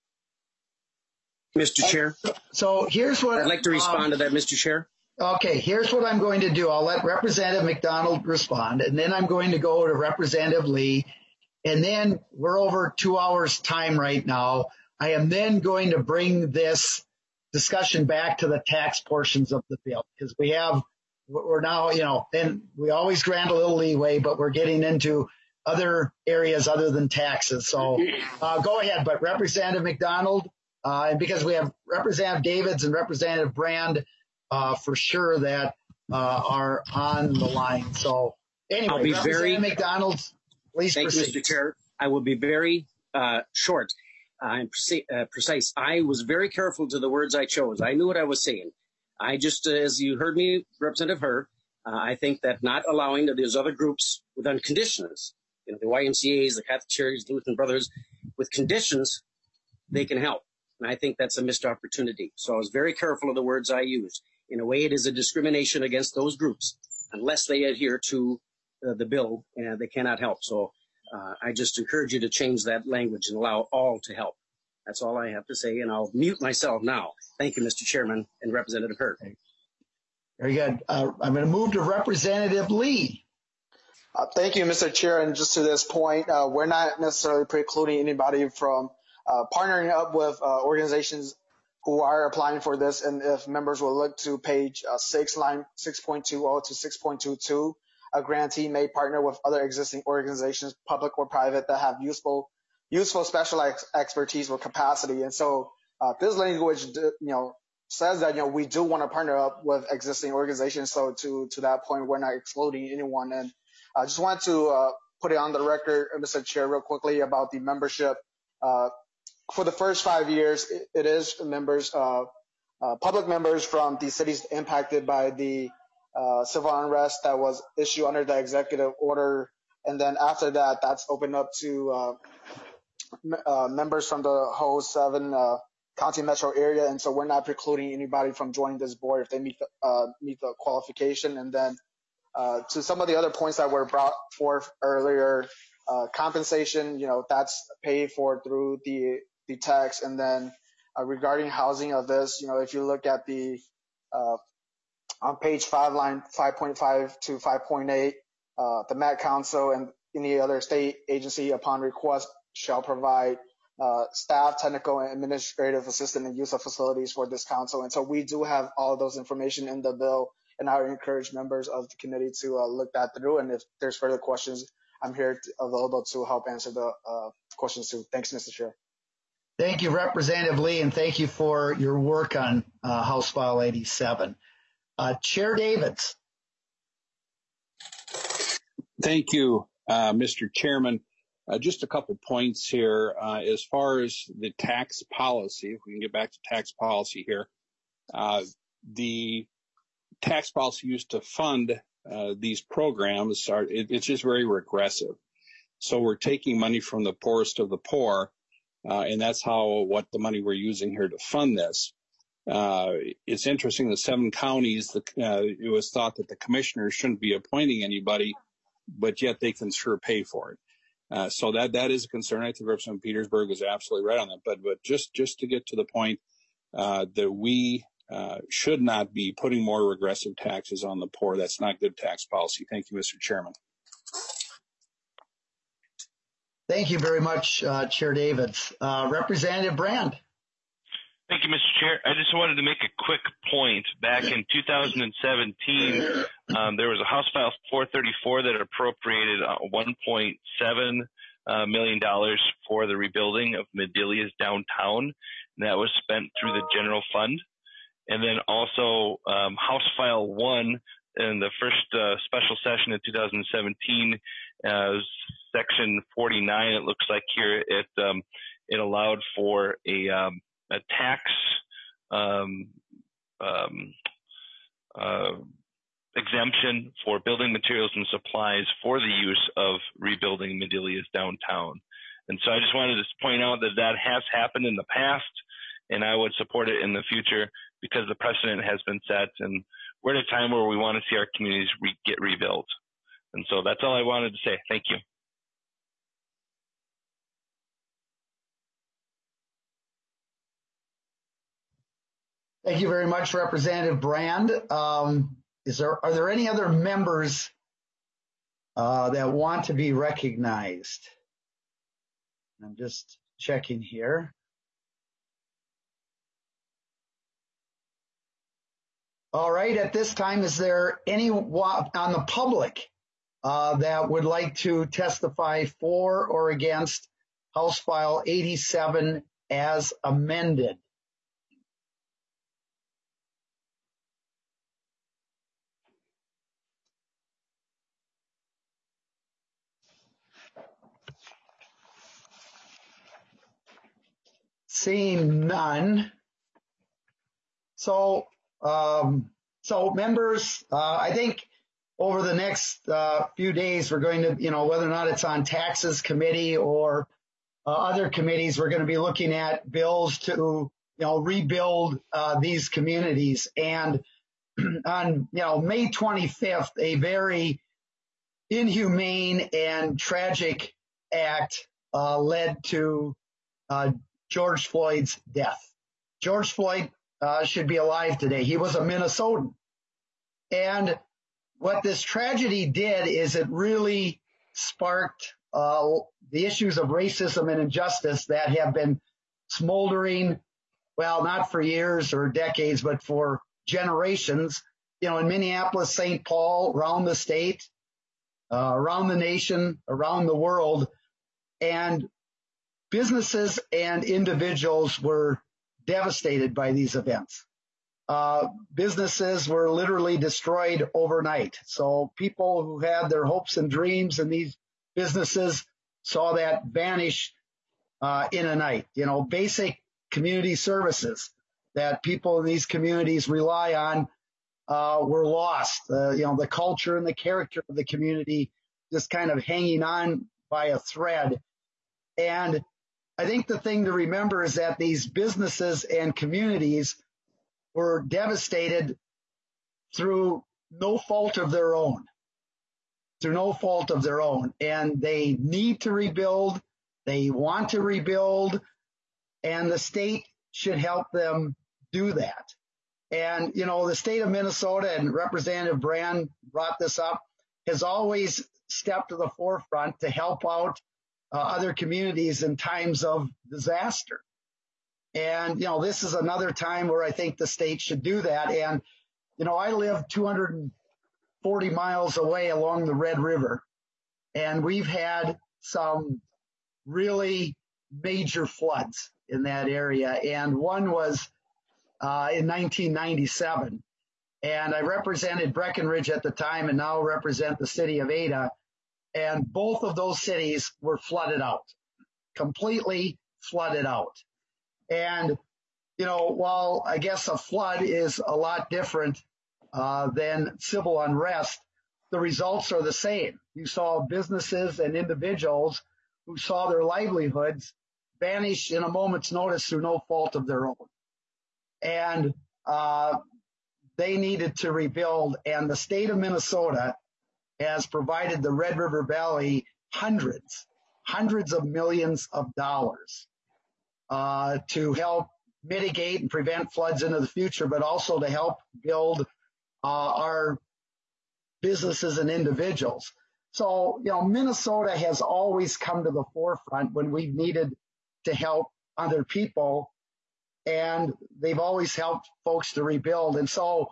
then. Mr. Chair. So here's what I'd like to respond to that, Mr. Chair. Okay, here's what I'm going to do. I'll let Representative McDonald respond, and then I'm going to go to Representative Lee. And then we're over 2 hours time right now. I am then going to bring this discussion back to the tax portions of the bill, because we're now, and we always grant a little leeway, but we're getting into other areas other than taxes. So go ahead, but Representative McDonald, and because we have Representative Davids and Representative Brand for sure that are on the line. So anyway, Representative McDonald, please proceed. Thank you, Mr. Chair. I will be very short and precise. I was very careful to the words I chose. I knew what I was saying. I just, as you heard me, Representative Herr, I think that not allowing those other groups without conditions, the YMCAs, the Catholic Charities, the Lutheran Brothers, with conditions, they can help. And I think that's a missed opportunity. So I was very careful of the words I used. In a way, it is a discrimination against those groups unless they adhere to the bill, and they cannot help. So I just encourage you to change that language and allow all to help. That's all I have to say, and I'll mute myself now. Thank you, Mr. Chairman and Representative Herr. Very good. I'm going to move to Representative Lee. Thank you, Mr. Chair. And just to this point, we're not necessarily precluding anybody from partnering up with organizations who are applying for this. And if members will look to page 6, line 6.20 to 6.22, a grantee may partner with other existing organizations, public or private, that have useful specialized expertise or capacity. And so this language, says that, we do want to partner up with existing organizations. So to that point, we're not excluding anyone. And I just want to put it on the record, Mr. Chair, real quickly about the membership for the first 5 years, it is members, public members from the cities impacted by the civil unrest that was issued under the executive order. And then after that, that's opened up to members from the whole 7 county metro area. And so we're not precluding anybody from joining this board if they meet the qualification. And then to some of the other points that were brought forth earlier, compensation, that's paid for through the tax. And then regarding housing of this, if you look at the on page 5, line 5.5 to 5.8, the Met Council and any other state agency upon request shall provide staff, technical, and administrative assistance and use of facilities for this council. And so we do have all of those information in the bill, and I would encourage members of the committee to look that through. And if there's further questions, I'm here available to help answer the questions too. Thanks, Mr. Chair. Thank you, Representative Lee, and thank you for your work on House File 87. Chair Davids. Thank you, Mr. Chairman. Just a couple points here. As far as the tax policy, if we can get back to tax policy here, the tax policy used to fund these programs it's just very regressive. So we're taking money from the poorest of the poor, and that's what the money we're using here to fund this. It's interesting, the 7 counties, it was thought that the commissioners shouldn't be appointing anybody, but yet they can sure pay for it. So that is a concern. I think Representative Petersburg was absolutely right on that. But just to get to the point that we should not be putting more regressive taxes on the poor. That's not good tax policy. Thank you, Mr. Chairman. Thank you very much, Chair Davids. Representative Brand. Thank you, Mr. Chair. I just wanted to make a quick point. Back in 2017, there was a House File 434 that appropriated $1.7 million for the rebuilding of Medelia's downtown, and that was spent through the general fund. And then also House File 1 in the first special session in 2017, Section 49, it looks like here, it allowed for a tax exemption for building materials and supplies for the use of rebuilding Medelia's downtown. And so I just wanted to point out that has happened in the past, and I would support it in the future because the precedent has been set, and we're at a time where we want to see our communities get rebuilt. And so that's all I wanted to say. Thank you. Thank you very much, Representative Brand. Are there any other members that want to be recognized? I'm just checking here. All right, at this time, is there anyone on the public that would like to testify for or against House File 87 as amended? Seeing none. So members, I think over the next few days, we're going to, whether or not it's on taxes committee or other committees, we're going to be looking at bills to, rebuild these communities. And on, May 25th, a very inhumane and tragic act led to George Floyd's death. George Floyd should be alive today. He was a Minnesotan. And what this tragedy did is it really sparked the issues of racism and injustice that have been smoldering, well, not for years or decades, but for generations, in Minneapolis, St. Paul, around the state, around the nation, around the world. And businesses and individuals were devastated by these events. Businesses were literally destroyed overnight. So people who had their hopes and dreams in these businesses saw that vanish in a night. Basic community services that people in these communities rely on were lost. The culture and the character of the community just kind of hanging on by a thread. And I think the thing to remember is that these businesses and communities were devastated through no fault of their own. And they need to rebuild. They want to rebuild. And the state should help them do that. And, the state of Minnesota, and Representative Brand brought this up, has always stepped to the forefront to help out other communities in times of disaster. And, this is another time where I think the state should do that. And, I live 240 miles away along the Red River, and we've had some really major floods in that area. And one was in 1997. And I represented Breckenridge at the time and now represent the city of Ada. And both of those cities were flooded out, completely flooded out. And, while I guess a flood is a lot different than civil unrest, the results are the same. You saw businesses and individuals who saw their livelihoods vanish in a moment's notice through no fault of their own. And they needed to rebuild. And the state of Minnesota has provided the Red River Valley hundreds of millions of dollars to help mitigate and prevent floods into the future, but also to help build our businesses and individuals. So, Minnesota has always come to the forefront when we've needed to help other people, and they've always helped folks to rebuild. And so,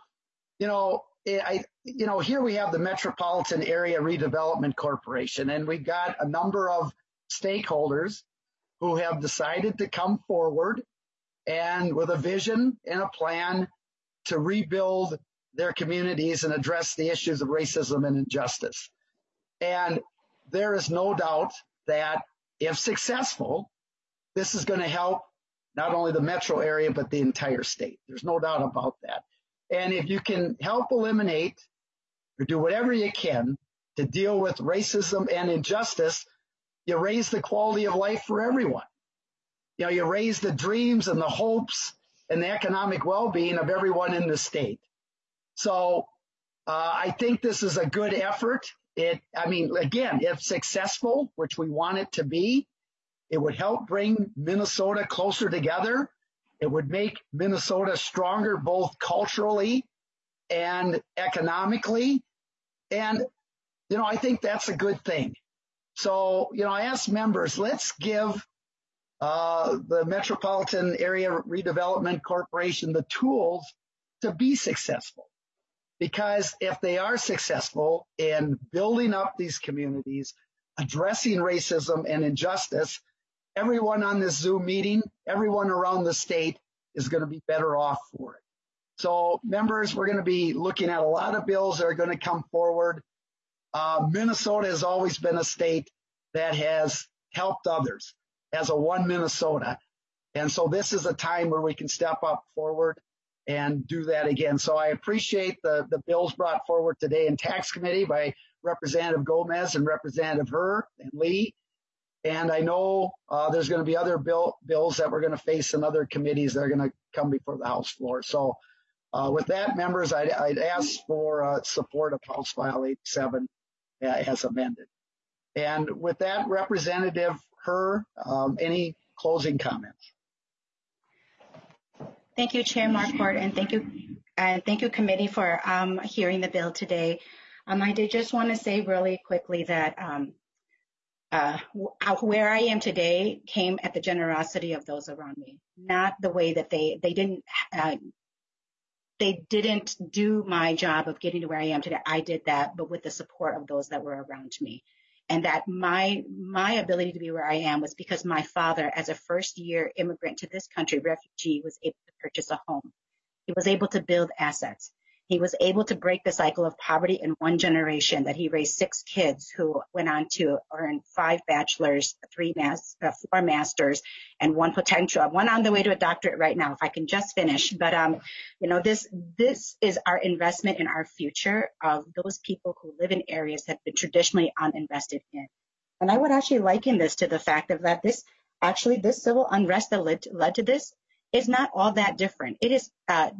here we have the Metropolitan Area Redevelopment Corporation, and we've got a number of stakeholders who have decided to come forward and with a vision and a plan to rebuild their communities and address the issues of racism and injustice. And there is no doubt that if successful, this is going to help not only the metro area, but the entire state. There's no doubt about that. And if you can help eliminate or do whatever you can to deal with racism and injustice, you raise the quality of life for everyone. You raise the dreams and the hopes and the economic well-being of everyone in the state. So I think this is a good effort. Again, if successful, which we want it to be, it would help bring Minnesota closer together. It would make Minnesota stronger, both culturally and economically. And, I think that's a good thing. So, I ask members, let's give the Metropolitan Area Redevelopment Corporation the tools to be successful. Because if they are successful in building up these communities, addressing racism and injustice, everyone on this Zoom meeting, everyone around the state is going to be better off for it. So members, we're going to be looking at a lot of bills that are going to come forward. Minnesota has always been a state that has helped others as a one Minnesota. And so this is a time where we can step up forward and do that again. So I appreciate the bills brought forward today in tax committee by Representative Gomez and Representative Herr and Lee. And I know there's going to be other bills that we're going to face in other committees that are going to come before the House floor. So with that, members, I'd ask for support of House File 87 as amended. And with that, Representative Herr, any closing comments? Thank you, Chair Marquardt, and thank you, committee, for hearing the bill today. I did just want to say really quickly that where I am today came at the generosity of those around me, not the way that they didn't do my job of getting to where I am today. I did that, but with the support of those that were around me. And that my ability to be where I am was because my father, as a first-year immigrant to this country, refugee, was able to purchase a home. He was able to build assets. He was able to break the cycle of poverty in one generation, that he raised 6 kids who went on to earn 5 bachelors, 4 masters, and 1 potential, 1 on the way to a doctorate right now, if I can just finish. But, this is our investment in our future of those people who live in areas that have been traditionally uninvested in. And I would actually liken this to the fact of that this civil unrest that led to this is not all that different. It is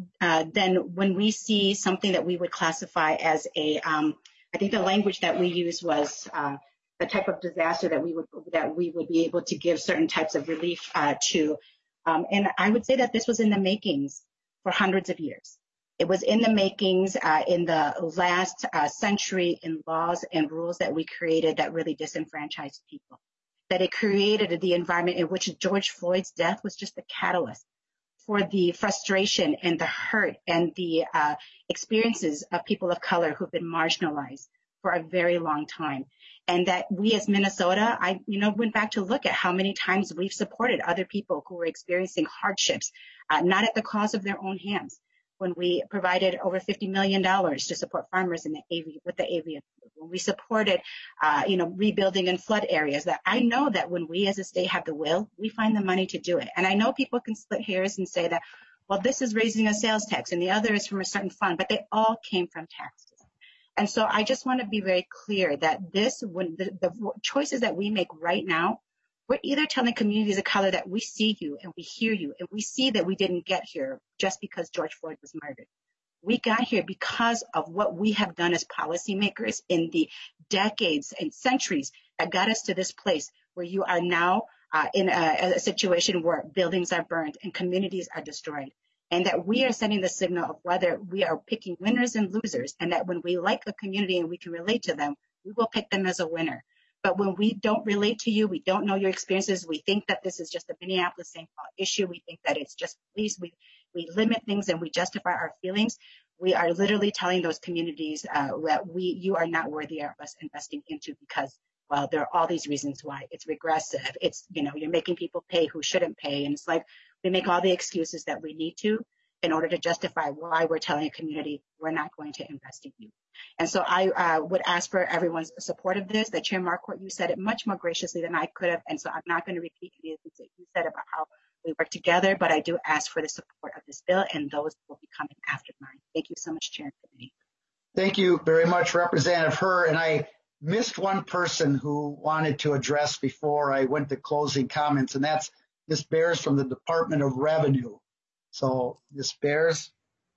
than when we see something that we would classify as I think the language that we used was the type of disaster that we would be able to give certain types of relief to. And I would say that this was in the makings for hundreds of years. It was in the makings in the last century in laws and rules that we created that really disenfranchised people. That it created the environment in which George Floyd's death was just the catalyst for the frustration and the hurt and the experiences of people of color who've been marginalized for a very long time. And that we as Minnesota, I went back to look at how many times we've supported other people who were experiencing hardships, not at the cost of their own hands. When we provided over $50 million to support farmers in with the avian flu, when we supported, rebuilding in flood areas, that I know that when we as a state have the will, we find the money to do it. And I know people can split hairs and say that, well, this is raising a sales tax and the other is from a certain fund, but they all came from taxes. And so I just want to be very clear that when the choices that we make right now, we're either telling communities of color that we see you and we hear you and we see that we didn't get here just because George Floyd was murdered. We got here because of what we have done as policymakers in the decades and centuries that got us to this place where you are now in a situation where buildings are burned and communities are destroyed. And that we are sending the signal of whether we are picking winners and losers, and that when we like a community and we can relate to them, we will pick them as a winner. But when we don't relate to you, we don't know your experiences, we think that this is just a Minneapolis-St. Paul issue, we think that it's just police, we limit things and we justify our feelings, we are literally telling those communities that you are not worthy of us investing into because, well, there are all these reasons why. It's regressive, it's, you're making people pay who shouldn't pay, and it's like we make all the excuses that we need to in order to justify why we're telling a community we're not going to invest in you. And so I would ask for everyone's support of this. That Chair Marquardt, you said it much more graciously than I could have. And so I'm not going to repeat any of the things that you said about how we work together, but I do ask for the support of this bill, and those will be coming after mine. Thank you so much, Chair and Committee. Thank you very much, Representative Herr. And I missed one person who wanted to address before I went to closing comments, and that's Ms. Bears from the Department of Revenue. So, Ms. Bears.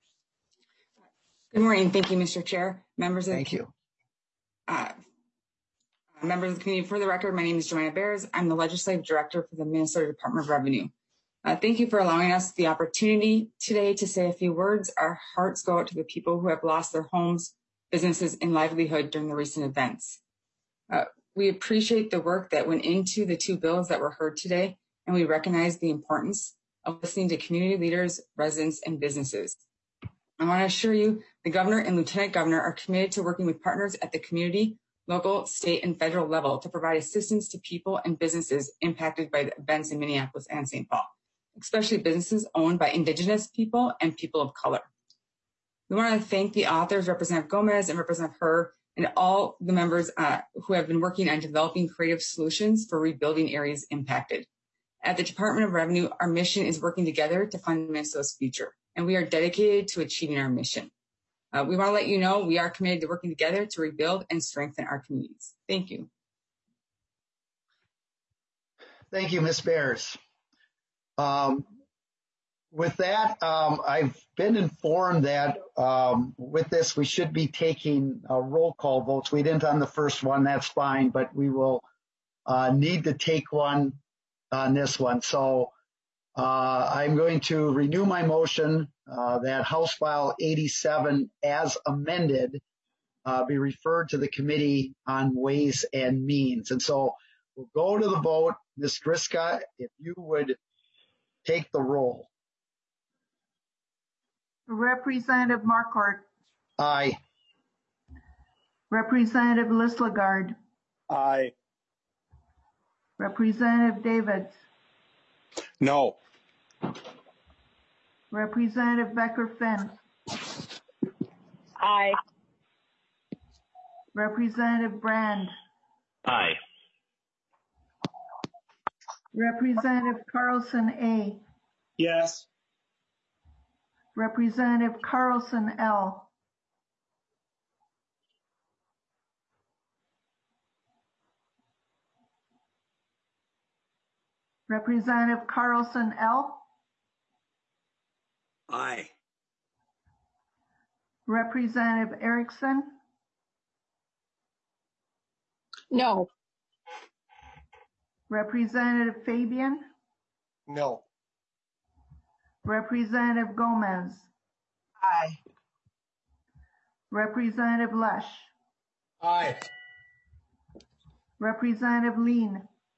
Good morning. Thank you, Mr. Chair. Members of Thank you. Members of the committee, for the record, my name is Joanna Bears. I'm the Legislative Director for the Minnesota Department of Revenue. Thank you for allowing us the opportunity today to say a few words. Our hearts go out to the people who have lost their homes, businesses, and livelihood during the recent events. We appreciate the work that went into the 2 bills that were heard today, and we recognize the importance of listening to community leaders, residents, and businesses. I want to assure you, the Governor and Lieutenant Governor are committed to working with partners at the community, local, state, and federal level to provide assistance to people and businesses impacted by the events in Minneapolis and St. Paul, especially businesses owned by Indigenous people and people of color. We want to thank the authors, Representative Gomez and Representative Herr, and all the members who have been working on developing creative solutions for rebuilding areas impacted. At the Department of Revenue, our mission is working together to fund Minnesota's future, and we are dedicated to achieving our mission. We want to let you know we are committed to working together to rebuild and strengthen our communities. Thank you. Thank you, Ms. Bears. With that, I've been informed that with this, we should be taking roll call votes. We didn't on the first one, that's fine, but we will need to take one on this one. So I'm going to renew my motion that House File 87 as amended be referred to the Committee on Ways and Means. And so we'll go to the vote. Ms. Driska, if you would take the roll. Representative Marquardt. Aye. Representative Listlegard. Aye. Representative Davids. No. Representative Becker-Finn. Aye. Representative Brand. Aye. Representative Carlson A. Yes. Representative Carlson L. Representative Carlson L. Aye. Representative Erickson. No. Representative Fabian. No. Representative Gomez. Aye. Representative Lesh. Aye. Representative Lean.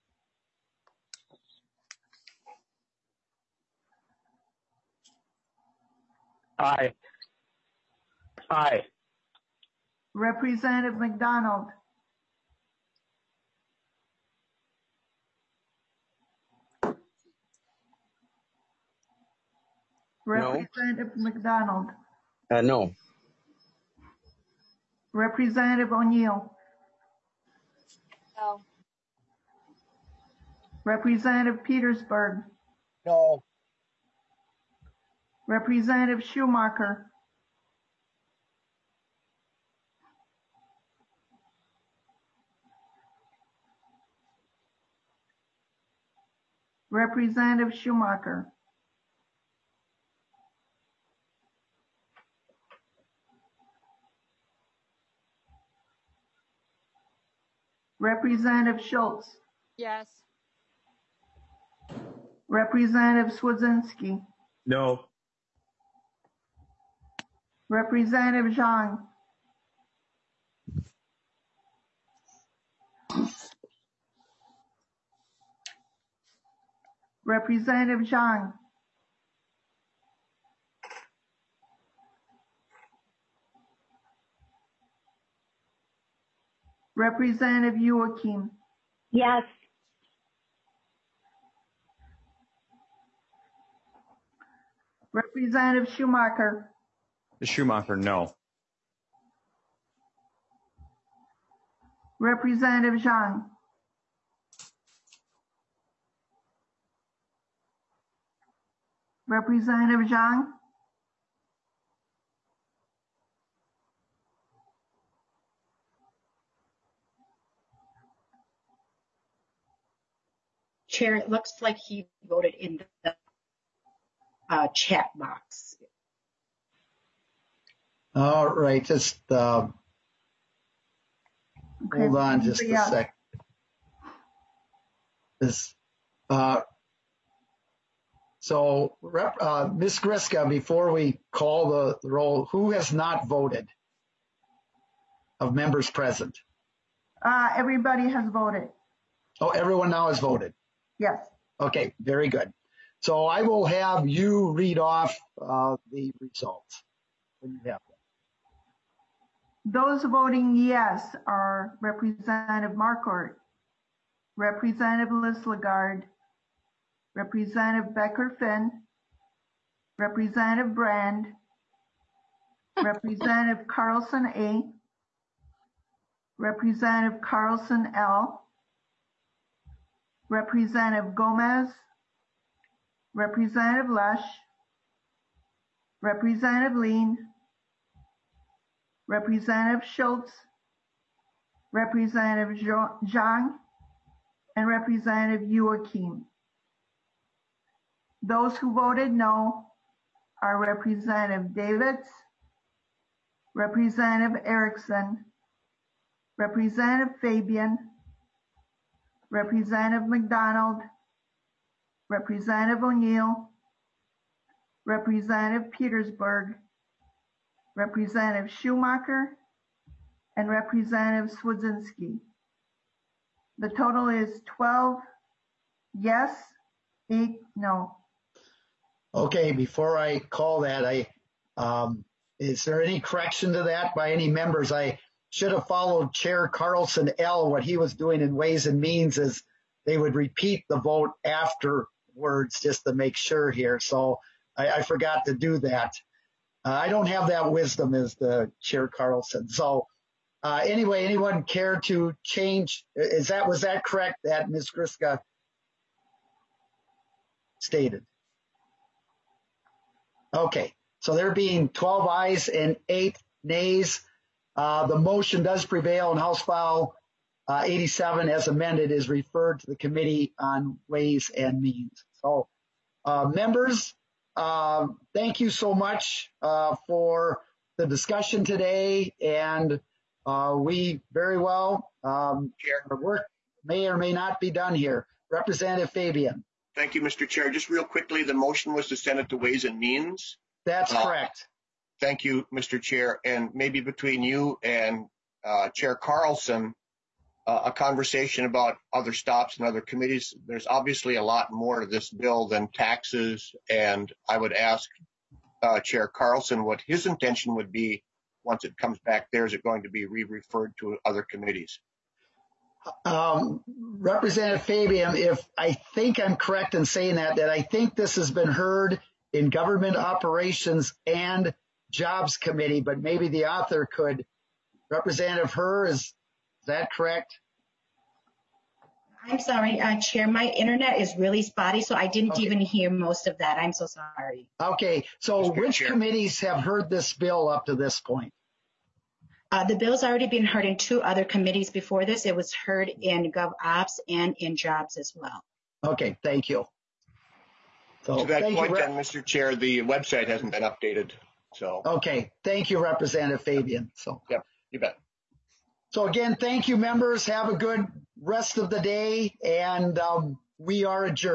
Aye. Aye. Representative McDonald. Representative McDonald. No. Representative O'Neill. No. Representative Petersburg. No. Representative Schumacher. Representative Schumacher. Representative Schultz. Yes. Representative Swedzinski. No. Representative Zhang. Representative Zhang. Representative Joachim. Yes. Representative Schumacher. Schumacher, no. Representative Zhang. Representative Zhang. Chair, it looks like he voted in the chat box. All right, just hold on just a sec. So, Ms. Griska, before we call the roll, who has not voted of members present? Everybody has voted. Oh, everyone now has voted. Yes. Okay, very good. So I will have you read off the results when you have them. Those voting yes are Representative Marquardt, Representative Lislegard, Representative Becker-Finn, Representative Brand, Representative Carlson A, Representative Carlson L, Representative Gomez, Representative Lesh, Representative Lean, Representative Schultz, Representative Zhang, and Representative Joachim. Those who voted no are Representative Davids, Representative Erickson, Representative Fabian, Representative McDonald, Representative O'Neill, Representative Petersburg, Representative Schumacher, and Representative Swedzinski. The total is 12 yes, 8 no. Okay, before I call that, is there any correction to that by any members? I should have followed Chair Carlson L. What he was doing in Ways and Means is they would repeat the vote afterwards just to make sure here. So I forgot to do that. I don't have that wisdom, as the Chair Carlson. So anyway, anyone care to change? Was that correct that Ms. Griska stated? Okay, so there being 12 ayes and 8 nays, the motion does prevail, and House File 87 as amended is referred to the Committee on Ways and Means. So members, thank you so much for the discussion today, and we very well, our work may or may not be done here. Representative Fabian. Thank you, Mr. Chair. Just real quickly, the motion was to send it to Ways and Means. That's correct. Thank you, Mr. Chair. And maybe between you and Chair Carlson, a conversation about other stops and other committees. There's obviously a lot more to this bill than taxes, and I would ask Chair Carlson what his intention would be once it comes back there. Is it going to be re-referred to other committees? Representative Fabian, if I think I'm correct in saying that I think this has been heard in Government Operations and Jobs Committee, but maybe the author could. Representative Herr, is that correct? I'm sorry, Chair, my internet is really spotty, so I didn't even hear most of that. I'm so sorry. Okay, so which committees have heard this bill up to this point? The bill's already been heard in 2 other committees before this. It was heard in GovOps and in Jobs as well. Okay, thank you. So to that point, then, Mr. Chair, the website hasn't been updated. So okay, thank you, Representative Fabian. So yep, you bet. So again, thank you, members. Have a good rest of the day, and we are adjourned.